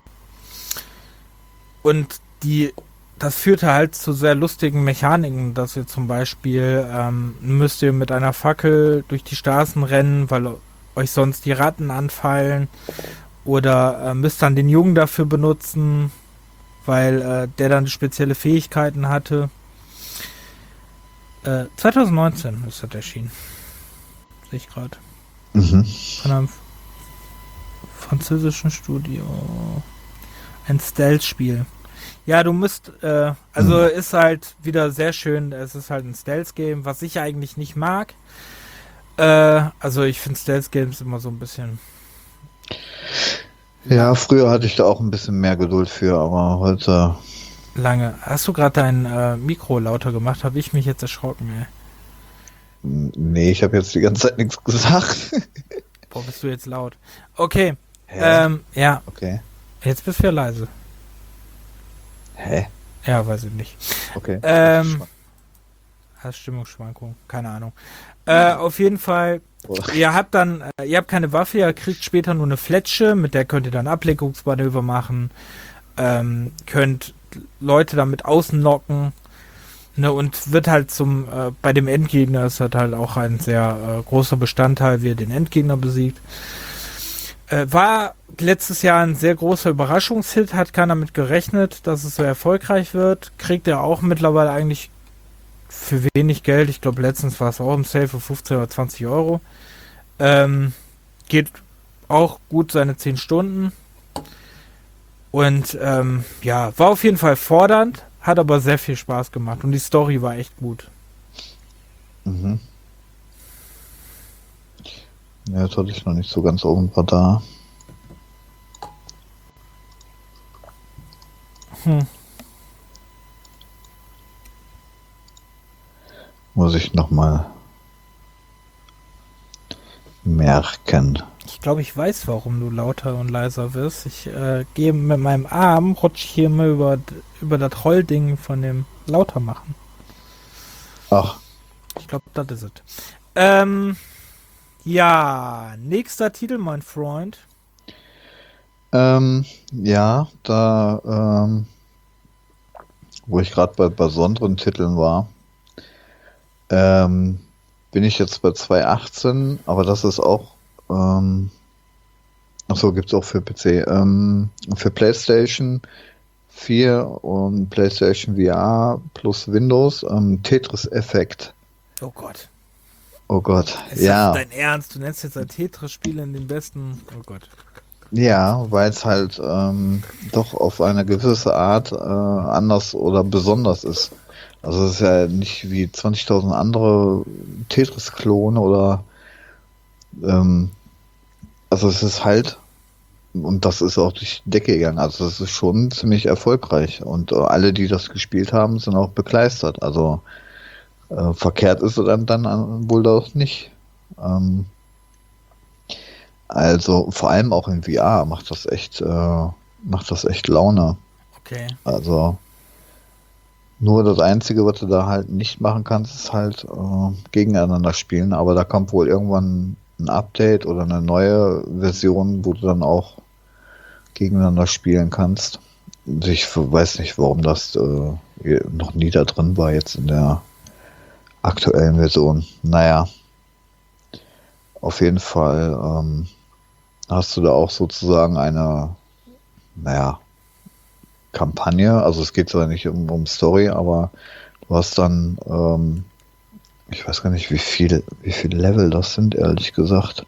Und die, das führte halt zu sehr lustigen Mechaniken, dass ihr zum Beispiel ähm, müsst ihr mit einer Fackel durch die Straßen rennen, weil euch sonst die Ratten anfallen, oder äh, müsst dann den Jungen dafür benutzen, weil äh, der dann spezielle Fähigkeiten hatte. Äh, zwanzig neunzehn ist das erschienen. Sehe ich gerade. Mhm. Von einem französischen Studio. Ein Stealth-Spiel. Ja, du musst, äh, also Mhm. ist halt wieder sehr schön, es ist halt ein Stealth-Game, was ich eigentlich nicht mag. Äh, also ich finde Stealth-Games immer so ein bisschen... Ja, früher hatte ich da auch ein bisschen mehr Geduld für, aber heute. Lange. Hast du gerade dein äh, Mikro lauter gemacht? Habe ich mich jetzt erschrocken, ey. Nee, ich habe jetzt die ganze Zeit nichts gesagt. Boah, bist du jetzt laut. Okay. Ähm, ja. Okay. Jetzt bist du ja leise. Hä? Ja, weiß ich nicht. Okay. Ähm, hast Stimmungsschwankung, keine Ahnung. Äh, auf jeden Fall, Oder? ihr habt dann, äh, ihr habt keine Waffe, ihr kriegt später nur eine Fletsche, mit der könnt ihr dann Ablenkungsmanöver machen, ähm, könnt Leute damit außenlocken, ne, und wird halt zum, äh, bei dem Endgegner ist das halt auch ein sehr äh, großer Bestandteil, wie er den Endgegner besiegt. Äh, war letztes Jahr ein sehr großer Überraschungshit, hat keiner mit gerechnet, dass es so erfolgreich wird. Kriegt er auch mittlerweile eigentlich für wenig Geld. Ich glaube, letztens war es auch im Sale für fünfzehn oder zwanzig Euro. Ähm, geht auch gut seine zehn Stunden. Und ähm, ja, war auf jeden Fall fordernd, hat aber sehr viel Spaß gemacht. Und die Story war echt gut. Mhm. Ja, das hatte ich noch nicht so ganz auf dem Radar. Hm. Muss ich nochmal merken. Ich glaube, ich weiß, warum du lauter und leiser wirst. Ich äh, gehe mit meinem Arm, rutsche hier mal über, über das Trollding von dem lauter machen. Ach. Ich glaube, das ist es. Ähm, ja, nächster Titel, mein Freund. Ähm, ja, da, ähm, wo ich gerade bei besonderen Titeln war, ähm, bin ich jetzt bei zwei achtzehn, aber das ist auch, ähm, achso, gibt's auch für P C, ähm, für PlayStation vier und PlayStation V R plus Windows, ähm, Tetris Effect. Oh Gott. Oh Gott, Ist ja. das dein Ernst? Du nennst jetzt ein Tetris-Spiel in den besten... Oh Gott. Ja, weil es halt ähm, doch auf eine gewisse Art äh, anders oder besonders ist. Also es ist ja nicht wie zwanzigtausend andere Tetris-Klone oder ähm, also es ist halt, und das ist auch durch die Decke gegangen, also es ist schon ziemlich erfolgreich und äh, alle, die das gespielt haben, sind auch begeistert. Also äh, verkehrt ist es dann, dann wohl doch nicht. Ähm, Also vor allem auch in V R macht das echt, äh, macht das echt Laune. Okay. Also nur das Einzige, was du da halt nicht machen kannst, ist halt äh, gegeneinander spielen. Aber da kommt wohl irgendwann ein Update oder eine neue Version, wo du dann auch gegeneinander spielen kannst. Ich weiß nicht, warum das äh, noch nie da drin war jetzt in der aktuellen Version. Naja, auf jeden Fall ähm, hast du da auch sozusagen eine, naja, Kampagne. Also es geht zwar nicht um, um Story, aber du hast dann, ähm, ich weiß gar nicht, wie viel, wie viel Level das sind, ehrlich gesagt.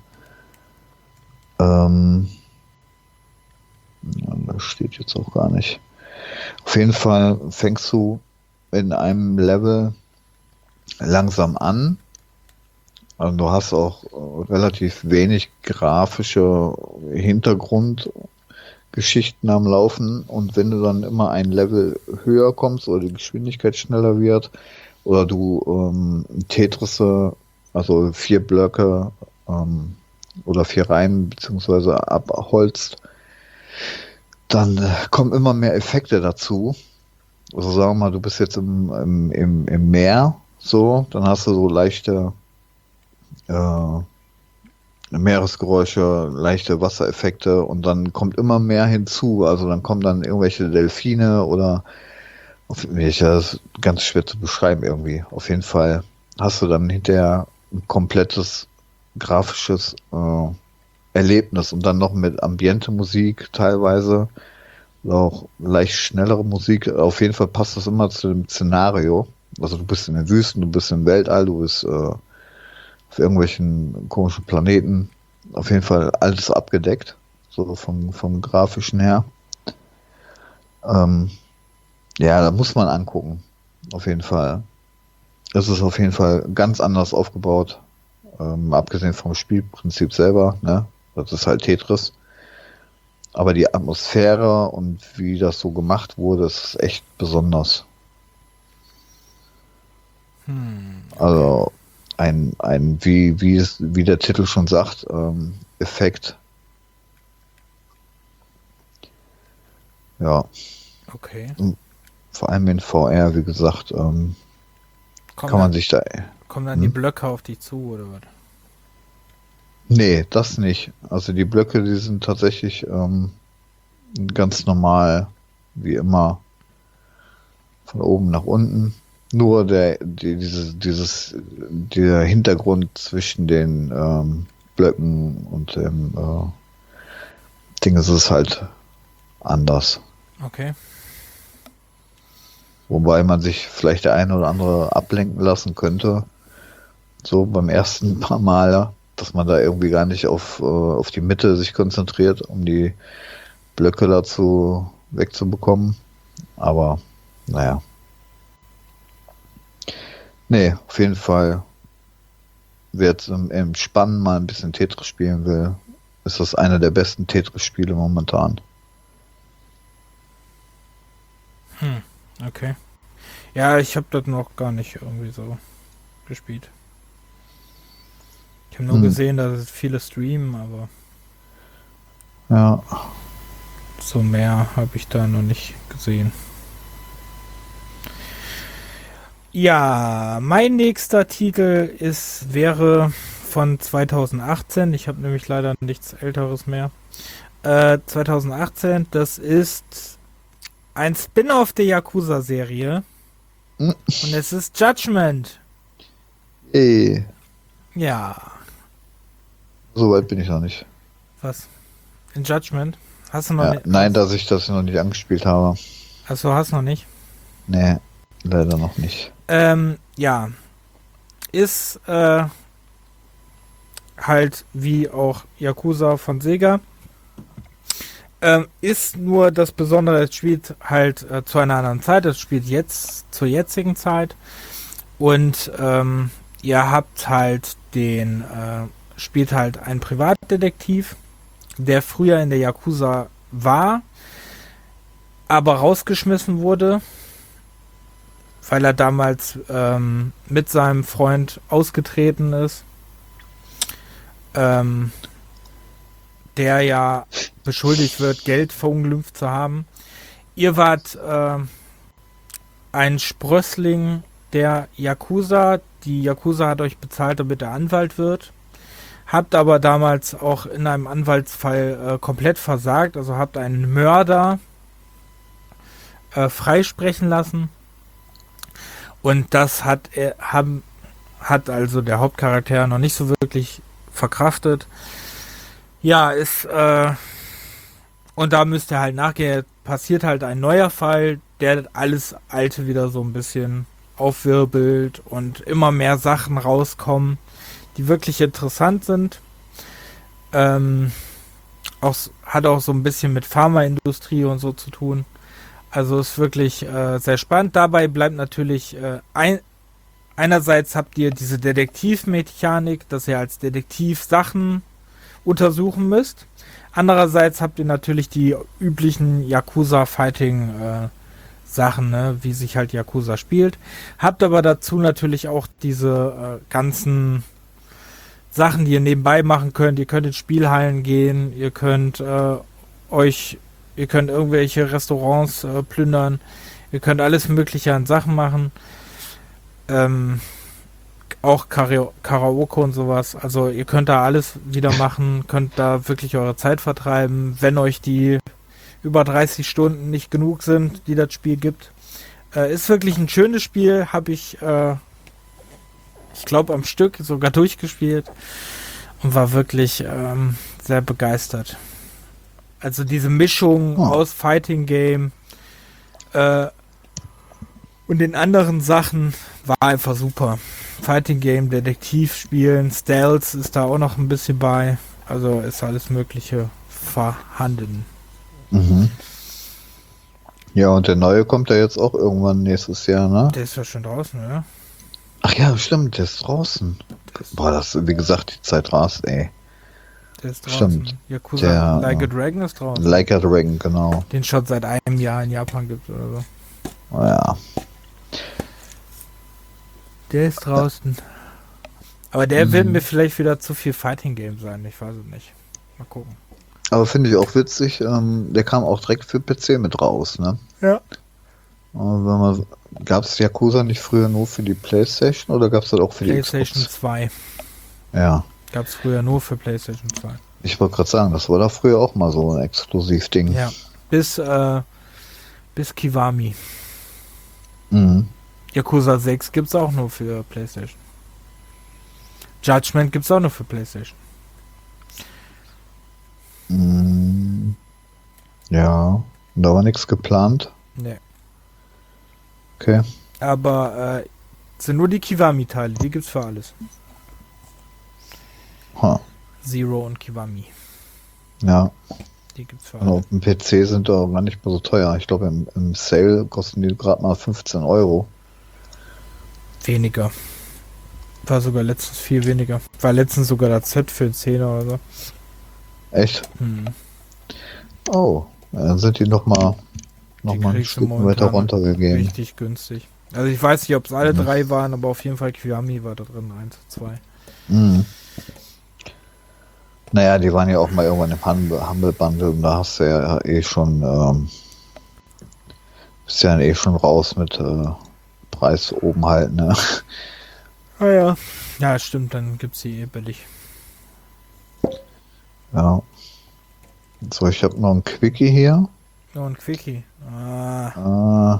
Ähm, ja, das steht jetzt auch gar nicht. Auf jeden Fall fängst du in einem Level langsam an. Also du hast auch äh, relativ wenig grafische Hintergrundgeschichten am Laufen, und wenn du dann immer ein Level höher kommst oder die Geschwindigkeit schneller wird oder du ähm, Tetrisse, also vier Blöcke ähm, oder vier Reihen beziehungsweise abholzt, dann äh, kommen immer mehr Effekte dazu. Also sagen wir mal, du bist jetzt im, im, im, im Meer, so, dann hast du so leichte äh, Meeresgeräusche, leichte Wassereffekte, und dann kommt immer mehr hinzu. Also dann kommen dann irgendwelche Delfine oder auf, ich, das ist ganz schwer zu beschreiben irgendwie. Auf jeden Fall hast du dann hinterher ein komplettes grafisches äh, Erlebnis, und dann noch mit Ambiente-Musik teilweise oder auch leicht schnellere Musik. Auf jeden Fall passt das immer zu dem Szenario. Also du bist in den Wüsten, du bist im Weltall, du bist äh, auf irgendwelchen komischen Planeten. Auf jeden Fall alles abgedeckt, so vom, vom grafischen her. Ähm, ja, da muss man angucken. Auf jeden Fall. Es ist auf jeden Fall ganz anders aufgebaut. Ähm, abgesehen vom Spielprinzip selber, ne? Das ist halt Tetris. Aber die Atmosphäre und wie das so gemacht wurde, ist echt besonders. Hm, okay. Also ein, ein wie, wie, es, wie der Titel schon sagt, ähm, Effekt. Ja. Okay. Und vor allem in V R, wie gesagt, ähm, Kommen kann man dann, sich da. kommen dann Hm? die Blöcke auf dich zu, oder was? Nee, das nicht. Also die Blöcke, die sind tatsächlich ähm, ganz normal, wie immer, von oben nach unten. Nur der, die, dieses, dieses, der Hintergrund zwischen den ähm, Blöcken und dem äh, Ding ist es halt anders. Okay. Wobei man sich vielleicht der eine oder andere ablenken lassen könnte, so beim ersten paar Mal, dass man da irgendwie gar nicht auf, äh, auf die Mitte sich konzentriert, um die Blöcke dazu wegzubekommen. Aber naja. Nee, auf jeden Fall, wer jetzt im, im Spannen mal ein bisschen Tetris spielen will, ist das eine der besten Tetris-Spiele momentan. Hm, okay. Ja, ich habe das noch gar nicht irgendwie so gespielt. Ich habe nur Hm. gesehen, dass es viele streamen, aber Ja. so mehr habe ich da noch nicht gesehen. Ja, mein nächster Titel ist, wäre von zweitausendachtzehn. Ich habe nämlich leider nichts Älteres mehr. Äh, zweitausendachtzehn, das ist ein Spin-off der Yakuza-Serie. Hm. Und es ist Judgment. Eh, Ja. so weit bin ich noch nicht. Was? In Judgment? Hast du noch Ja, nicht? nein, dass ich das noch nicht angespielt habe. Achso, hast du noch nicht? Nee, leider noch nicht. Ähm, ja. Ist äh, halt wie auch Yakuza von Sega. Ähm, ist nur das Besondere, es spielt halt äh, zu einer anderen Zeit. Es spielt jetzt zur jetzigen Zeit. Und ähm, ihr habt halt den, äh, spielt halt einen Privatdetektiv, der früher in der Yakuza war, aber rausgeschmissen wurde, weil er damals ähm, mit seinem Freund ausgetreten ist, ähm, der ja beschuldigt wird, Geld verunglimpft zu haben. Ihr wart äh, ein Sprössling der Yakuza. Die Yakuza hat euch bezahlt, damit er Anwalt wird. Habt aber damals auch in einem Anwaltsfall äh, komplett versagt. Also habt einen Mörder äh, freisprechen lassen. Und das hat er, haben, hat also der Hauptcharakter noch nicht so wirklich verkraftet. Ja, ist, äh, und da müsst ihr halt nachgehen, passiert halt ein neuer Fall, der alles Alte wieder so ein bisschen aufwirbelt und immer mehr Sachen rauskommen, die wirklich interessant sind. Ähm, auch, hat auch so ein bisschen mit Pharmaindustrie und so zu tun. Also ist wirklich äh, sehr spannend. Dabei bleibt natürlich äh, ein, einerseits habt ihr diese Detektivmechanik, dass ihr als Detektiv Sachen untersuchen müsst. Andererseits habt ihr natürlich die üblichen Yakuza-Fighting-Sachen, ne, wie sich halt Yakuza spielt. Habt aber dazu natürlich auch diese äh, ganzen Sachen, die ihr nebenbei machen könnt. Ihr könnt in Spielhallen gehen, ihr könnt äh, euch, ihr könnt irgendwelche Restaurants äh, plündern, ihr könnt alles mögliche an Sachen machen. Ähm, auch Kara- Karaoke und sowas. Also ihr könnt da alles wieder machen, könnt da wirklich eure Zeit vertreiben, wenn euch die über dreißig Stunden nicht genug sind, die das Spiel gibt. Äh, ist wirklich ein schönes Spiel, habe ich, äh, ich glaube, am Stück sogar durchgespielt und war wirklich ähm, sehr begeistert. Also diese Mischung Oh. aus Fighting Game äh, und den anderen Sachen war einfach super. Fighting Game, Detektiv spielen, Stealth ist da auch noch ein bisschen bei. Also ist alles Mögliche vorhanden. Mhm. Ja, und der neue kommt ja jetzt auch irgendwann nächstes Jahr, ne? Der ist ja schon draußen, oder? Ach ja, stimmt, der ist draußen. Der ist, Boah, das, wie gesagt, die Zeit rast, ey. der ist draußen. Stimmt. Yakuza Der, Like a äh, Dragon ist draußen. Like a Dragon, genau. Den es schon seit einem Jahr in Japan gibt oder so. Ja. Der ist draußen. Aber der Mhm. wird mir vielleicht wieder zu viel Fighting Game sein. Ich weiß es nicht. Mal gucken. Aber finde ich auch witzig, ähm, der kam auch direkt für P C mit raus, ne? Ja. Aber wenn man, gab es Yakuza nicht früher nur für die PlayStation oder gab es das auch für die PlayStation Xbox? zwei. Ja, Gab es früher nur für PlayStation zwei. ich wollte gerade sagen, das war da früher auch mal so ein Exklusivding. Ja. Bis, äh, bis Kiwami. Mhm. Yakuza sechs gibt's auch nur für PlayStation. Judgment gibt's auch nur für PlayStation. Mhm. Ja, da war nichts geplant. Nee. Okay. Aber äh, sind nur die Kiwami-Teile, die gibt's für alles. Ha. Zero und Kiwami. Ja, Die gibt's für und alles. auf dem P C sind da gar nicht mehr so teuer. Ich glaube, im, im Sale kosten die gerade mal fünfzehn Euro. Weniger. War sogar letztens viel weniger. War letztens sogar das Set für zehn oder so. Echt? Hm. Oh, dann sind die noch mal, noch Die mal ein kriegst du Stück weiter momentan runtergegeben. richtig günstig. Also ich weiß nicht, ob es alle Mhm. drei waren, aber auf jeden Fall Kiwami war da drin. Eins, zwei. Mhm. Naja, die waren ja auch mal irgendwann im Humble, Humble Bundle und da hast du ja eh schon, ähm, bist ja dann eh schon raus mit äh, Preis oben halt, ne? Ah ja. Ja, stimmt, dann gibt's die eh billig. Ja. So, ich habe noch ein Quickie hier. Oh, ein Quickie. Ah, Äh,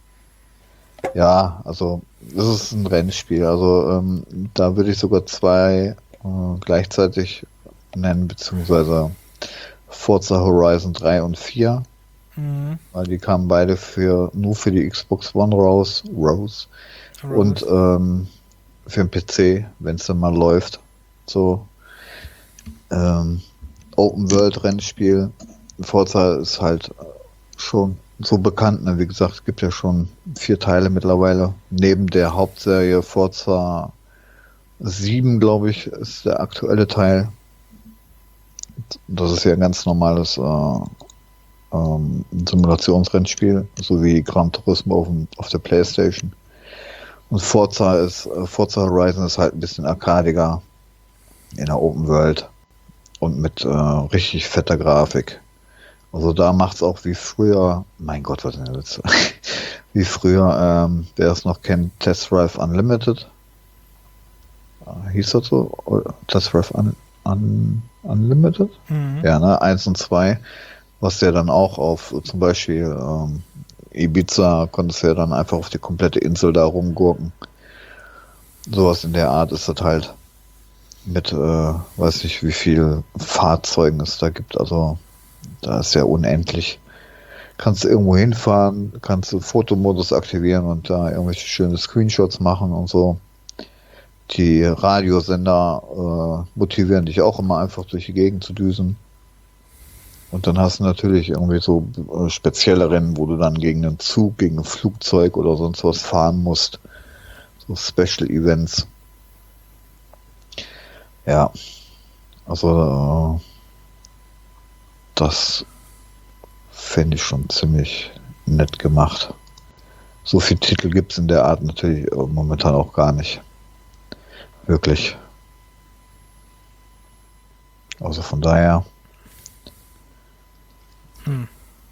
ja, also das ist ein Rennspiel. Also ähm, da würde ich sogar zwei äh, gleichzeitig nennen, beziehungsweise Forza Horizon drei und vier, mhm. weil die kamen beide für nur für die Xbox One raus, Rose und ähm, für den P C, wenn es dann mal läuft. So ähm, Open World Rennspiel. Forza ist halt schon so bekannt, ne? Wie gesagt, es gibt ja schon vier Teile mittlerweile. Neben der Hauptserie Forza sieben, glaube ich, ist der aktuelle Teil. Das ist ja ein ganz normales äh, ähm, Simulationsrennspiel, so wie Gran Turismo auf, dem, auf der PlayStation. Und Forza ist, äh, Forza Horizon ist halt ein bisschen arkadiger in der Open World und mit äh, richtig fetter Grafik. Also da macht's auch wie früher, mein Gott, was ist denn jetzt? Wie früher, ähm, wer es noch kennt, Test Drive Unlimited. Äh, hieß das so? Oder Test Drive Un Un Unlimited? Mhm. Ja, ne? Eins und zwei. Was ja dann auch auf zum Beispiel ähm, Ibiza konntest du ja dann einfach auf die komplette Insel da rumgurken. Sowas in der Art ist das halt. Mit, äh, weiß nicht, wie viel Fahrzeugen es da gibt. Also da ist ja unendlich. Kannst du irgendwo hinfahren, kannst du Fotomodus aktivieren und da irgendwelche schöne Screenshots machen und so. Die Radiosender äh, motivieren dich auch immer einfach durch die Gegend zu düsen. Und dann hast du natürlich irgendwie so äh, spezielle Rennen, wo du dann gegen einen Zug, gegen ein Flugzeug oder sonst was fahren musst. So Special Events. Ja. Also äh, das fände ich schon ziemlich nett gemacht. So viele Titel gibt es in der Art natürlich momentan auch gar nicht. Wirklich. Also von daher. Hm.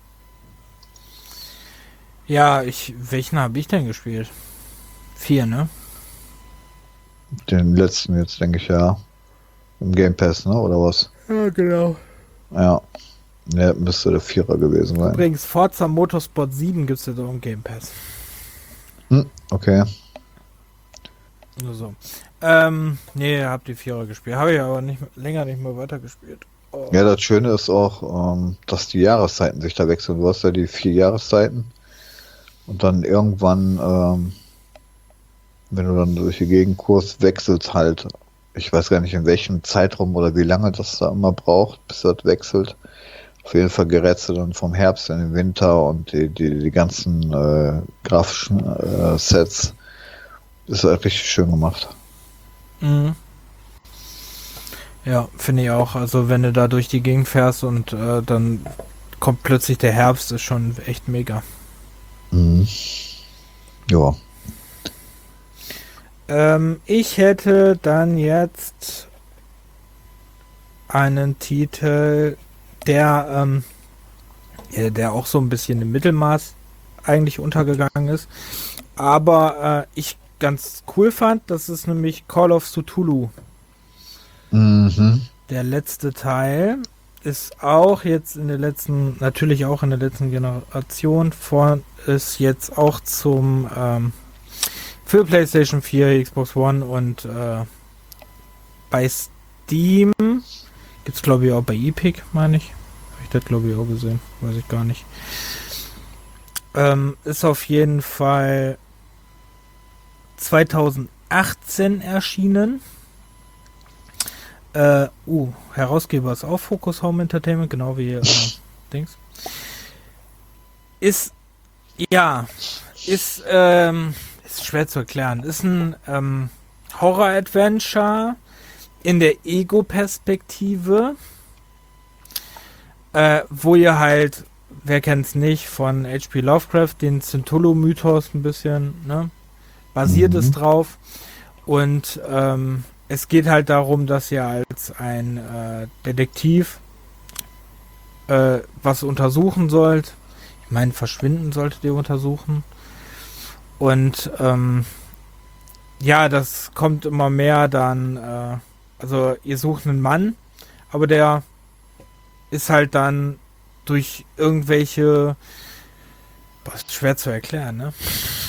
Ja, ich. Welchen habe ich denn gespielt? Vier, ne? Den letzten jetzt denke ich ja. Im Game Pass, ne? Oder was? Ja, genau. Ja. Ja, müsste der Vierer gewesen sein. Übrigens, Forza Motorsport sieben gibt's ja so im Game Pass. Hm, okay. Nur so. Ähm, nee, hab die Vierer gespielt. Habe ich aber nicht länger nicht mehr weitergespielt. Oh. Ja, das Schöne ist auch, ähm, dass die Jahreszeiten sich da wechseln. Du hast ja die vier Jahreszeiten. Und dann irgendwann, ähm, wenn du dann durch die Gegend kurst, wechselt halt. Ich weiß gar nicht, in welchem Zeitraum oder wie lange das da immer braucht, bis das wechselt. Auf jeden Fall gerätst du dann vom Herbst in den Winter und die, die, die ganzen äh, grafischen äh, Sets ist halt richtig schön gemacht. Mhm. Ja, finde ich auch. Also wenn du da durch die Gegend fährst und äh, dann kommt plötzlich der Herbst, ist schon echt mega. Mhm. Ja. Ähm, ich hätte dann jetzt einen Titel, der, ähm, ja, der auch so ein bisschen im Mittelmaß eigentlich untergegangen ist. Aber äh, ich ganz cool fand, das ist nämlich Call of Cthulhu. Mhm. Der letzte Teil ist auch jetzt in der letzten, natürlich auch in der letzten Generation von, ist jetzt auch zum ähm, für PlayStation vier, Xbox One und äh, bei Steam gibt's glaube ich auch bei Epic, meine ich. Habe ich das glaube ich auch gesehen, weiß ich gar nicht. Ähm, ist auf jeden Fall zweitausendachtzehn erschienen. Äh, uh, Herausgeber ist auch Focus Home Entertainment, genau wie äh, Dings. Ist, ja, ist, ähm, ist schwer zu erklären. Ist ein ähm, Horror-Adventure in der Ego-Perspektive, äh, wo ihr halt, wer kennt's nicht, von H P Lovecraft, den Cthulhu-Mythos ein bisschen, ne, basiert Mhm. es drauf. Und, ähm, es geht halt darum, dass ihr als ein äh, Detektiv äh, was untersuchen sollt. Ich meine, verschwinden solltet ihr untersuchen. Und ähm, ja, das kommt immer mehr dann, äh, also ihr sucht einen Mann, aber der ist halt dann durch irgendwelche, boah, ist schwer zu erklären, ne?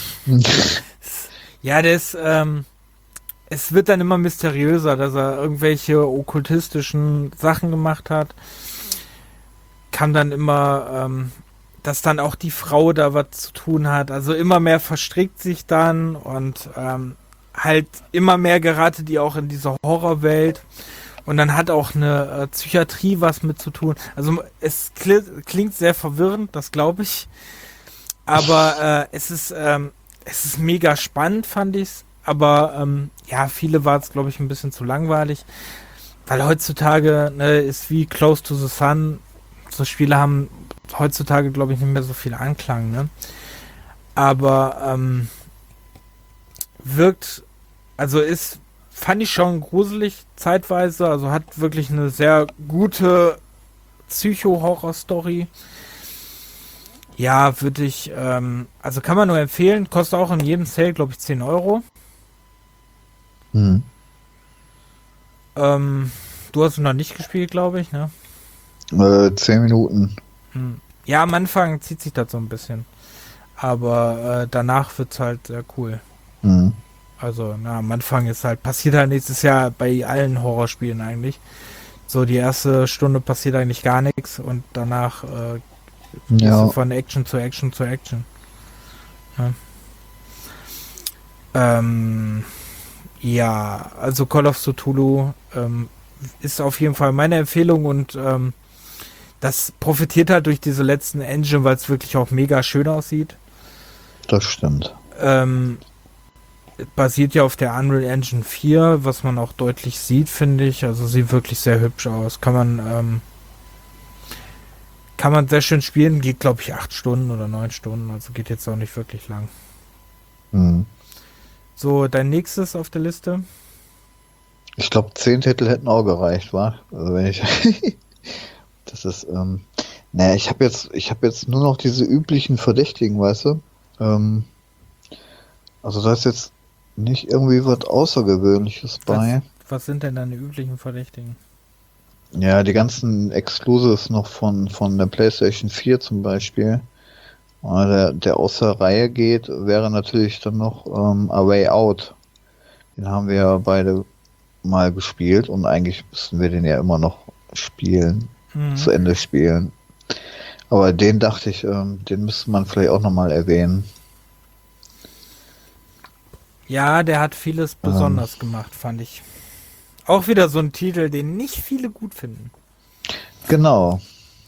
Ja, der ist, ähm, es wird dann immer mysteriöser, dass er irgendwelche okkultistischen Sachen gemacht hat. Kann dann immer, ähm, dass dann auch die Frau da was zu tun hat. Also immer mehr verstrickt sich dann und ähm, halt immer mehr geratet ihr auch in diese Horrorwelt. Und dann hat auch eine äh, Psychiatrie was mit zu tun. Also es kli- klingt sehr verwirrend, das glaube ich. Aber äh, es ist, ähm, es ist mega spannend, fand ich's. Aber ähm, ja, viele war es, glaube ich, ein bisschen zu langweilig. Weil heutzutage, ne, ist wie Close to the Sun. So Spiele haben heutzutage, glaube ich, nicht mehr so viel Anklang, ne? Aber ähm, wirkt, also ist, fand ich schon gruselig zeitweise. Also hat wirklich eine sehr gute Psycho-Horror-Story. Ja, würde ich, ähm, also kann man nur empfehlen. Kostet auch in jedem Sale, glaube ich, zehn Euro. Mhm. Ähm, du hast noch nicht gespielt, glaube ich, ne? Äh, zehn Minuten. Hm. Ja, am Anfang zieht sich das so ein bisschen. Aber äh, danach wird's halt sehr cool. Mhm. Also, na, am Anfang ist halt, passiert halt nächstes Jahr bei allen Horrorspielen eigentlich. So, die erste Stunde passiert eigentlich gar nichts und danach äh, gehst Ja. du von Action zu Action zu Action. Ja. Ähm, ja, also Call of Cthulhu ähm, ist auf jeden Fall meine Empfehlung und ähm, das profitiert halt durch diese letzten Engine, weil es wirklich auch mega schön aussieht. Das stimmt. Ähm, basiert ja auf der Unreal Engine vier, was man auch deutlich sieht, finde ich. Also sieht wirklich sehr hübsch aus. Kann man ähm, kann man sehr schön spielen. Geht, glaube ich, acht Stunden oder neun Stunden. Also geht jetzt auch nicht wirklich lang. Mhm. So, dein nächstes auf der Liste? Ich glaube, zehn Titel hätten auch gereicht, wa? Also wenn ich. Das ist, ähm. Naja, ich habe jetzt, ich habe jetzt nur noch diese üblichen Verdächtigen, weißt du? Ähm, also da ist jetzt nicht irgendwie was Außergewöhnliches bei. Was, was sind denn deine üblichen Verdächtigen? Ja, die ganzen Exclusives noch von, von der PlayStation vier zum Beispiel. Und der, der außer Reihe geht, wäre natürlich dann noch ähm, A Way Out. Den haben wir ja beide mal gespielt und eigentlich müssten wir den ja immer noch spielen, Mhm. zu Ende spielen. Aber den dachte ich, ähm, den müsste man vielleicht auch nochmal erwähnen. Ja, der hat vieles besonders ähm. gemacht, fand ich. Auch wieder so ein Titel, den nicht viele gut finden. Genau.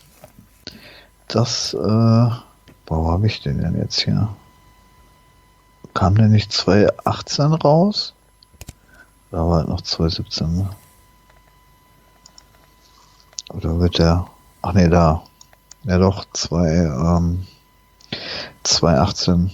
Das, äh, wo habe ich den denn jetzt hier? Kam der nicht zwanzig achtzehn raus? Da war halt noch zwanzig siebzehn, ne? Oder wird der, ach nee, da. Ja doch, zwei, ähm, zwanzig achtzehn.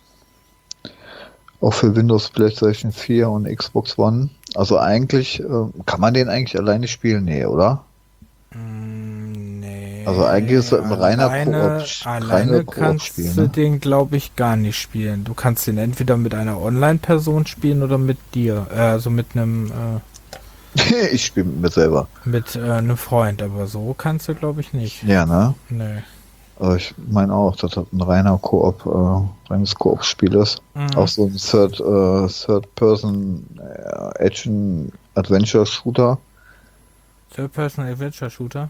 Auch für Windows, PlayStation vier und Xbox One. Also eigentlich, äh, kann man den eigentlich alleine spielen? Nee, oder? Mm, nee. Also eigentlich ist das ein reiner alleine, Koop, alleine reiner kannst Koop-Spiel, du ne? den, glaube ich, gar nicht spielen. Du kannst den entweder mit einer Online-Person spielen oder mit dir, äh, also mit einem äh, Ich spiele mit mir selber. mit äh, einem Freund, aber so kannst du, glaube ich, nicht. Ja, ne? Nee. Aber ich meine auch, dass das ein reiner Koop, äh, reines Koop-Spiel ist. Mhm. Auch so ein Third, äh, Third-Person äh, Action-Adventure-Shooter. Third-Person-Adventure-Shooter?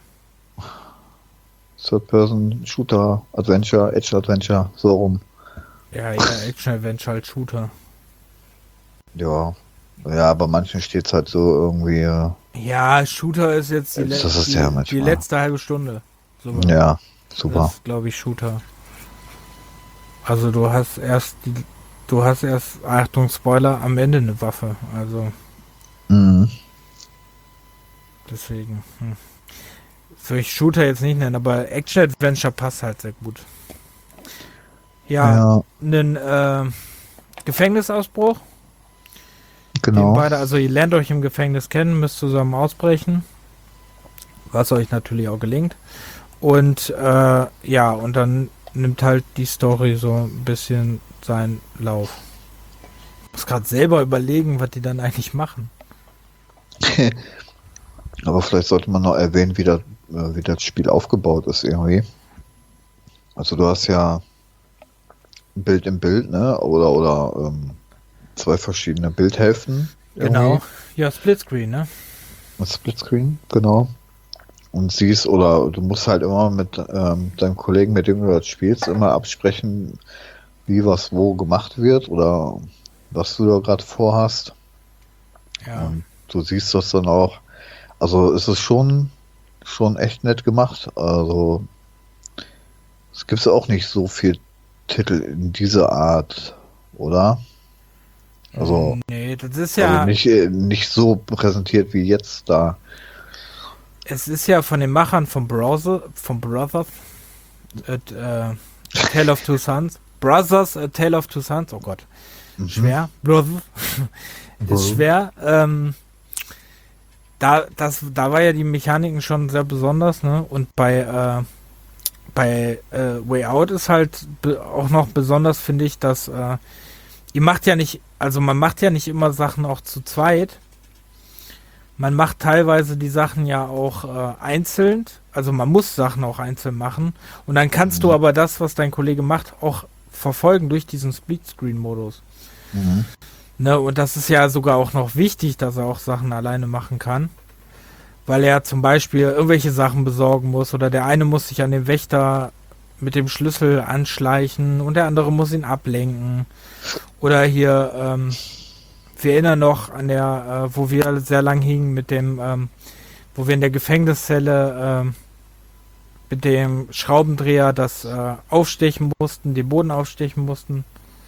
Third-Person-Shooter, Adventure, Action-Adventure, so rum. Ja, ja, Action-Adventure als Shooter. Ja. Ja, bei manchen steht es halt so irgendwie, äh, Ja, Shooter ist jetzt die, le Das ist die, ja die manchmal. letzte halbe Stunde. So, ja, das super. ist, glaube ich, Shooter. Also du hast erst die, du hast erst, Achtung, Spoiler, am Ende eine Waffe. Also Mhm. deswegen. Hm. Soll ich Shooter jetzt nicht nennen, aber Action-Adventure passt halt sehr gut. Ja, Ja, einen äh, Gefängnisausbruch. Den genau. beide, also ihr lernt euch im Gefängnis kennen, müsst zusammen ausbrechen. Was euch natürlich auch gelingt. Und äh, ja, und dann nimmt halt die Story so ein bisschen seinen Lauf. Ich muss gerade selber überlegen, was die dann eigentlich machen. Aber vielleicht sollte man noch erwähnen, wie das, äh, wie das Spiel aufgebaut ist irgendwie. Also du hast ja Bild im Bild, ne? Oder oder ähm, zwei verschiedene Bildhälften. Genau. Ja, Splitscreen, ne? Mit Splitscreen, genau. Und siehst, oder du musst halt immer mit ähm, deinem Kollegen, mit dem du das spielst, immer absprechen, wie was wo gemacht wird oder was du da gerade vorhast. Ja. Und du siehst das dann auch. Also es ist schon, schon echt nett gemacht. Also es gibt ja auch nicht so viel Titel in dieser Art, oder? Also, Nee, das ist ja. also nicht, äh, nicht so präsentiert wie jetzt da. Es ist ja von den Machern vom Browser, vom Brothers, at, äh, A Tale of Two Sons. Brothers, A Tale of Two Sons, oh Gott. Mhm. Schwer. Brothers. Ist schwer. Ähm, da, das, da war ja die Mechaniken schon sehr besonders, ne? Und bei, äh, bei äh, Way Out ist halt be- auch noch besonders, finde ich, dass äh, ihr macht ja nicht, also man macht ja nicht immer Sachen auch zu zweit. Man macht teilweise die Sachen ja auch äh, einzeln. Also man muss Sachen auch einzeln machen. Und dann kannst Mhm. du aber das, was dein Kollege macht, auch verfolgen durch diesen Split-Screen-Modus. Mhm. Ne? Und das ist ja sogar auch noch wichtig, dass er auch Sachen alleine machen kann. Weil er zum Beispiel irgendwelche Sachen besorgen muss. Oder der eine muss sich an den Wächter mit dem Schlüssel anschleichen und der andere muss ihn ablenken. Oder hier... Ähm, wir erinnern noch an der, äh, wo wir sehr lang hingen mit dem, ähm, wo wir in der Gefängniszelle ähm, mit dem Schraubendreher das äh, aufstechen mussten, den Boden aufstechen mussten.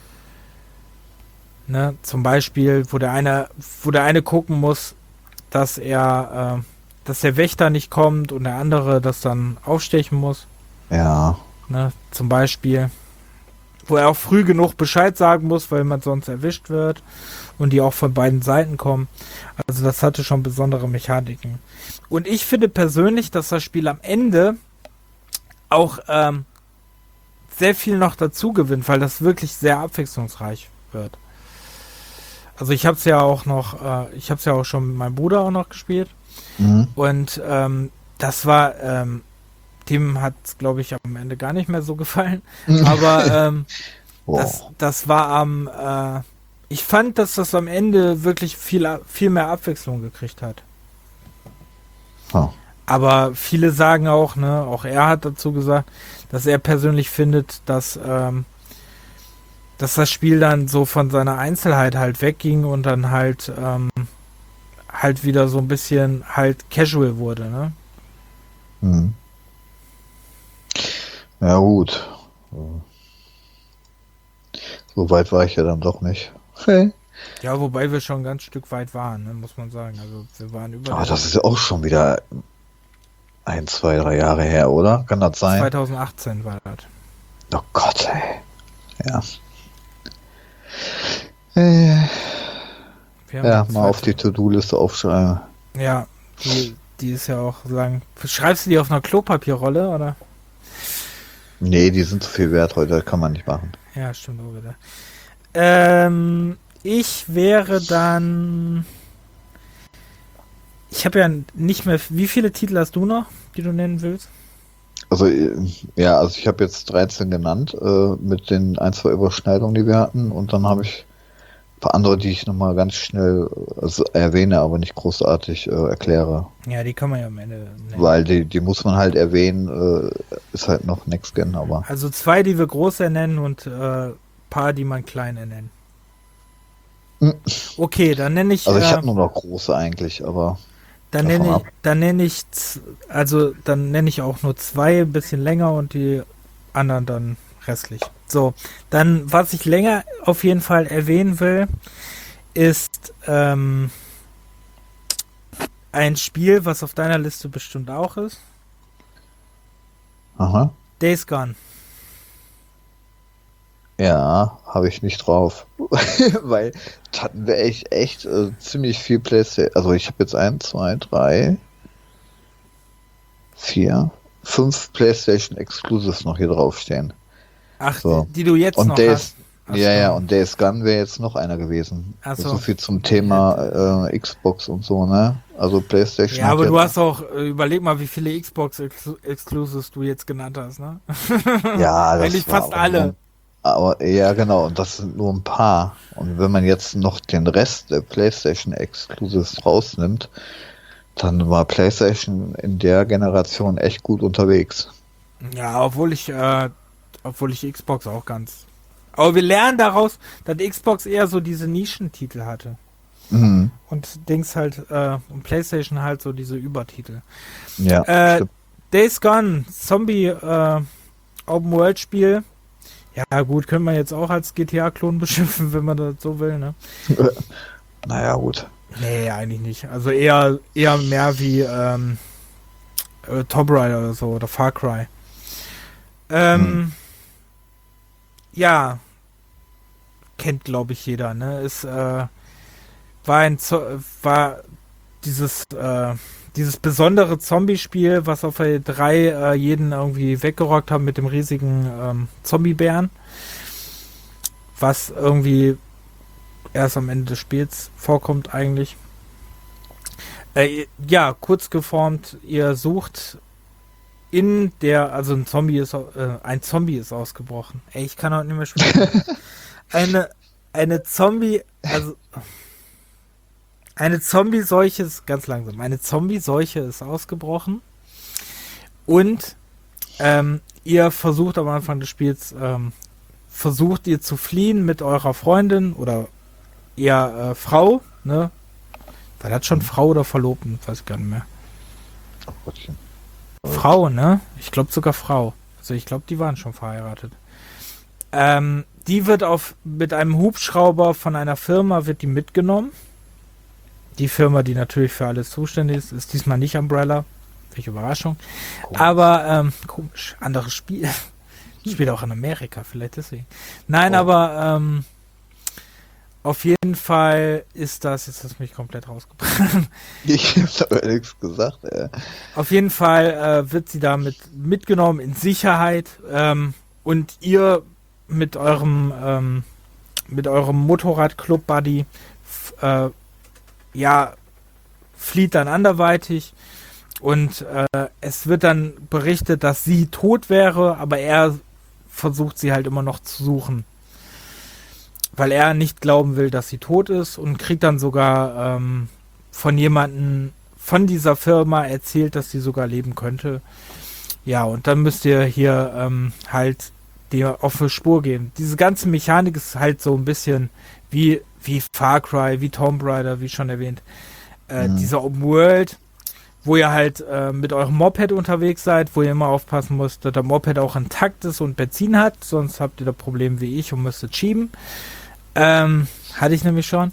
Ne? Zum Beispiel, wo der eine, wo der eine gucken muss, dass er, äh, dass der Wächter nicht kommt und der andere das dann aufstechen muss. Ja. Ne? Zum Beispiel, wo er auch früh genug Bescheid sagen muss, weil man sonst erwischt wird. Und die auch von beiden Seiten kommen. Also das hatte schon besondere Mechaniken. Und ich finde persönlich, dass das Spiel am Ende auch ähm, sehr viel noch dazu gewinnt, weil das wirklich sehr abwechslungsreich wird. Also ich habe es ja auch noch, äh, ich habe es ja auch schon mit meinem Bruder auch noch gespielt. Mhm. Und ähm, das war, ähm, dem hat es, glaube ich, am Ende gar nicht mehr so gefallen. Aber ähm, Wow. das, das war am... Äh, Ich fand, dass das am Ende wirklich viel, viel mehr Abwechslung gekriegt hat. Oh. Aber viele sagen auch, ne, auch er hat dazu gesagt, dass er persönlich findet, dass, ähm, dass das Spiel dann so von seiner Einzelheit halt wegging und dann halt, ähm, halt wieder so ein bisschen halt casual wurde, ne? Mhm. Ja gut. So weit war ich ja dann doch nicht. Okay. Ja, wobei wir schon ein ganz Stück weit waren, ne, muss man sagen. Also wir waren über Aber das ist ja auch schon wieder ein, zwei, drei Jahre her, oder? Kann das sein? zwanzig achtzehn war das. Oh Gott, ey. Ja. Äh, Wir haben ja, die mal auf die zweite- To-Do-Liste aufschreiben. Ja, die die ist ja auch sagen. Schreibst du die auf einer Klopapierrolle, oder? Nee, die sind zu viel wert heute, kann man nicht machen. Ja, stimmt auch wieder. Ähm, ich wäre dann. Ich habe ja nicht mehr. Wie viele Titel hast du noch, die du nennen willst? Also, ja, also ich habe jetzt dreizehn genannt, äh, mit den ein, zwei Überschneidungen, die wir hatten. Und dann habe ich ein paar andere, die ich nochmal ganz schnell also erwähne, aber nicht großartig äh, erkläre. Ja, die kann man ja am Ende nennen. Weil die, die muss man halt erwähnen, äh, ist halt noch Next Gen, aber. Also zwei, die wir groß ernennen und äh, paar, die man klein ernennen. Hm. Okay, dann nenne ich. Also ich äh, habe nur noch große eigentlich, aber. Dann davon nenne ich, ab. dann nenne ich, z- also dann nenne ich auch nur zwei, ein bisschen länger und die anderen dann restlich. So, dann, was ich länger auf jeden Fall erwähnen will, ist ähm, ein Spiel, was auf deiner Liste bestimmt auch ist. Aha. Days Gone. Ja, habe ich nicht drauf. Weil da hatten wir echt, echt äh, ziemlich viel PlayStation. Also ich habe jetzt ein, zwei, drei, vier, fünf PlayStation Exclusives noch hier draufstehen. Ach, So. die, die du jetzt Und noch Days, hast. Ach ja, so. ja, und Days Gone wäre jetzt noch einer gewesen. Ach so. so. viel zum Thema äh, Xbox und so, ne? Also PlayStation. Ja, hat aber ja du hast auch, äh, überleg mal, wie viele Xbox Exclu- Exclusives du jetzt genannt hast, ne? ja, das Eigentlich war fast auch alle. nur- Aber ja, genau, und das sind nur ein paar. Und wenn man jetzt noch den Rest der PlayStation Exclusives rausnimmt, dann war PlayStation in der Generation echt gut unterwegs. Ja, obwohl ich, äh, obwohl ich Xbox auch ganz. Aber wir lernen daraus, dass Xbox eher so diese Nischentitel hatte. Mhm. Und Dings halt, äh, und PlayStation halt so diese Übertitel. Ja, Äh, stimmt. Days Gone, Zombie, äh, Open-World-Spiel. Ja, gut, können wir jetzt auch als G T A-Klon beschimpfen, wenn man das so will, ne? Naja, gut. Nee, eigentlich nicht. Also eher, eher mehr wie, ähm, äh, Tomb Raider oder so, oder Far Cry. Ähm, Hm. ja, kennt glaube ich jeder, ne? Ist, äh, war ein, Zo- war dieses, äh, dieses besondere Zombie-Spiel, was auf der drei äh, jeden irgendwie weggerockt haben mit dem riesigen ähm, Zombie-Bären. Was irgendwie erst am Ende des Spiels vorkommt eigentlich. Äh, ja, kurz geformt, ihr sucht in der, also ein Zombie ist, au- äh, ein Zombie ist ausgebrochen. Ey, ich kann heute nicht mehr sprechen. eine, eine Zombie, also eine Zombie-Seuche ist, ganz langsam, eine Zombie-Seuche ist ausgebrochen und ähm, ihr versucht am Anfang des Spiels, ähm, versucht ihr zu fliehen mit eurer Freundin oder eher äh, Frau, ne? War das schon Frau oder Verlobten? Weiß ich gar nicht mehr. Oh Gottchen. Frau, ne? Ich glaube sogar Frau. Also ich glaube, die waren schon verheiratet. Ähm, die wird auf mit einem Hubschrauber von einer Firma wird die mitgenommen. Die Firma, die natürlich für alles zuständig ist, ist diesmal nicht Umbrella. Welche Überraschung. Komisch. Aber ähm, komisch, anderes Spiel. Spielt auch in Amerika, vielleicht deswegen. Nein, Oh. aber ähm, auf jeden Fall ist das, jetzt hast du mich komplett rausgebracht. Ich hab aber nichts gesagt, ey. Auf jeden Fall äh, wird sie damit mitgenommen in Sicherheit ähm, und ihr mit eurem ähm, mit eurem Motorrad-Club-Buddy f- äh, ja flieht dann anderweitig und äh, es wird dann berichtet, dass sie tot wäre, aber er versucht sie halt immer noch zu suchen, weil er nicht glauben will, dass sie tot ist und kriegt dann sogar ähm, von jemandem von dieser Firma erzählt, dass sie sogar leben könnte. Ja, und dann müsst ihr hier ähm, halt dir auf die Spur gehen. Diese ganze Mechanik ist halt so ein bisschen wie, wie Far Cry, wie Tomb Raider, wie schon erwähnt. Äh, Mhm. Dieser Open World, wo ihr halt äh, mit eurem Moped unterwegs seid, wo ihr immer aufpassen müsst, dass der Moped auch intakt ist und Benzin hat, sonst habt ihr das Problem wie ich und müsstet schieben. Ähm, hatte ich nämlich schon.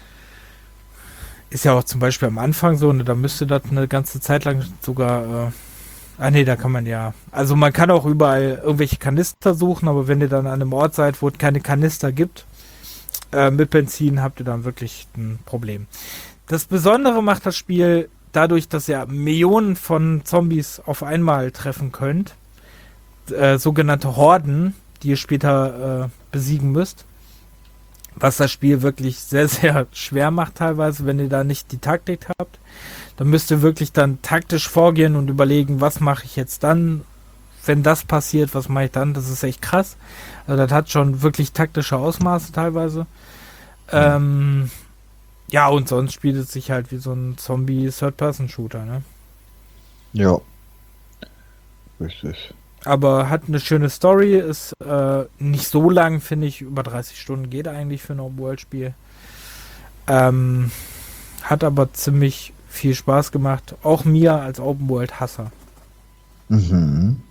Ist ja auch zum Beispiel am Anfang so, ne, da müsste das eine ganze Zeit lang sogar, äh, ah nee, da kann man ja, also man kann auch überall irgendwelche Kanister suchen, aber wenn ihr dann an einem Ort seid, wo es keine Kanister gibt, äh, mit Benzin, habt ihr dann wirklich ein Problem. Das Besondere macht das Spiel dadurch, dass ihr Millionen von Zombies auf einmal treffen könnt, äh, sogenannte Horden, die ihr später äh, besiegen müsst, was das Spiel wirklich sehr, sehr schwer macht teilweise, wenn ihr da nicht die Taktik habt. Dann müsst ihr wirklich dann taktisch vorgehen und überlegen, was mache ich jetzt dann, wenn das passiert, was mache ich dann? Das ist echt krass. Also das hat schon wirklich taktische Ausmaße teilweise. Ähm, ja, und sonst spielt es sich halt wie so ein Zombie-Third-Person-Shooter, ne? Ja. Richtig. Aber hat eine schöne Story, ist äh, nicht so lang, finde ich, über dreißig Stunden geht eigentlich für ein Open-World-Spiel. Ähm, hat aber ziemlich viel Spaß gemacht, auch mir als Open-World-Hasser. Mhm.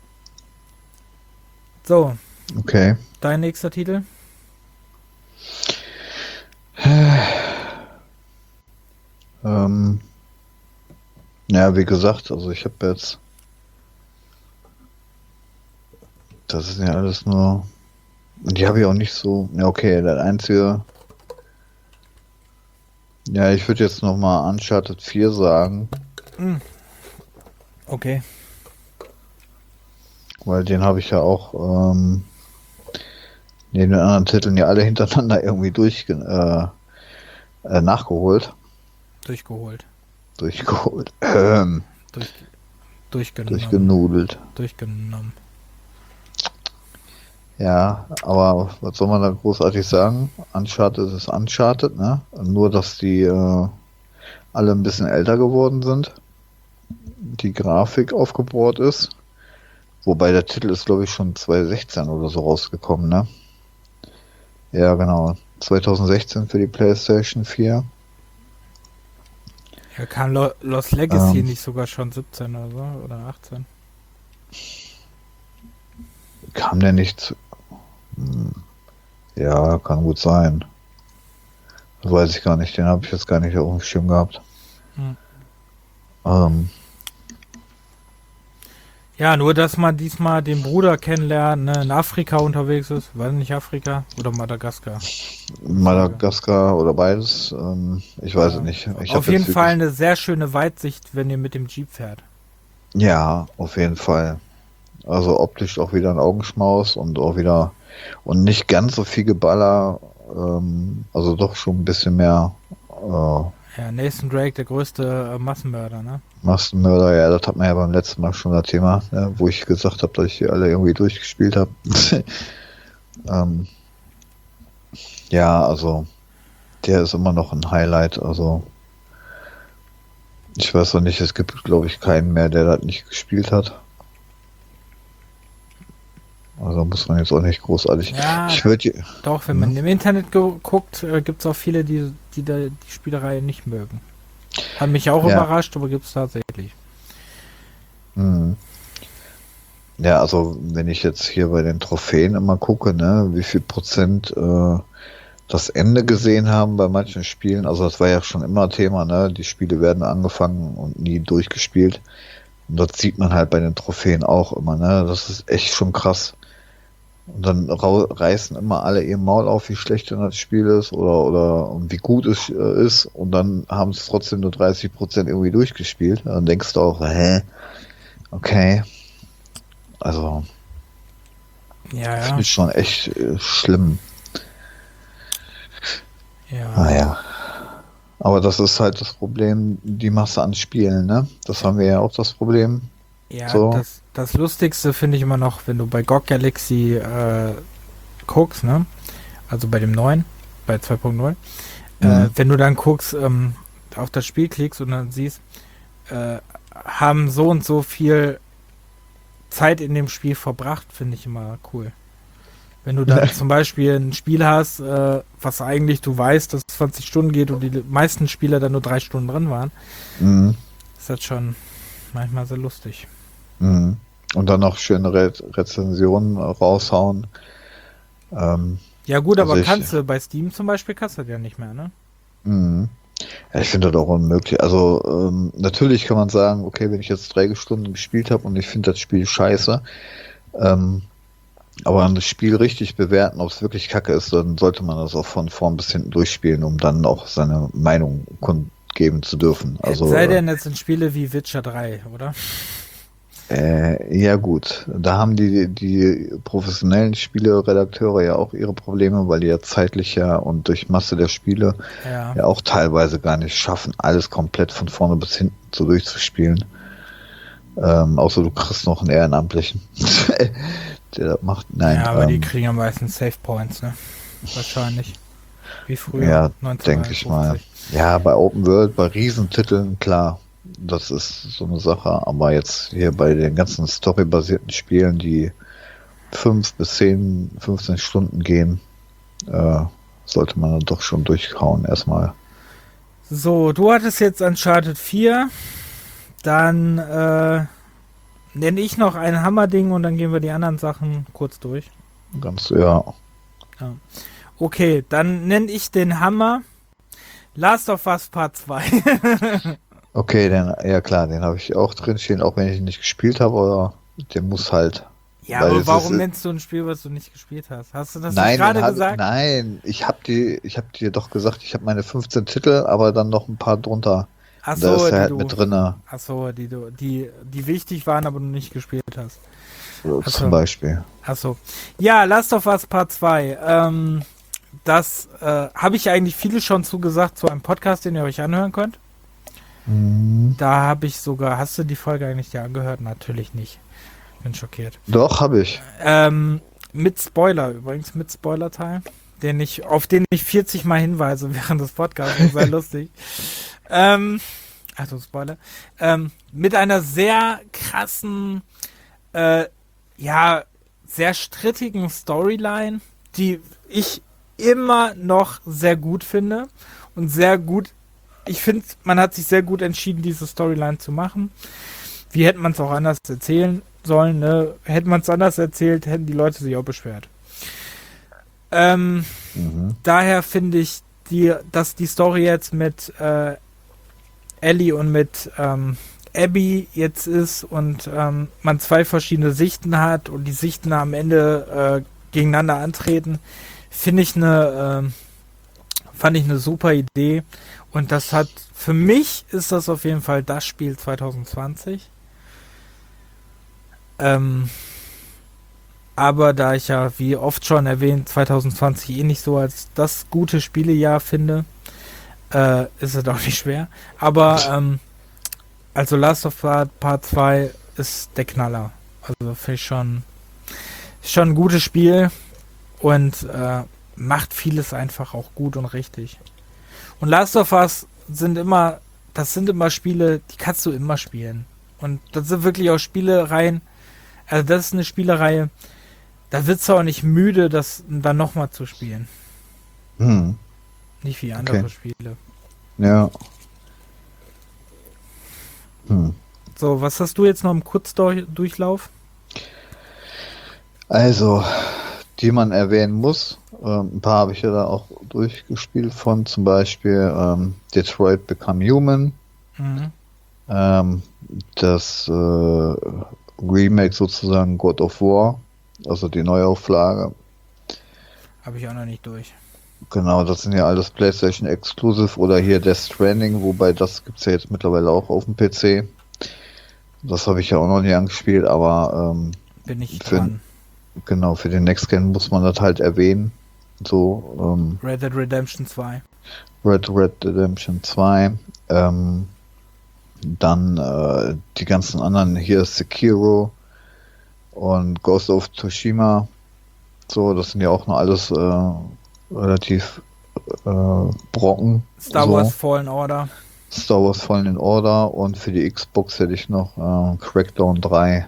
So, Okay. dein nächster Titel? Ähm, ja, wie gesagt, also ich habe jetzt, das ist ja alles nur, die habe ich auch nicht so, ja okay, der einzige, ja, ich würde jetzt nochmal Uncharted vier sagen, Okay. weil den habe ich ja auch, ähm, neben den anderen Titeln ja alle hintereinander irgendwie durch, äh, äh, nachgeholt, Durchgeholt. durchgeholt, ähm, Durch, durchgenommen. durchgenudelt. Durchgenommen. Ja, aber was soll man da großartig sagen? Uncharted ist Uncharted, ne? Nur, dass die äh, alle ein bisschen älter geworden sind. Die Grafik aufgebohrt ist. Wobei der Titel ist, glaube ich, schon zwanzig sechzehn oder so rausgekommen, ne? Ja, genau. zwanzig sechzehn für die PlayStation vier. Ja, kam Lo- Lost Legacy Ähm. nicht sogar schon siebzehn oder so? Oder achtzehn? Kam der nicht zu... Hm. Ja, kann gut sein. Das weiß ich gar nicht. Den habe ich jetzt gar nicht auf dem Schirm gehabt. Hm. Ähm, Ja, nur dass man diesmal den Bruder kennenlernt, ne, in Afrika unterwegs ist. War das nicht Afrika? Oder Madagaskar? Madagaskar oder beides. Ähm, ich weiß Ja. es nicht. Ich Auf hab jeden jetzt Fall wirklich- eine sehr schöne Weitsicht, wenn ihr mit dem Jeep fährt. Ja, auf jeden Fall. Also optisch auch wieder ein Augenschmaus und auch wieder und nicht ganz so viel Geballer. Ähm, also doch schon ein bisschen mehr äh, Ja, Nathan Drake, der größte äh, Massenmörder, ne? Massenmörder. Ja, das hat man ja beim letzten Mal schon das Thema, ne, wo ich gesagt habe, dass ich die alle irgendwie durchgespielt habe. ähm, ja, also der ist immer noch ein Highlight. Also ich weiß noch nicht, es gibt, glaube ich, keinen mehr, der das nicht gespielt hat. Also muss man jetzt auch nicht großartig. Ja, Ich würde, doch, wenn man im Internet ge- guckt, äh, gibt es auch viele, die, die da die Spielerei nicht mögen. Hat mich auch Ja. überrascht, aber gibt es tatsächlich. Mhm. Ja, also wenn ich jetzt hier bei den Trophäen immer gucke, ne, wie viel Prozent äh, das Ende gesehen haben bei manchen Spielen, also das war ja schon immer Thema, ne, die Spiele werden angefangen und nie durchgespielt. Und das sieht man halt bei den Trophäen auch immer, ne, das ist echt schon krass. Und dann rau- reißen immer alle ihr Maul auf, wie schlecht denn das Spiel ist oder oder und wie gut es äh, ist und dann haben es trotzdem nur dreißig Prozent irgendwie durchgespielt. Dann denkst du auch, hä, okay. Also, Ja, ja. finde ich schon echt äh, schlimm. ja. Naja. Aber das ist halt das Problem, die Masse an Spielen, ne? Das haben wir ja auch das Problem. Ja, So. das, das Lustigste finde ich immer noch, wenn du bei G O G Galaxy äh, guckst, ne? Also bei dem neuen, bei zwei Punkt null. Äh, Mhm. wenn du dann guckst, ähm, auf das Spiel klickst und dann siehst, äh, haben so und so viel Zeit in dem Spiel verbracht, finde ich immer cool. Wenn du dann zum Beispiel ein Spiel hast, äh, was eigentlich du weißt, dass es zwanzig Stunden geht und die meisten Spieler dann nur drei Stunden drin waren, Mhm. ist das schon manchmal sehr lustig. Mhm. Und dann noch schöne Re Rezensionen raushauen. Ähm, Ja gut, Also aber ich- kannst du bei Steam zum Beispiel kannst du das ja nicht mehr, ne? mhm. Ja, ich finde das auch unmöglich. Also ähm, natürlich kann man sagen, okay, wenn ich jetzt drei Stunden gespielt habe und ich finde das Spiel scheiße, ähm, aber ein Spiel richtig bewerten, ob es wirklich kacke ist, dann sollte man das auch von vorn bis hinten durchspielen, um dann auch seine Meinung kund geben zu dürfen. Also, sei denn, es sind Spiele wie Witcher drei, oder? Äh, ja gut, da haben die, die professionellen Spieleredakteure ja auch ihre Probleme, weil die ja zeitlich ja und durch Masse der Spiele Ja. ja auch teilweise gar nicht schaffen, alles komplett von vorne bis hinten so durchzuspielen. Ähm, außer du kriegst noch einen Ehrenamtlichen, der das macht. Nein, Ja, aber ähm, die kriegen am meisten Save Points, ne? Wahrscheinlich. Wie früher. ja, denke ich mal. Ja, bei Open World, bei Riesentiteln, klar, das ist so eine Sache, aber jetzt hier bei den ganzen storybasierten Spielen, die fünf bis zehn, fünfzehn Stunden gehen, äh, sollte man dann doch schon durchhauen erstmal. So, du hattest jetzt Uncharted vier, dann äh, nenne ich noch ein Hammerding und dann gehen wir die anderen Sachen kurz durch. Ganz, ja. Ja. Okay, dann nenne ich den Hammer Last of Us Part zwei. Okay, den, ja klar, den habe ich auch drin stehen, auch wenn ich ihn nicht gespielt habe, aber der muss halt. Ja, weil aber es warum ist, nennst du ein Spiel, was du nicht gespielt hast? Hast du das nein, nicht gerade den hab, gesagt? nein, ich habe die, ich habe dir doch gesagt, ich habe meine fünfzehn Titel, aber dann noch ein paar drunter. Ach Da so, ist er die halt du, mit drinne, ach so, die du, die, die wichtig waren, aber du nicht gespielt hast. so Ach so. zum Beispiel. Ach so. Ja, Last of Us Part zwei. Ähm, das äh, habe ich eigentlich viele schon zugesagt zu einem Podcast, den ihr euch anhören könnt. Mhm. Da habe ich sogar, hast du die Folge eigentlich dir angehört? Natürlich nicht. Bin schockiert. Doch, habe ich. Ähm, mit Spoiler übrigens, mit Spoiler-Teil, den ich, auf den ich vierzig Mal hinweise während des Podcasts. Sehr lustig. Ähm, also Spoiler. Ähm, mit einer sehr krassen, äh, ja, sehr strittigen Storyline, die ich immer noch sehr gut finde und sehr gut, ich finde, man hat sich sehr gut entschieden, diese Storyline zu machen. Wie hätte man es auch anders erzählen sollen, ne? Hätte man es anders erzählt, hätten die Leute sich auch beschwert. Ähm, Mhm. daher finde ich, die, dass die Story jetzt mit äh, Ellie und mit ähm, Abby jetzt ist und ähm, man zwei verschiedene Sichten hat und die Sichten am Ende äh, gegeneinander antreten, finde ich eine, äh, fand ich eine super Idee. Und das hat, für mich ist das auf jeden Fall das Spiel zwanzig zwanzig. Ähm, aber da ich ja, wie oft schon erwähnt, zwanzig zwanzig eh nicht so als das gute Spielejahr finde, äh, ist es auch nicht schwer. Aber, ähm, also Last of Us Part zwei ist der Knaller. Also finde ich schon, schon ein gutes Spiel und äh, macht vieles einfach auch gut und richtig. Und Last of Us sind immer, das sind immer Spiele, die kannst du immer spielen. Und das sind wirklich auch Spielereien, also das ist eine Spielereihe, da wird es auch nicht müde, das dann nochmal zu spielen. Hm. Nicht wie andere Okay. Spiele. Ja. Hm. So, was hast du jetzt noch im Kurzdurchlauf? Also, die man erwähnen muss, ähm, ein paar habe ich ja da auch durchgespielt von, zum Beispiel ähm, Detroit Become Human, Mhm. ähm, das äh, Remake sozusagen God of War, also die Neuauflage. Habe ich auch noch nicht durch. Genau, das sind ja alles PlayStation Exclusive oder hier Death Stranding, wobei das gibt's ja jetzt mittlerweile auch auf dem P C. Das habe ich ja auch noch nie angespielt, aber ähm, Bin ich Für- dran. genau, für den Next Gen muss man das halt erwähnen. So, ähm, Red Dead Redemption zwei. Red Red Redemption zwei, ähm, dann äh, die ganzen anderen, hier Sekiro und Ghost of Tsushima, so, das sind ja auch noch alles äh, relativ äh, Brocken. Star so. Wars Fallen Order. Star Wars Fallen in Order und für die Xbox hätte ich noch äh, Crackdown drei.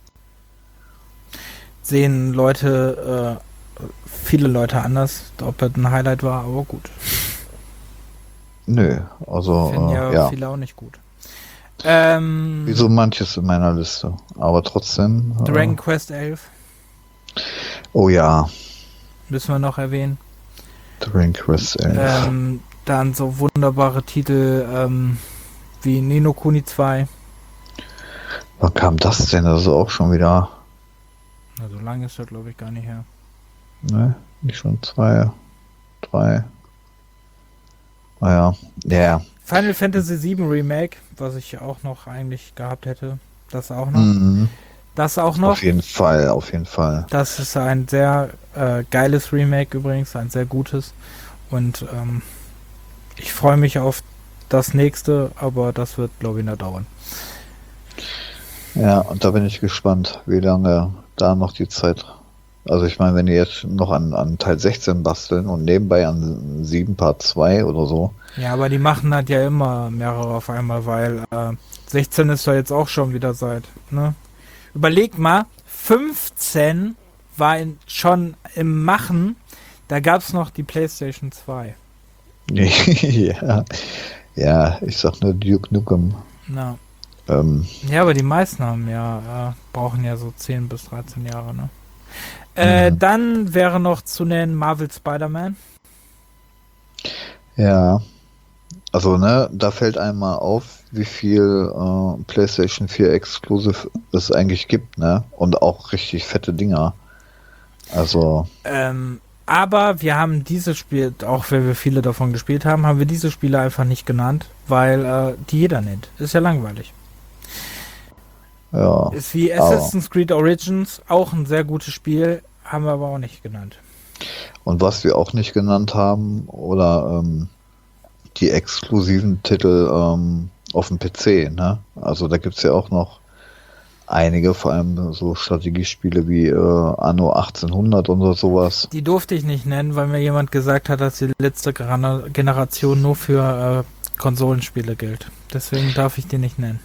Sehen Leute, äh, viele Leute anders, ob das ein Highlight war, aber gut. Nö, also Finden äh, ja, ja, viele auch nicht gut. Ähm, wie so manches in meiner Liste, aber trotzdem. Äh, Dragon Quest elf oh ja, müssen wir noch erwähnen. Dragon Quest elf. Ähm, dann so wunderbare Titel ähm, wie Ni no Kuni zwei. Wann kam das denn? Das ist auch schon wieder, Na, so lange ist das, glaube ich, gar nicht her. ne? Nicht schon zwei, drei. Naja, ja. Final Fantasy sieben Remake, was ich auch noch eigentlich gehabt hätte. Das auch noch. Mhm. Das auch noch. Auf jeden Fall, auf jeden Fall. Das ist ein sehr äh, geiles Remake übrigens, ein sehr gutes. Und ähm, ich freue mich auf das nächste, aber das wird, glaube ich, noch dauern. Ja, und da bin ich gespannt, wie lange da noch die Zeit. Also ich meine, wenn die jetzt noch an, an Teil sechzehn basteln und nebenbei an sieben Part zwei oder so. Ja, aber die machen halt ja immer mehrere auf einmal, weil äh, sechzehn ist doch jetzt auch schon wieder seit, ne? Überleg mal, fünfzehn war in, schon im Machen, da gab es noch die PlayStation zwei. ja, ja, ich sag nur Duke Nukem. Na. Ähm, Ja, aber die meisten haben ja, äh, brauchen ja so zehn bis dreizehn Jahre, ne? Äh, mhm. Dann wäre noch zu nennen Marvel Spider-Man. Ja, also ne, da fällt einem mal auf, wie viel äh, PlayStation vier Exclusive es eigentlich gibt, ne? Und auch richtig fette Dinger. Also, Ähm, aber wir haben dieses Spiel, auch wenn wir viele davon gespielt haben, haben wir diese Spiele einfach nicht genannt, weil äh, die jeder nennt. Ist ja langweilig. ja. Ist wie aber- Assassin's Creed Origins, auch ein sehr gutes Spiel, haben wir aber auch nicht genannt. Und was wir auch nicht genannt haben, oder ähm, die exklusiven Titel ähm, auf dem P C, ne? Also da gibt's ja auch noch einige, vor allem so Strategiespiele wie äh, Anno achtzehnhundert oder sowas. Die durfte ich nicht nennen, weil mir jemand gesagt hat, dass die letzte Gra- Generation nur für äh, Konsolenspiele gilt. Deswegen darf ich die nicht nennen.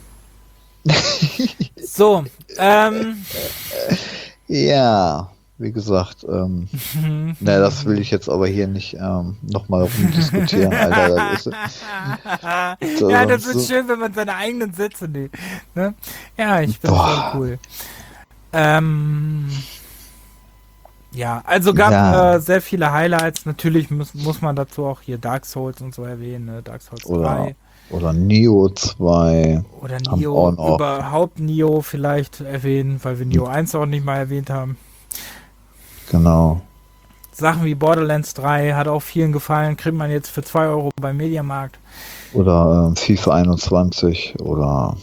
So, ähm... Ja, wie gesagt, ähm, ne, das will ich jetzt aber hier nicht ähm, nochmal rumdiskutieren, Alter. Das ist, ja, das so- ist schön, wenn man seine eigenen Sätze nimmt. Ne? Ja, ich bin Boah. voll cool. Ähm, ja, also gab Ja. äh, sehr viele Highlights. Natürlich muss, muss man dazu auch hier Dark Souls und so erwähnen. Ne? Dark Souls oder, drei oder Neo zwei. oder haben Nioh, auch noch. überhaupt Nioh vielleicht erwähnen, weil wir Nioh eins auch nicht mal erwähnt haben. Genau. Sachen wie Borderlands drei hat auch vielen gefallen. Kriegt man jetzt für zwei Euro beim Mediamarkt. Oder ähm, FIFA einundzwanzig oder.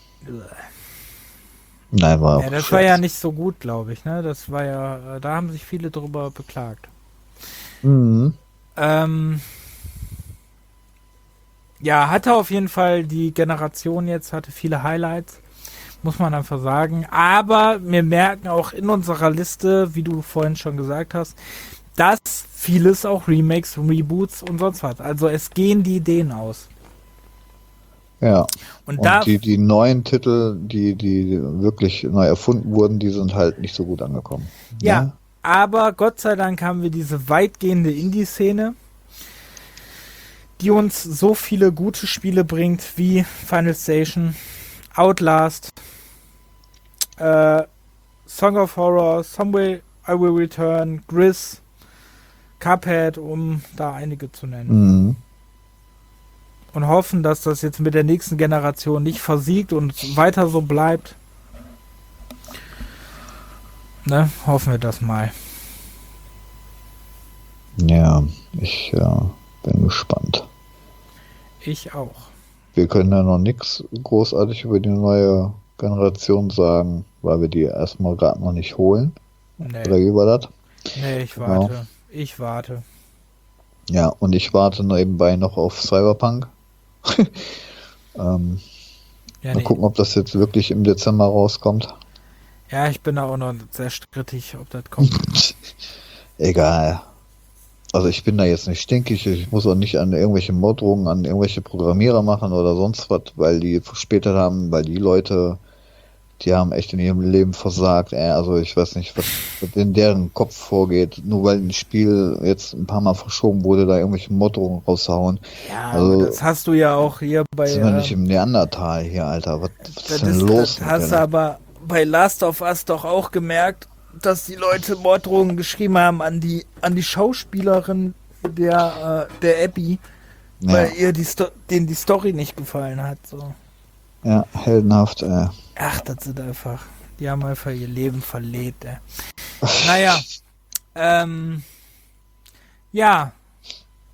Nein, war auch Ja, das Scherz. war ja nicht so gut, glaube ich. Ne? Das war ja, äh, da haben sich viele drüber beklagt. Mhm. Ähm, ja, hatte auf jeden Fall die Generation jetzt, hatte viele Highlights, muss man einfach sagen. Aber wir merken auch in unserer Liste, wie du vorhin schon gesagt hast, dass vieles auch Remakes, Reboots und sonst was. Also es gehen die Ideen aus. Ja. Und, Und da, die, die neuen Titel, die, die wirklich neu erfunden wurden, die sind halt nicht so gut angekommen. ja, Ne? aber Gott sei Dank haben wir diese weitgehende Indie-Szene, die uns so viele gute Spiele bringt wie Final Station, Outlast, äh, Song of Horror, Somewhere I Will Return, Gris, Cuphead, um da einige zu nennen. Mhm. Und hoffen, dass das jetzt mit der nächsten Generation nicht versiegt und weiter so bleibt. Ne, hoffen wir das mal. Ja, ich ja, bin gespannt. Ich auch. Wir können ja noch nichts großartig über die neue Generation sagen, weil wir die erstmal gerade noch nicht holen. Nee, Oder wie war das? nee ich Genau. warte. Ich warte. Ja, und ich warte nebenbei noch auf Cyberpunk. ähm, Ja, mal nee. gucken, ob das jetzt wirklich im Dezember rauskommt. Ja, ich bin da auch noch sehr strittig, ob das kommt. Egal. Also ich bin da jetzt nicht stinkig, ich muss auch nicht an irgendwelche Morddrohungen an irgendwelche Programmierer machen oder sonst was, weil die verspätet haben, weil die Leute, die haben echt in ihrem Leben versagt. Ey, also ich weiß nicht, was, was in deren Kopf vorgeht, nur weil ein Spiel jetzt ein paar Mal verschoben wurde, da irgendwelche Morddrohungen raushauen. Ja, Also- aber das hast du ja auch hier bei... Sind wir äh, nicht im Neandertal hier, Alter. Was, was das ist denn ist, los? das mit hast du der- aber bei Last of Us doch auch gemerkt, dass die Leute Morddrohungen geschrieben haben an die an die Schauspielerin der äh, der Abby, ja, weil ihr die Sto denen die Story nicht gefallen hat. So. ja, heldenhaft, ey. Ach, das sind einfach, die haben einfach ihr Leben verlebt. Ey. Naja, ähm, ja,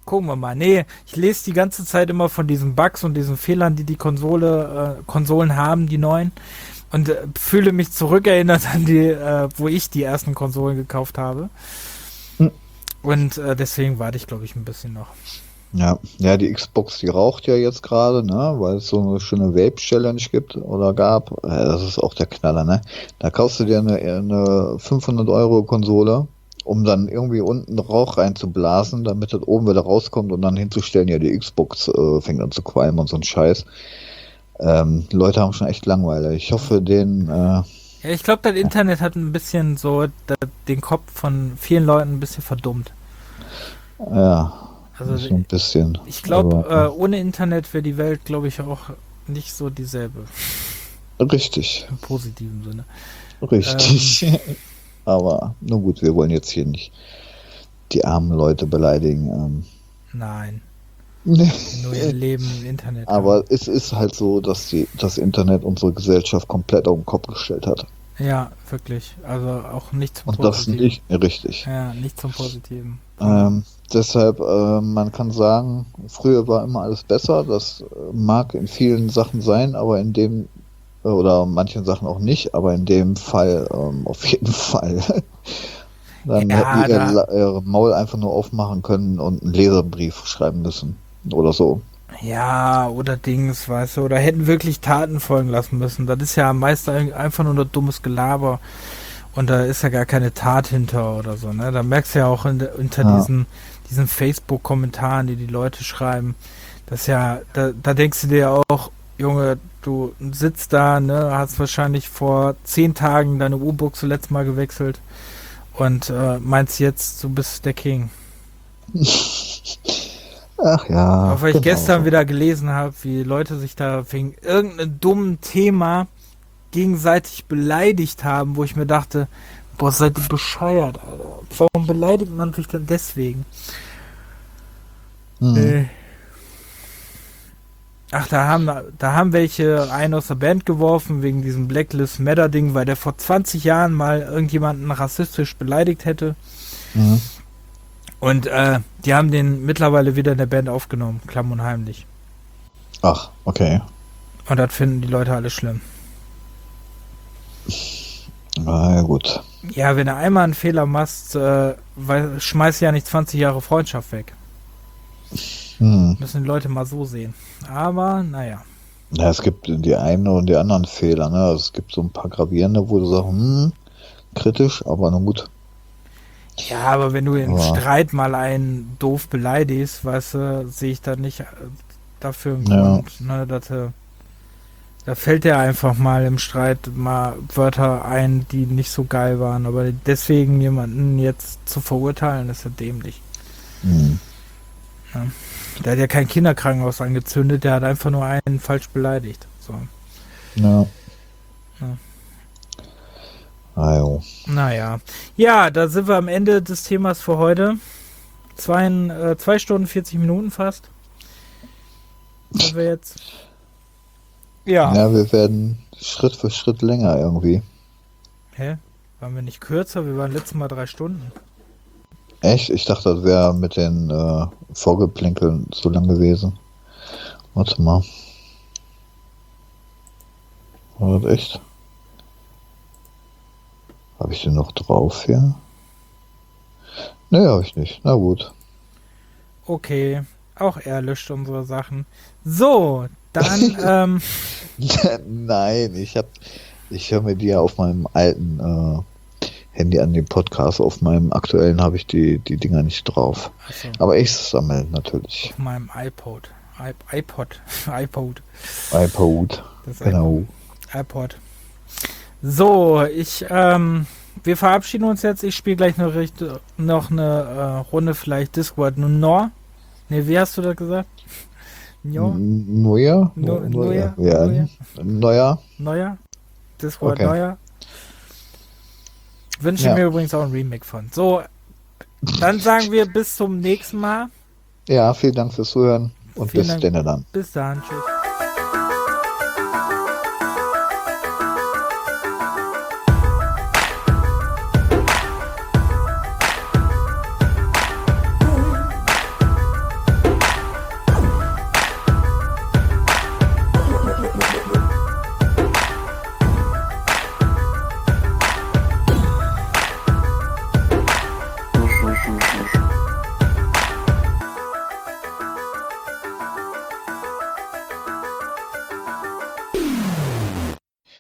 Gucken wir mal. Nee, ich lese die ganze Zeit immer von diesen Bugs und diesen Fehlern, die die Konsole, äh, Konsolen haben, die neuen. Und äh, fühle mich zurückerinnert an die, äh, wo ich die ersten Konsolen gekauft habe. Hm. Und äh, deswegen warte ich, glaube ich, ein bisschen noch. Ja, ja, die Xbox, die raucht ja jetzt gerade, ne, weil es so eine schöne Vape-Challenge gibt oder gab. Ja, das ist auch der Knaller, ne? Da kaufst du dir eine, eine fünfhundert Euro Konsole, um dann irgendwie unten Rauch reinzublasen, damit das oben wieder rauskommt und dann hinzustellen, ja, die Xbox äh, fängt an zu qualmen und so ein Scheiß. Ähm, die Leute haben schon echt Langeweile. Ich hoffe, den... Äh, ja, ich glaube, das Internet hat ein bisschen so da, den Kopf von vielen Leuten ein bisschen verdummt. Ja, also so ein bisschen. Ich glaube, äh, ohne Internet wäre die Welt, glaube ich, auch nicht so dieselbe. Richtig. Im positiven Sinne. Richtig. Ähm, Aber nur gut, wir wollen jetzt hier nicht die armen Leute beleidigen. Ähm. Nein. Nur ihr Leben im Internet. Aber haben. Es ist halt so, dass die, das Internet unsere Gesellschaft komplett auf den Kopf gestellt hat. Ja, wirklich. Also auch nicht zum Und Positiven. Und das nicht richtig. Ja, nicht zum Positiven. Ähm, deshalb, äh, man kann sagen, früher war immer alles besser. Das mag in vielen Sachen sein, aber in dem, oder manchen Sachen auch nicht, aber in dem Fall ähm, auf jeden Fall. Dann ja, hätten die da ihr, ihr Maul einfach nur aufmachen können und einen Leserbrief schreiben müssen. Oder so. Ja, oder Dings, weißt du, oder hätten wirklich Taten folgen lassen müssen. Das ist ja meist einfach nur ein dummes Gelaber. Und da ist ja gar keine Tat hinter oder so, ne? Da merkst du ja auch in, unter ja. diesen, diesen Facebook-Kommentaren, die die Leute schreiben, dass ja, da, da denkst du dir auch, Junge, du sitzt da, ne, hast wahrscheinlich vor zehn Tagen deine U-Buchse letztes Mal gewechselt und äh, meinst jetzt, du bist der King. Ach ja. Auch weil ich genau gestern so. wieder gelesen habe, wie Leute sich da wegen irgendeinem dummen Thema gegenseitig beleidigt haben, wo ich mir dachte, boah, seid ihr bescheuert, Alter. Warum beleidigt man sich denn deswegen? Hm. Äh. Ach, da haben da haben welche einen aus der Band geworfen wegen diesem Black Lives Matter Ding, weil der vor zwanzig Jahren mal irgendjemanden rassistisch beleidigt hätte. Mhm. Und äh, die haben den mittlerweile wieder in der Band aufgenommen, klamm und heimlich. Ach, okay. Und das finden die Leute alle schlimm. Na ja, gut. Ja, wenn du einmal einen Fehler machst, äh, weil, schmeißt ja nicht zwanzig Jahre Freundschaft weg. Hm. Müssen die Leute mal so sehen. Aber, naja. Ja, es gibt die einen und die anderen Fehler, ne? Es gibt so ein paar gravierende, wo du sagst, hm, kritisch, aber na gut. Ja, aber wenn du im ja. Streit mal einen doof beleidigst, weißt du, sehe ich da nicht dafür einen ja. Grund, ne, dass du, da fällt dir einfach mal im Streit mal Wörter ein, die nicht so geil waren, aber deswegen jemanden jetzt zu verurteilen, ist ja dämlich. Hm. Ja. Der hat ja kein Kinderkrankenhaus angezündet, der hat einfach nur einen falsch beleidigt. So. Ja. ja. Ah, jo. Naja. Ja, da sind wir am Ende des Themas für heute. Zwei, äh, zwei Stunden, vierzig Minuten fast. Sind wir jetzt. Ja. Ja, wir werden Schritt für Schritt länger irgendwie. Hä? Waren wir nicht kürzer? Wir waren letztes Mal drei Stunden. Echt? Ich dachte, das wäre mit den äh, Vorgeplänkeln so lang gewesen. Warte mal. War das echt? Habe ich den noch drauf hier? Ne, habe ich nicht. Na gut. Okay. Auch er löscht unsere Sachen. So, dann, ähm... Nein, ich hab, ich höre mir die ja auf meinem alten äh, Handy an, den Podcast. Auf meinem aktuellen habe ich die, die Dinger nicht drauf. So. Aber ich sammle natürlich. Auf meinem iPod. I- iPod. iPod. iPod. Das genau. iPod. So, ich, ähm, wir verabschieden uns jetzt. Ich spiele gleich noch, noch eine äh, Runde, vielleicht Discord. Nor? Ne, wie hast du das gesagt? Neuer? Neuer? Neuer? Ja. Neuer? Neuer? Discord okay. Neuer? Wünsche ja. mir übrigens auch ein Remake von. So, dann sagen wir bis zum nächsten Mal. Ja, vielen Dank fürs Zuhören und vielen bis Dank. denn dann. Bis dann, tschüss.